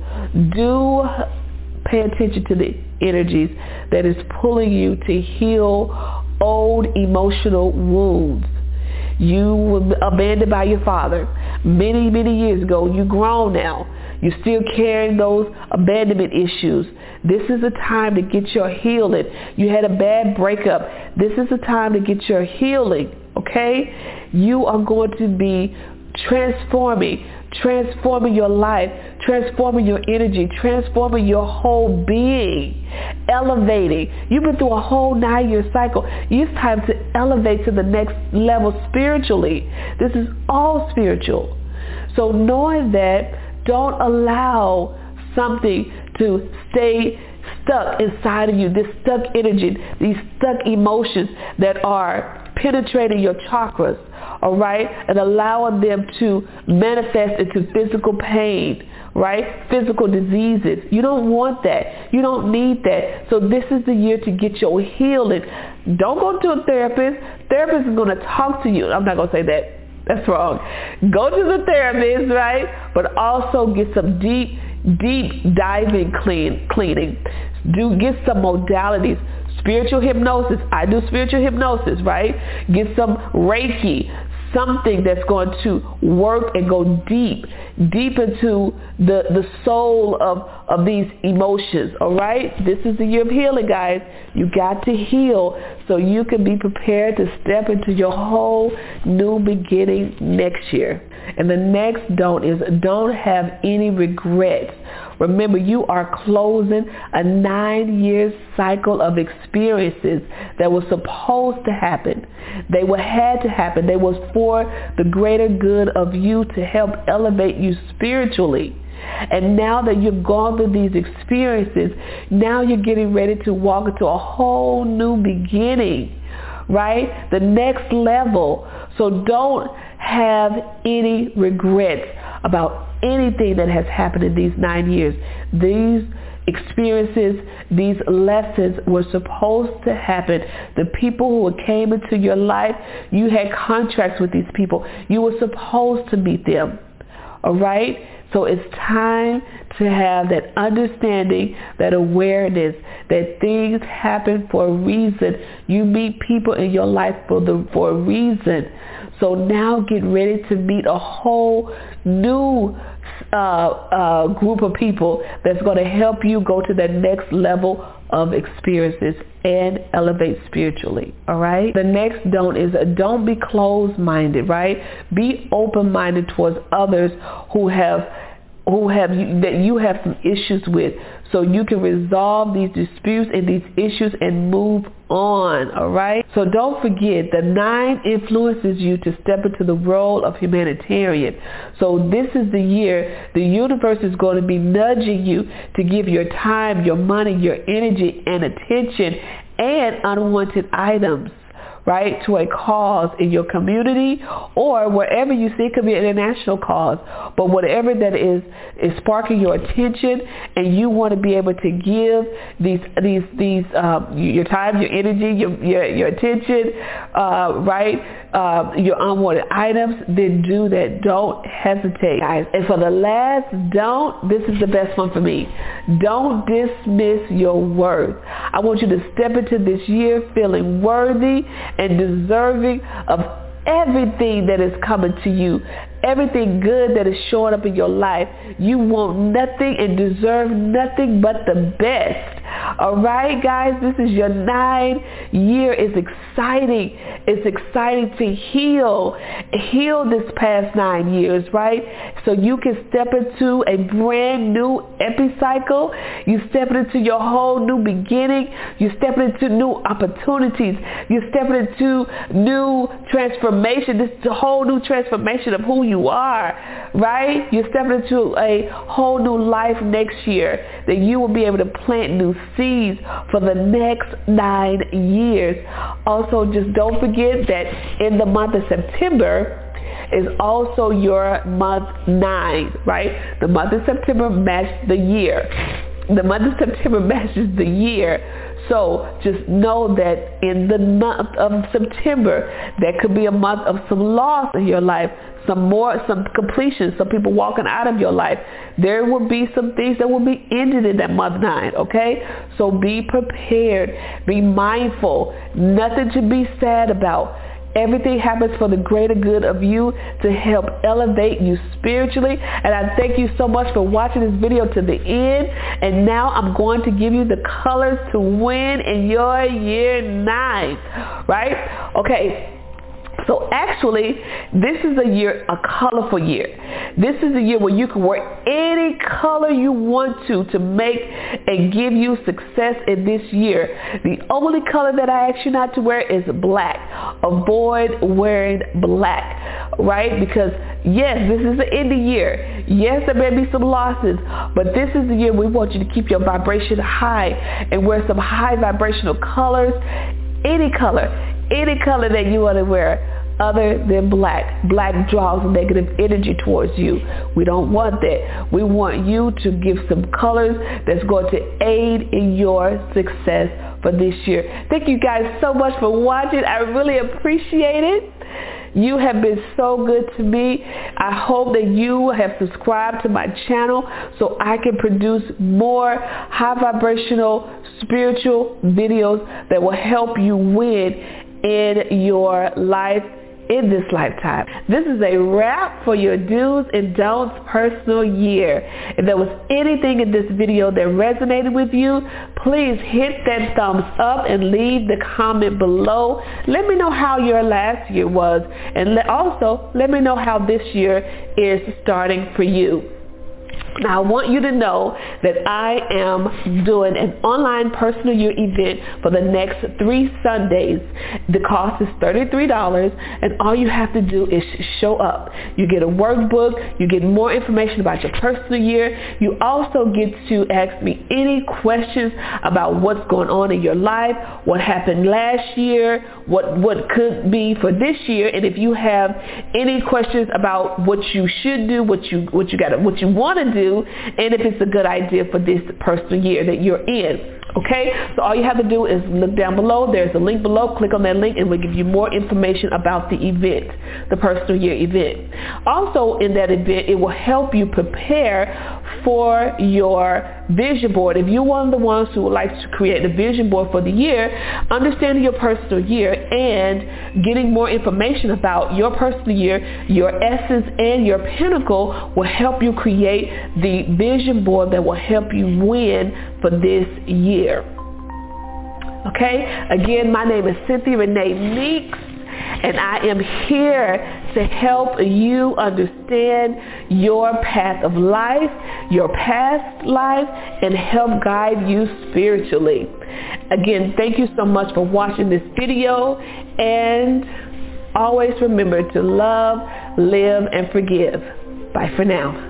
pay attention to the energies that is pulling you to heal old emotional wounds. You were abandoned by your father many, many years ago. You're grown now. You're still carrying those abandonment issues. This is the time to get your healing. You had a bad breakup. This is the time to get your healing, okay? You are going to be transforming your life, transforming your energy, transforming your whole being, elevating. You've been through a whole 9-year cycle. It's time to elevate to the next level spiritually. This is all spiritual. So knowing that, don't allow something to stay stuck inside of you, this stuck energy, these stuck emotions that are penetrating your chakras, all right, and allowing them to manifest into physical pain, right, physical diseases. You don't want that. You don't need that. So this is the year to get your healing. Don't go to a therapist. Therapist is going to talk to you. I'm not going to say that. That's wrong. Go to the therapist, right, but also get some deep diving cleaning. Get some modalities. Spiritual hypnosis. I do spiritual hypnosis, right? Get some Reiki, something that's going to work and go deep into the soul of these emotions, all right? This is the year of healing, guys. You got to heal so you can be prepared to step into your whole new beginning next year. And the next don't is don't have any regrets. Remember, you are closing a 9-year cycle of experiences that was supposed to happen. They had to happen. They was for the greater good of you, to help elevate you spiritually. And now that you've gone through these experiences, now you're getting ready to walk into a whole new beginning, right? The next level. So don't have any regrets about anything that has happened in these 9 years. These experiences, these lessons were supposed to happen. The people who came into your life, you had contracts with these people. You were supposed to meet them. All right? So it's time to have that understanding, that awareness, that things happen for a reason. You meet people in your life for a reason. So now get ready to meet a whole new group of people that's going to help you go to that next level of experiences and elevate spiritually. All right. The next don't is don't be closed-minded. Right. Be open-minded towards others who have that you have some issues with, so you can resolve these disputes and these issues and move on. All right. So don't forget, the 9 influences you to step into the role of humanitarian. So this is the year the universe is going to be nudging you to give your time, your money, your energy, and attention and unwanted items, right, to a cause in your community or wherever you see. It could be an international cause, but whatever that is sparking your attention, and you want to be able to give these your time, your energy, your attention, your unwanted items, then do that. Don't hesitate, guys. And for the last don't, this is the best one for me. Don't dismiss your worth. I want you to step into this year feeling worthy and deserving of everything that is coming to you, everything good that is showing up in your life. You want nothing and deserve nothing but the best. All right, guys, this is your 9 year. It's exciting. It's exciting to heal this past 9 years, right? So you can step into a brand new epicycle. You step into your whole new beginning. You step into new opportunities. You step into new transformation. This is a whole new transformation of who you are, right? You step into a whole new life next year that you will be able to plant new seeds for the next 9 years. Also, just don't forget that in the month of September is also your month 9, right? The month of September matches the year. The month of September matches the year. So just know that in the month of September, that could be a month of some loss in your life, some completion, some people walking out of your life. There will be some things that will be ended in that month 9, okay? So be prepared. Be mindful. Nothing to be sad about. Everything happens for the greater good of you, to help elevate you spiritually. And I thank you so much for watching this video to the end. And now I'm going to give you the colors to win in your year 9, right? Okay. So actually, this is a colorful year. This is a year where you can wear any color you want to make and give you success in this year. The only color that I ask you not to wear is black. Avoid wearing black, right? Because yes, this is the end of the year. Yes, there may be some losses, but this is the year we want you to keep your vibration high and wear some high vibrational colors. Any color that you want to wear other than black. Black draws negative energy towards you. We don't want that. We want you to give some colors that's going to aid in your success for this year. Thank you guys so much for watching. I really appreciate it. You have been so good to me. I hope that you have subscribed to my channel so I can produce more high vibrational spiritual videos that will help you win in your life in this lifetime. This is a wrap for your do's and don'ts personal year. If there was anything in this video that resonated with you, please hit that thumbs up and leave the comment below. Let me know how your last year was, and also let me know how this year is starting for you. Now, I want you to know that I am doing an online personal year event for the next 3 Sundays. The cost is $33, and all you have to do is show up. You get a workbook. You get more information about your personal year. You also get to ask me any questions about what's going on in your life, what happened last year, what could be for this year, and if you have any questions about what you should do, what you want to do, and if it's a good idea for this personal year that you're in. Okay, so all you have to do is look down below. There's a link below. Click on that link and we'll give you more information about the event, the personal year event. Also in that event, it will help you prepare for your vision board. If you're one of the ones who would like to create a vision board for the year, understanding your personal year and getting more information about your personal year, your essence, and your pinnacle will help you create the vision board that will help you win for this year. Okay? Again, my name is Cynthia Renee Meeks, and I am here to help you understand your path of life, your past life, and help guide you spiritually. Again, thank you so much for watching this video, and always remember to love, live, and forgive. Bye for now.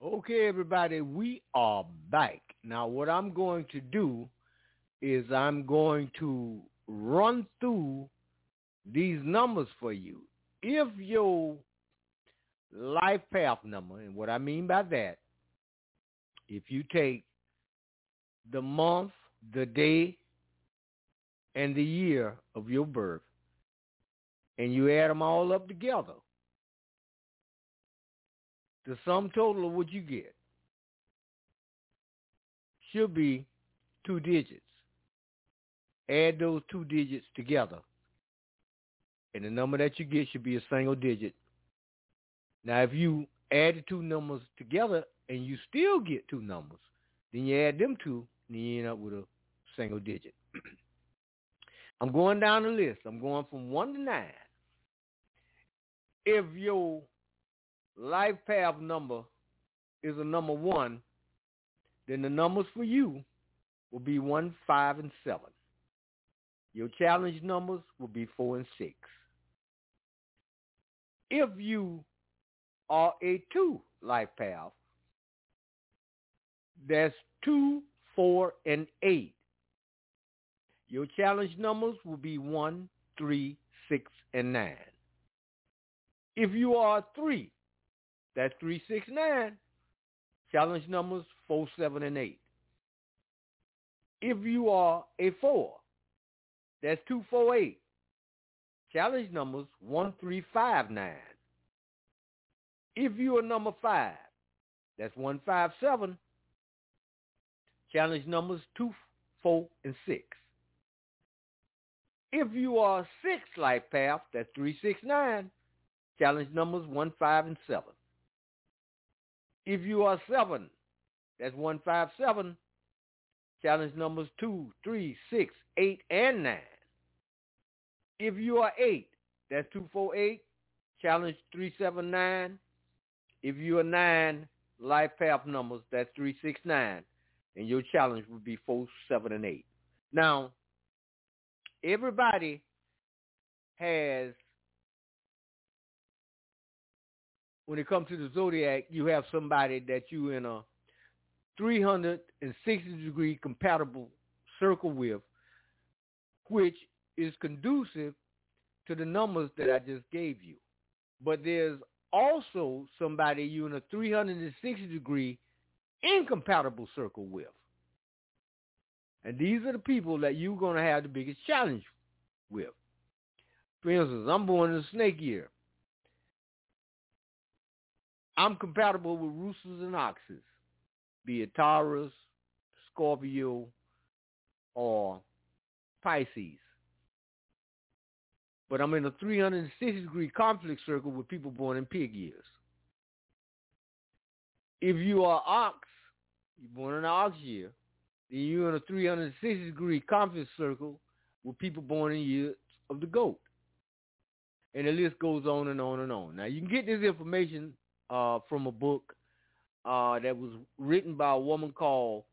Okay, everybody, we are back. Now, what I'm going to do is I'm going to run through these numbers for you. If your life path number, and what I mean by that, if you take the month, the day, and the year of your birth, and you add them all up together, the sum total of what you get should be 2 digits. Add those 2 digits together, and the number that you get should be a single digit. Now, if you add the 2 numbers together and you still get 2 numbers, then you add them 2, and you end up with a single digit. I'm going down the list. I'm going from 1 to 9. If your life path number is a number 1, then the numbers for you will be 1, 5, and 7. Your challenge numbers will be 4 and 6. If you are a 2 life path, that's 2, 4, and 8. Your challenge numbers will be 1, 3, 6, and 9. If you are 3, that's 3, 6, 9. Challenge numbers 4, 7, and 8. If you are a 4, that's 2, 4, 8. Challenge numbers 1, 3, 5, 9. If you are number 5, that's 1, 5, 7. Challenge numbers 2, 4, and 6. If you are 6 life path, that's 3, 6, 9. Challenge numbers 1, 5, and 7. If you are 7, that's 1, 5, 7. Challenge numbers 2, 3, 6, 8, and 9. If you are 8, that's 2, 4, 8. Challenge 3, 7, 9. If you are 9 life path numbers, that's 3, 6, 9. And your challenge would be 4, 7, and 8. Now, everybody has, when it comes to the zodiac, you have somebody that you in a 360-degree compatible circle with, which is conducive to the numbers that I just gave you. But there's also somebody you in a 360-degree incompatible circle with. And these are the people that you're going to have the biggest challenge with. For instance, I'm born in a snake year. I'm compatible with roosters and oxes, be it Taurus, Scorpio, or Pisces. But I'm in a 360-degree conflict circle with people born in pig years. If you are ox, you're born in an ox year, then you're in a 360-degree conflict circle with people born in years of the goat. And the list goes on and on and on. Now, you can get this information from a book that was written by a woman called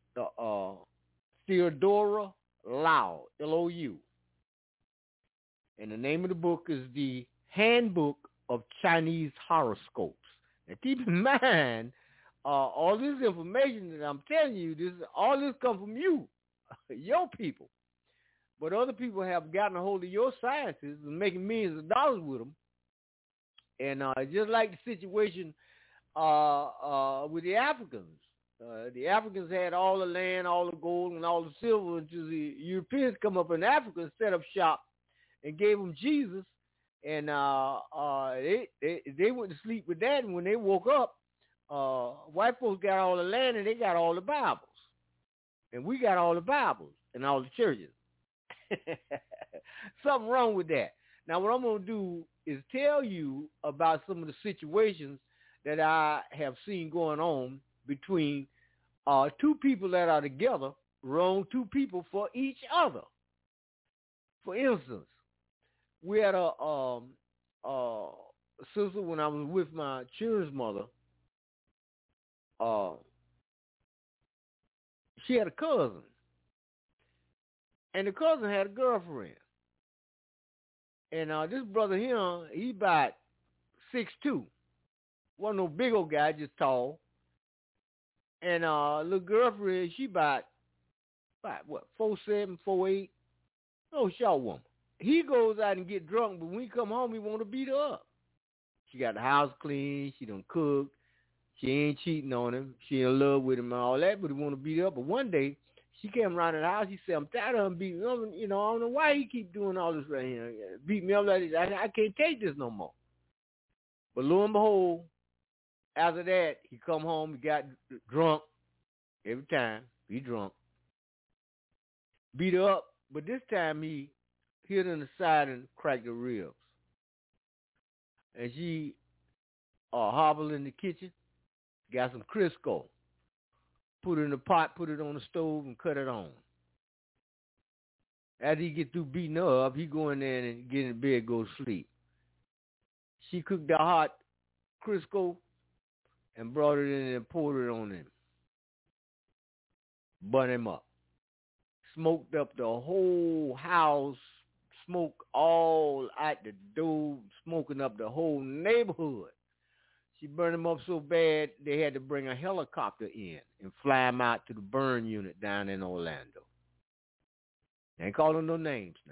Theodora Lau, L-O-U. And the name of the book is The Handbook of Chinese Horoscopes. Now, keep in mind, all this information that I'm telling you, all this comes from you, your people. But other people have gotten a hold of your sciences and making millions of dollars with them. And just like the situation with the Africans. The Africans had all the land, all the gold, and all the silver until the Europeans come up in Africa and set up shop and gave them Jesus. And they went to sleep with that. And when they woke up, white folks got all the land and they got all the Bibles. And we got all the Bibles and all the churches. Something wrong with that. Now, what I'm going to do is tell you about some of the situations that I have seen going on between two people that are together, wrong two people for each other. For instance, we had a sister when I was with my children's mother. She had a cousin, and the cousin had a girlfriend. And this brother here, he about 6'2". Wasn't no big old guy, just tall. And little girlfriend, she about what, 4'7", 4'8", no short woman. He goes out and get drunk, but when he come home, he want to beat her up. She got the house clean. She done cooked. She ain't cheating on him. She in love with him and all that, but he want to beat her up. But one day, she came around the house. She said, I'm tired of him beating me up. You know, I don't know why he keep doing all this right here. Beat me up like this. I can't take this no more. But lo and behold, after that, he come home. He got drunk every time. He drunk. Beat her up. But this time, he hit her in the side and cracked her ribs. And she hobbled in the kitchen, got some Crisco, put it in the pot, put it on the stove, and cut it on. After he get through beating her up, he go in there and get in bed, go to sleep. She cooked the hot Crisco and brought it in and poured it on him. Burn him up. Smoked up the whole house. Smoke all out the door, smoking up the whole neighborhood. She burned him up so bad, they had to bring a helicopter in and fly him out to the burn unit down in Orlando. They ain't calling no names now.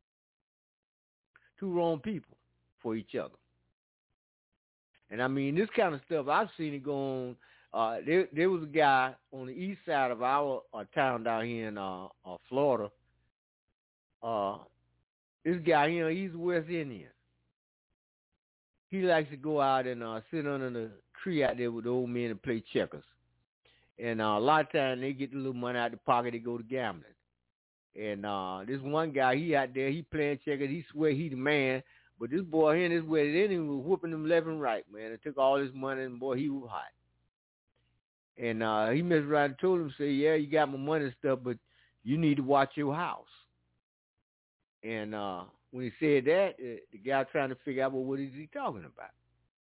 Two wrong people for each other. And I mean, this kind of stuff, I've seen it go on. There was a guy on the east side of our town down here in Florida. This guy, you know, he's West Indian. He likes to go out and sit under the tree out there with the old men and play checkers. And a lot of times they get the little money out of the pocket, they go to gambling. And this one guy, he out there, he playing checkers, he swear he the man. But this boy here in this West Indian was whooping him left and right, man. It took all his money, and boy, he was hot. And he messed around and told him, say, yeah, you got my money and stuff, but you need to watch your house. And when he said that, the guy trying to figure out, well, what is he talking about?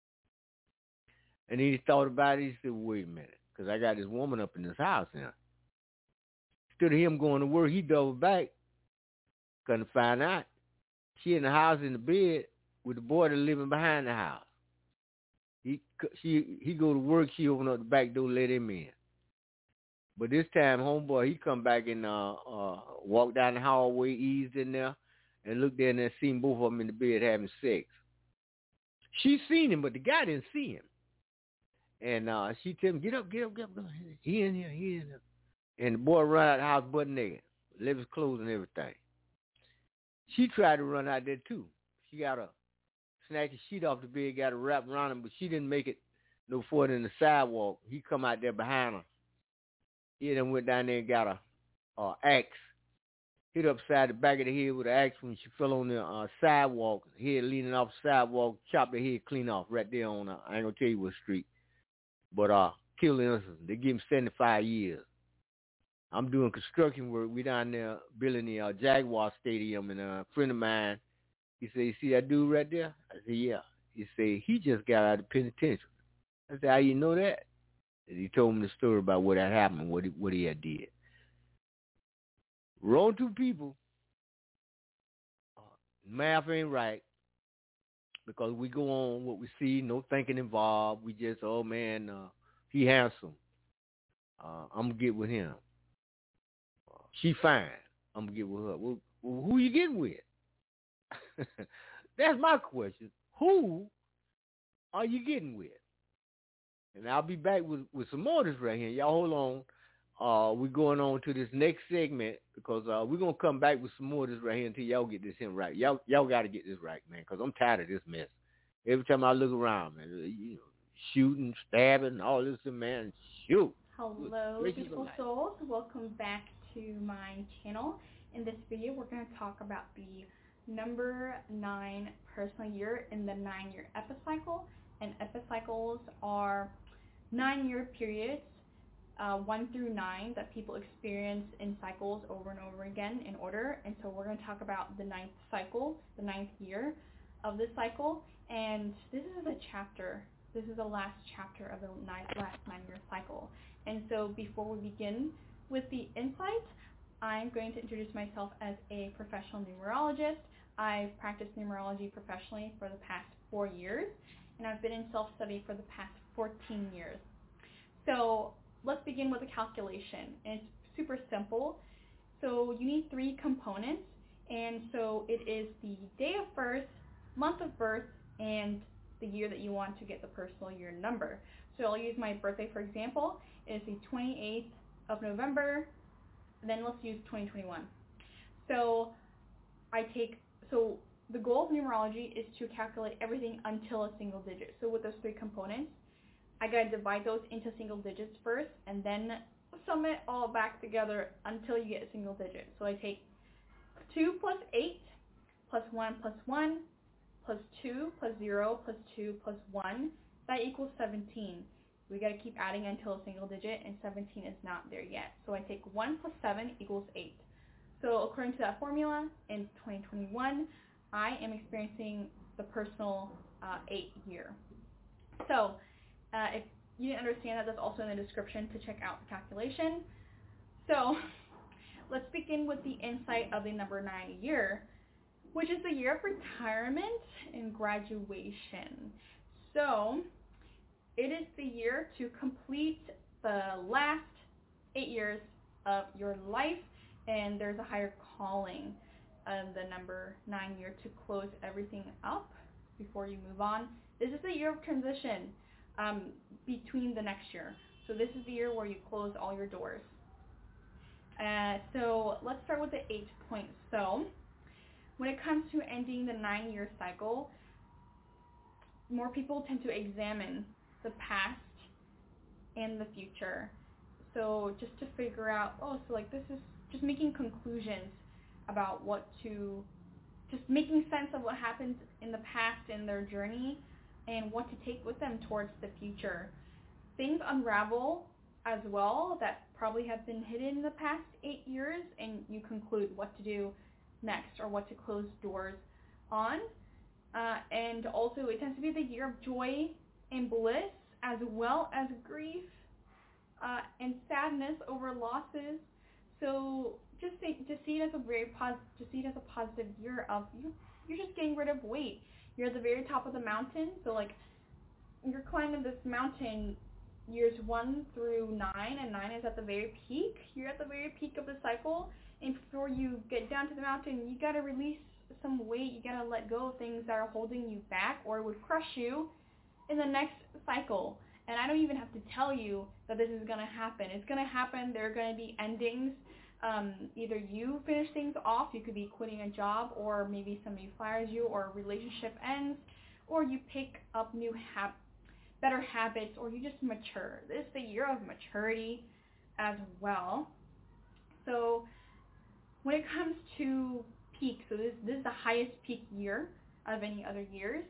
And he thought about it. He said, wait a minute, because I got this woman up in this house now. Instead of him going to work, he doubled back, couldn't find out. She in the house in the bed with the boy that's living behind the house. He go to work, she open up the back door, let him in. But this time, homeboy, he come back and walked down the hallway, eased in there, and looked there and then seen both of them in the bed having sex. She seen him, but the guy didn't see him. And she tell him, get up. He in here. And the boy run out of the house butt naked, left his clothes and everything. She tried to run out there too. She got to snatch the sheet off the bed, got to wrap around him, but she didn't make it no further than the sidewalk. He come out there behind her. He then went down there and got a axe, hit upside the back of the head with an axe when she fell on the sidewalk, head leaning off the sidewalk, chopped her head clean off right there on, I ain't going to tell you what street, but killed innocent. They give him 75 years. I'm doing construction work. We down there building the Jaguar Stadium, and a friend of mine, he said, you see that dude right there? I said, yeah. He said, he just got out of the penitentiary. I said, how you know that? And he told me the story about what had happened, what he had did. Wrong two people. Math ain't right, because we go on what we see, no thinking involved. We just, oh man, he handsome. I'm going to get with him. She fine. I'm going to get with her. Well, who you getting with? That's my question. Who are you getting with? And I'll be back with some more of this right here. Y'all hold on. We're going on to this next segment, because we're going to come back with some more of this right here until y'all get this in right. Y'all got to get this right, man, because I'm tired of this mess. Every time I look around, man, you know, shooting, stabbing, all this, man, shoot. Hello, beautiful souls. Welcome back to my channel. In this video, we're going to talk about the number 9 personal year in the 9-year epicycle. And epicycles are 9-year periods, 1 through 9, that people experience in cycles over and over again in order. And so we're going to talk about the 9th cycle, the 9th year of this cycle. And this is a chapter. This is the last chapter of the last 9-year cycle. And so before we begin with the insight, I'm going to introduce myself as a professional numerologist. I've practiced numerology professionally for the past 4 years, and I've been in self-study for the past 14 years. So let's begin with a calculation. And it's super simple. So you need 3 components. And so it is the day of birth, month of birth, and the year that you want to get the personal year number. So I'll use my birthday for example. It's the 28th of November. Then let's use 2021. So the goal of numerology is to calculate everything until a single digit. So with those 3 components, I gotta divide those into single digits first, and then sum it all back together until you get a single digit. So I take 2 plus 8 plus 1 plus 1 plus 2 plus 0 plus 2 plus 1. That equals 17. We got to keep adding until a single digit, and 17 is not there yet. So I take 1 plus 7 equals 8. So according to that formula, in 2021, I am experiencing the personal 8 year. So if you didn't understand that, that's also in the description to check out the calculation. So let's begin with the insight of the number 9 year, which is the year of retirement and graduation. So it is the year to complete the last 8 years of your life, and there's a higher calling of the number 9 year to close everything up before you move on. This is the year of transition between the next year. So this is the year where you close all your doors. So let's start with the 8 points. So when it comes to ending the 9-year cycle, more people tend to examine the past and the future. So just to figure out, this is just making conclusions about just making sense of what happened in the past in their journey and what to take with them towards the future. Things unravel as well that probably have been hidden in the past 8 years, and you conclude what to do next or what to close doors on. And also it tends to be the year of joy and bliss, as well as grief and sadness over losses. So just see it as a positive year of you're just getting rid of weight. You're at the very top of the mountain, so like you're climbing this mountain years 1 through 9, and 9 is at the very peak. You're at the very peak of the cycle, and before you get down to the mountain, you gotta release some weight. You gotta let go of things that are holding you back or would crush you in the next cycle. And I don't even have to tell you that this is gonna happen. It's gonna happen. There are gonna be endings. Either you finish things off, you could be quitting a job, or maybe somebody fires you, or a relationship ends, or you pick up new better habits, or you just mature. This is the year of maturity as well. So when it comes to peak, so this is the highest peak year of any other years,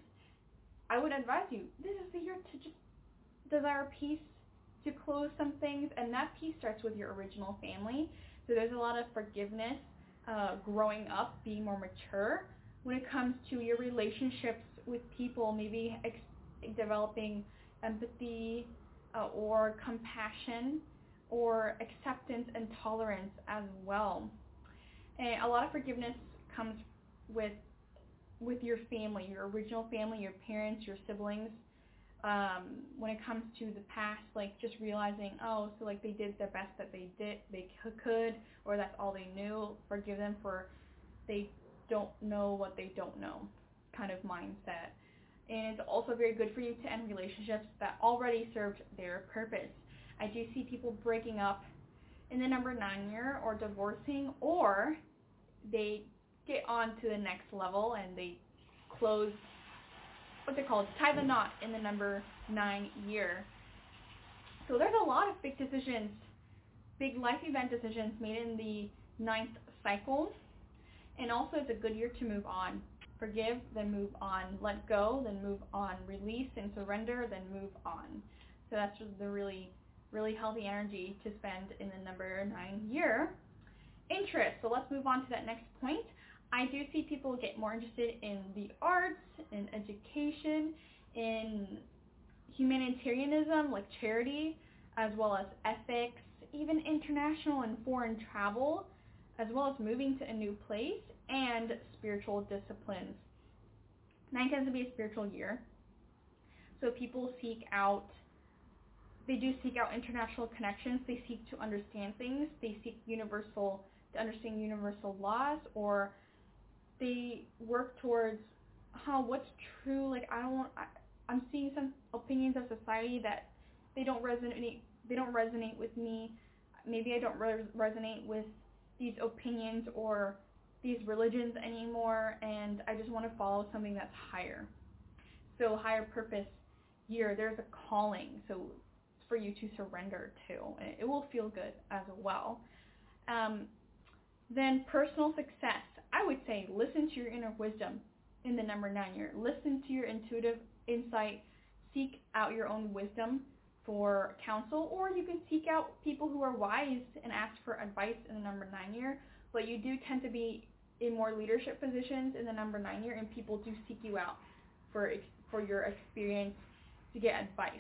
I would advise you, this is the year to just desire peace, to close some things, and that peace starts with your original family. So there's a lot of forgiveness, growing up, being more mature. When it comes to your relationships with people, maybe developing empathy or compassion or acceptance and tolerance as well. And a lot of forgiveness comes with your family, your original family, your parents, your siblings. When it comes to the past, like just realizing, they did the best that they could, or that's all they knew. Forgive them for they don't know what they don't know kind of mindset. And it's also very good for you to end relationships that already served their purpose. I do see people breaking up in the number 9 year, or divorcing, or they get on to the next level and they close tie the knot in the number 9 year. So there's a lot of big decisions, big life event decisions made in the 9th cycle. And also it's a good year to move on. Forgive, then move on. Let go, then move on. Release and surrender, then move on. So that's just the really, really healthy energy to spend in the number 9 year. Interest. So let's move on to that next point. I do see people get more interested in the arts, in education, in humanitarianism, like charity, as well as ethics, even international and foreign travel, as well as moving to a new place, and spiritual disciplines. 9 tends to be a spiritual year, so people seek out they do seek out international connections. They seek to understand things. They seek to understand universal laws, or they work towards what's true. Like I'm seeing some opinions of society that they don't resonate with me. Maybe I don't resonate with these opinions or these religions anymore, and I just want to follow something that's higher. So higher purpose year, there's a calling, so for you to surrender to, and it will feel good as well. Then personal success, I would say listen to your inner wisdom in the number 9 year. Listen to your intuitive insight. Seek out your own wisdom for counsel, or you can seek out people who are wise and ask for advice in the number 9 year. But you do tend to be in more leadership positions in the number 9 year, and people do seek you out for your experience to get advice.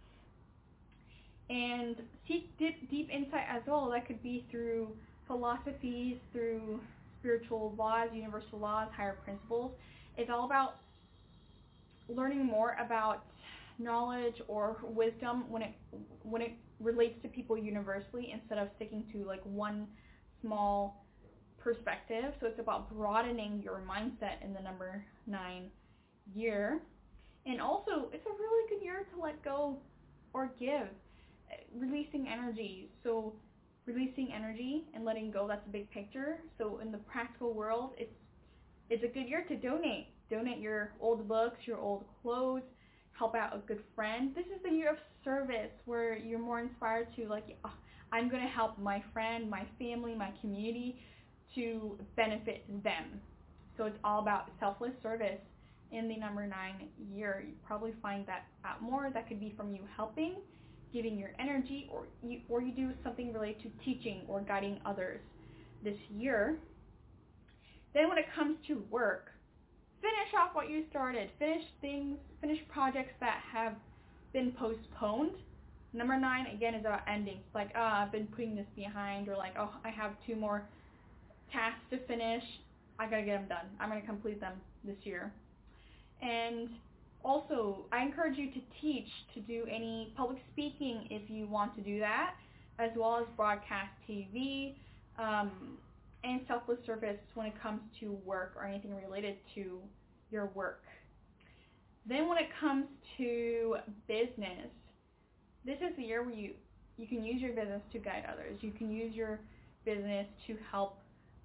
And seek deep insight as well. That could be through philosophies, through spiritual laws, universal laws, higher principles. It's all about learning more about knowledge or wisdom when it relates to people universally, instead of sticking to like one small perspective. So it's about broadening your mindset in the number 9 year. And also, it's a really good year to let go or give, releasing energy. So releasing energy and letting go, that's a big picture. So in the practical world, it's a good year to donate. Donate your old books, your old clothes, help out a good friend. This is the year of service, where you're more inspired to I'm going to help my friend, my family, my community to benefit them. So it's all about selfless service in the number 9 year. You probably find that out more. That could be from you helping, giving your energy, or you do something related to teaching or guiding others this year. Then when it comes to work, finish off what you started. Finish projects that have been postponed. Number 9, again, is about ending. It's like, I've been putting this behind, or like, I have 2 more tasks to finish. I gotta get them done. I'm gonna complete them this year. And also, I encourage you to teach, to do any public speaking if you want to do that, as well as broadcast TV, and selfless service when it comes to work or anything related to your work. Then when it comes to business, this is the year where you can use your business to guide others. You can use your business to help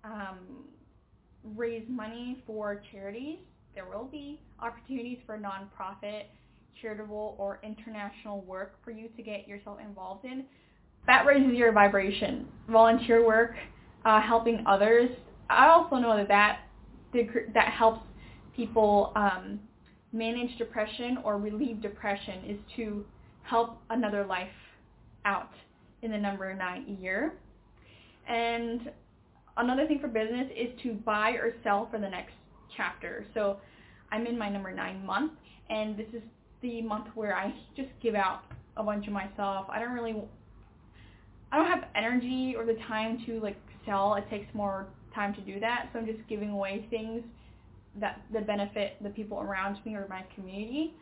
raise money for charities. There will be opportunities for nonprofit, charitable, or international work for you to get yourself involved in. That raises your vibration. Volunteer work, helping others. I also know that helps people manage depression or relieve depression, is to help another life out in the number 9 year. And another thing for business is to buy or sell for the next chapter. So I'm in my number 9 month, and this is the month where I just give out a bunch of myself. I don't have energy or the time to sell. It takes more time to do that, so I'm just giving away things that benefit the people around me or my community.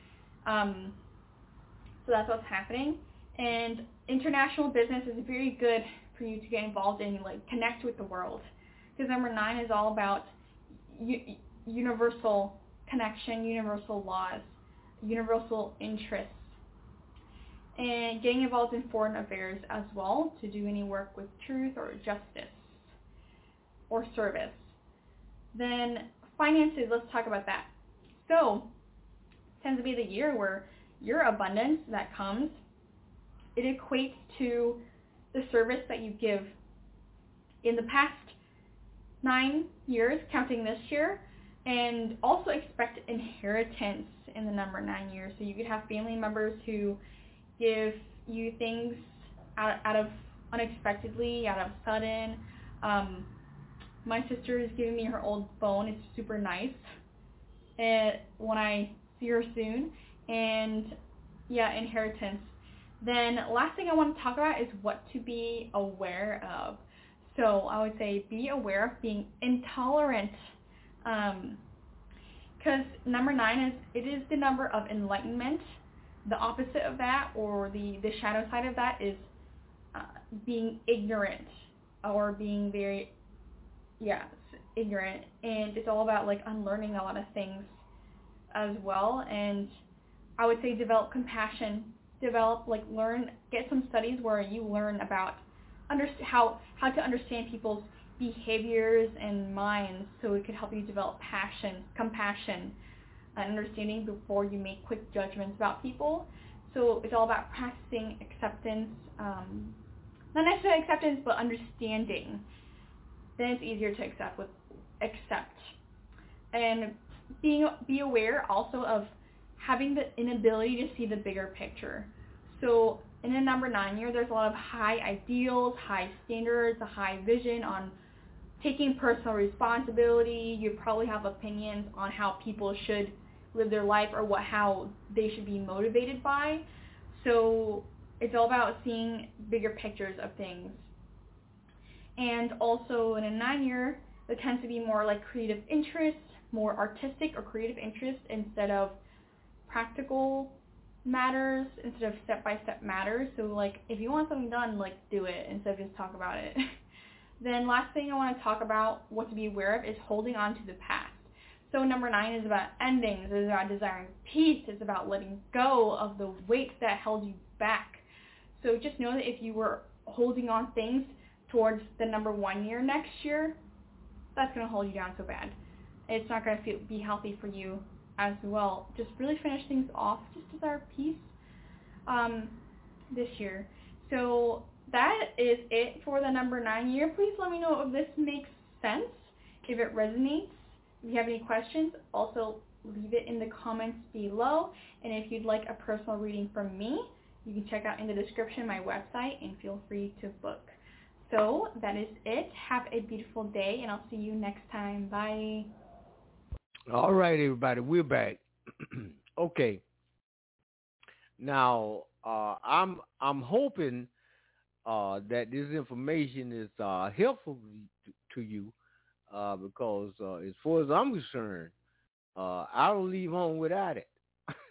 So that's what's happening. And international business is very good for you to get involved in, connect with the world, because number 9 is all about universal connection, universal laws, universal interests, and getting involved in foreign affairs as well, to do any work with truth or justice or service. Then finances, let's talk about that. So it tends to be the year where your abundance that comes, it equates to the service that you give. In the past 9 years, counting this year, and also expect inheritance in the number 9 years. So you could have family members who give you things out of unexpectedly, out of sudden. My sister is giving me her old phone. It's super nice. When I see her soon. And yeah, inheritance. Then last thing I want to talk about is what to be aware of. So I would say be aware of being intolerant. Because number 9 is the number of enlightenment, the opposite of that, or the shadow side of that, is being ignorant or being very, ignorant. And it's all about like unlearning a lot of things as well. And I would say develop compassion, get some studies where you learn about how to understand people's behaviors and minds, so it could help you develop compassion, and understanding before you make quick judgments about people. So it's all about practicing acceptance, not necessarily acceptance, but understanding. Then it's easier to accept. And be aware also of having the inability to see the bigger picture. So in a number 9 year, there's a lot of high ideals, high standards, a high vision on taking personal responsibility. You probably have opinions on how people should live their life or how they should be motivated by. So it's all about seeing bigger pictures of things. And also in a 9 year, there tends to be more like creative interests, more artistic or creative interests instead of practical matters, instead of step-by-step matters. So like if you want something done, like do it instead of just talk about it. Then last thing I want to talk about, what to be aware of, is holding on to the past. So number 9 is about endings. It's about desiring peace. It's about letting go of the weight that held you back. So just know that if you were holding on things towards the number 1 year next year, that's going to hold you down so bad. It's not going to be healthy for you as well. Just really finish things off. Just desire peace this year. So that is it for the number 9 year. Please let me know if this makes sense, if it resonates. If you have any questions, also leave it in the comments below. And if you'd like a personal reading from me, you can check out in the description my website and feel free to book. So that is it. Have a beautiful day, and I'll see you next time. Bye. All right, everybody, we're back. Okay. Now, I'm hoping that this information is helpful to you, because as far as I'm concerned, I don't leave home without it.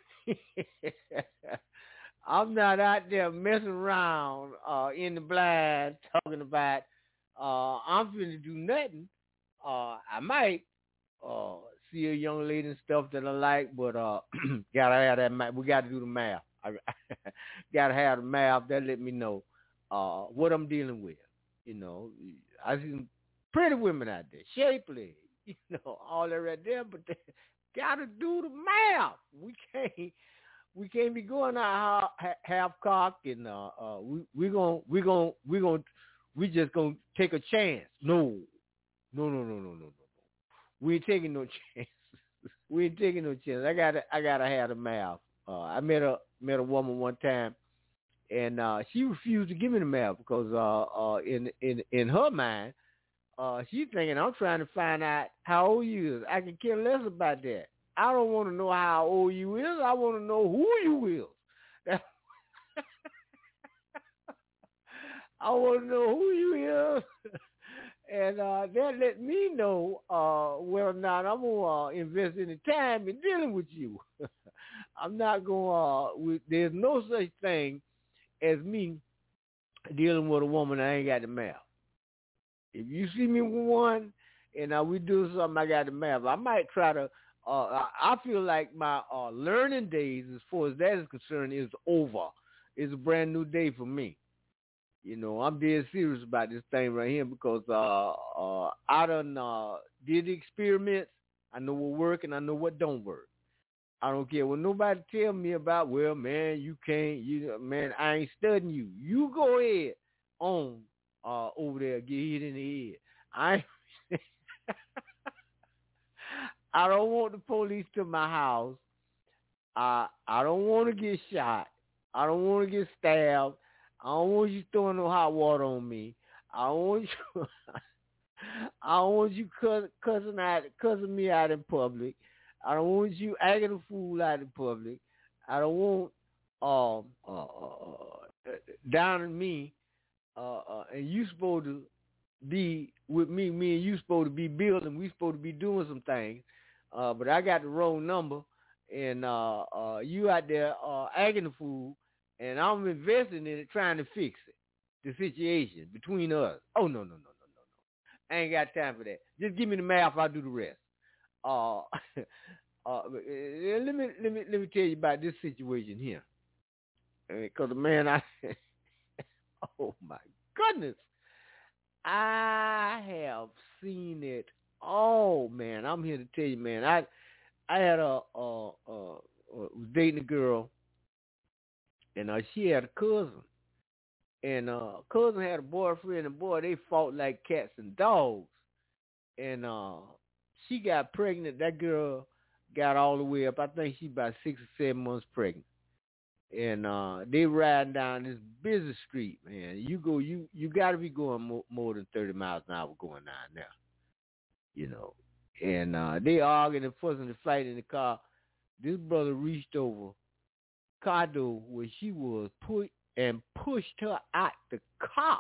I'm not out there messing around in the blind talking about I'm finna do nothing. I might see a young lady and stuff that I like, but gotta have that math. We gotta do the math. I gotta have the math that let me know what I'm dealing with. You know, I see some pretty women out there, shapely, you know, all that right there, but they gotta do the math. We can't be going out half cocked and we just gonna take a chance. No. We ain't taking no chances. We ain't taking no chance. I gotta have the math. I met a woman one time, and she refused to give me the math because in her mind, she's thinking I'm trying to find out how old you is. I can care less about that. I don't want to know how old you is. I want to know who you is. I want to know who you is. And that let me know whether or not I'm going to invest any time in dealing with you. I'm not going to, there's no such thing as me dealing with a woman I ain't got the math. If you see me with one and we do something, I got the math. I might try to, I feel like my learning days, as far as that is concerned, is over. It's a brand new day for me. You know, I'm dead serious about this thing right here because I done did the experiments. I know what works and I know what don't work. I don't care what nobody tell me about, well, man, you can't, man, I ain't studying you. You go ahead on over there, get hit in the head. I don't want the police to my house. I don't want to get shot. I don't want to get stabbed. I don't want you throwing no hot water on me. I don't want you. I don't want you cussing me out in public. I don't want you acting a fool out in public. I don't want down on me. And you supposed to be with me. Me and you supposed to be building. We supposed to be doing some things. But I got the wrong number, and you out there acting a fool, and I'm investing in it, trying to fix it, the situation between us. Oh no, I ain't got time for that. Just give me the math, I'll do the rest. Let me tell you about this situation here, because man, oh my goodness, I have seen it. Oh man, I'm here to tell you, man. I had was dating a girl, and she had a cousin, and cousin had a boyfriend, and boy, they fought like cats and dogs, and she got pregnant. That girl got all the way up. I think she about 6 or 7 months pregnant, and they riding down this busy street, man. You got to be going more than 30 miles an hour going down there, you know. And they arguing and fussing and fighting in the car. This brother reached over car door where she was, pushed her out the car,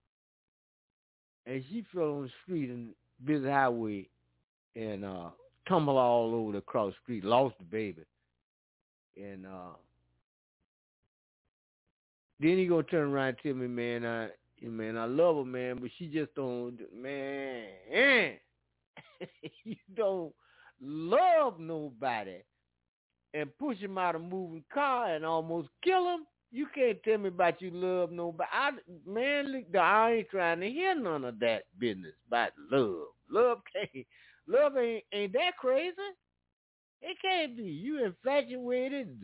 and she fell on the street in busy highway and tumbled all over the cross street, lost the baby. And then he gonna turn around and tell me, man, I love her, man, but she just don't, man. You don't love nobody and push him out of a moving car and almost kill him. You can't tell me about you love nobody. I ain't trying to hear none of that business about love. Love ain't that crazy. It can't be. You infatuated,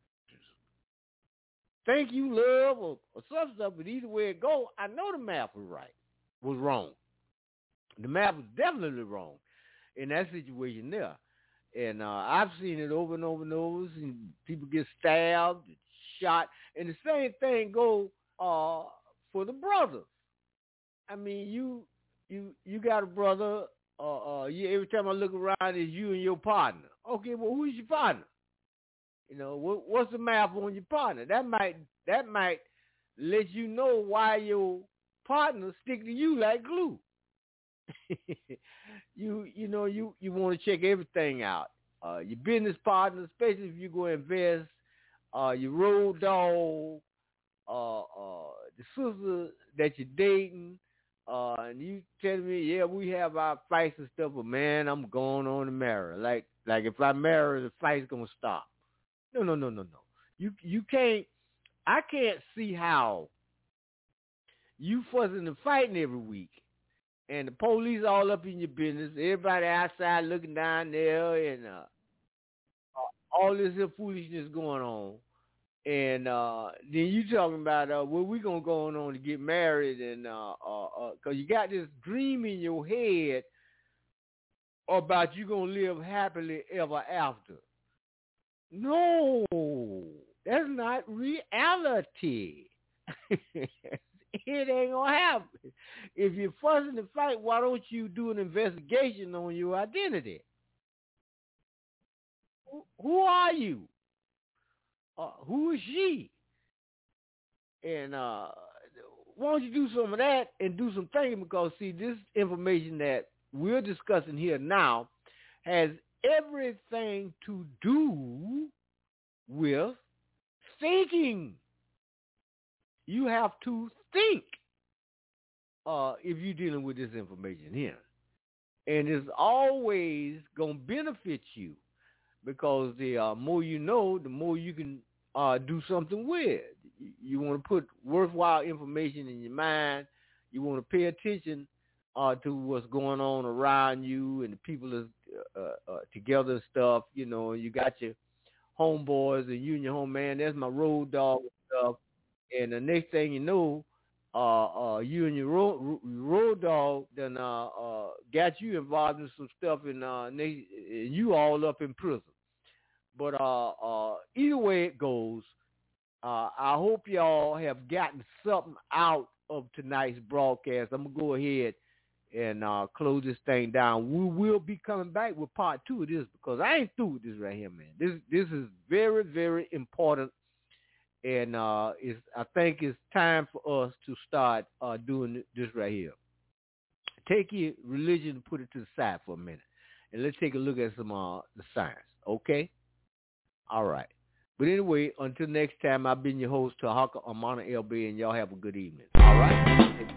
think you love or some stuff, but either way it go, I know the math was wrong. The math was definitely wrong in that situation there. And I've seen it over and over and over, and people get stabbed, shot, and the same thing go for the brothers. I mean, you got a brother, every time I look around, it's you and your partner. Okay, well, who's your partner? You know, what's the math on your partner? That might let you know why your partner stick to you like glue. You want to check everything out. Your business partner, especially if you go invest, your road dog, the sister that you're dating, and you telling me, yeah, we have our fights and stuff, but man, I'm going on to marry. Like if I marry, the fight's gonna stop. No. You can't. I can't see how you fussing and fighting every week, and the police all up in your business. Everybody outside looking down there, and all this here foolishness going on. And then you talking about well, we gonna go on to get married, and cause you got this dream in your head about you gonna live happily ever after. No, that's not reality. It ain't gonna happen. If you're fussing to fight, why don't you do an investigation on your identity? Who are you? Who is she? And why don't you do some of that and do some thinking, because, see, this information that we're discussing here now has everything to do with thinking. You have to think if you're dealing with this information here. And it's always going to benefit you, because the more you know, the more you can do something with. You want to put worthwhile information in your mind. You want to pay attention to what's going on around you and the people that's together and stuff. You know, you got your homeboys and you and your home man. That's my road dog and stuff. And the next thing you know, you and your road dog then got you involved in some stuff, and you all up in prison. But either way it goes, I hope y'all have gotten something out of tonight's broadcast. I'm going to go ahead and close this thing down. We will be coming back with part 2 of this, because I ain't through with this right here, man. This is very, very important. And I think it's time for us to start doing this right here. Take your religion and put it to the side for a minute, and let's take a look at some the science, okay? All right. But anyway, until next time, I've been your host, Tahaka Amana LB, and y'all have a good evening. All right?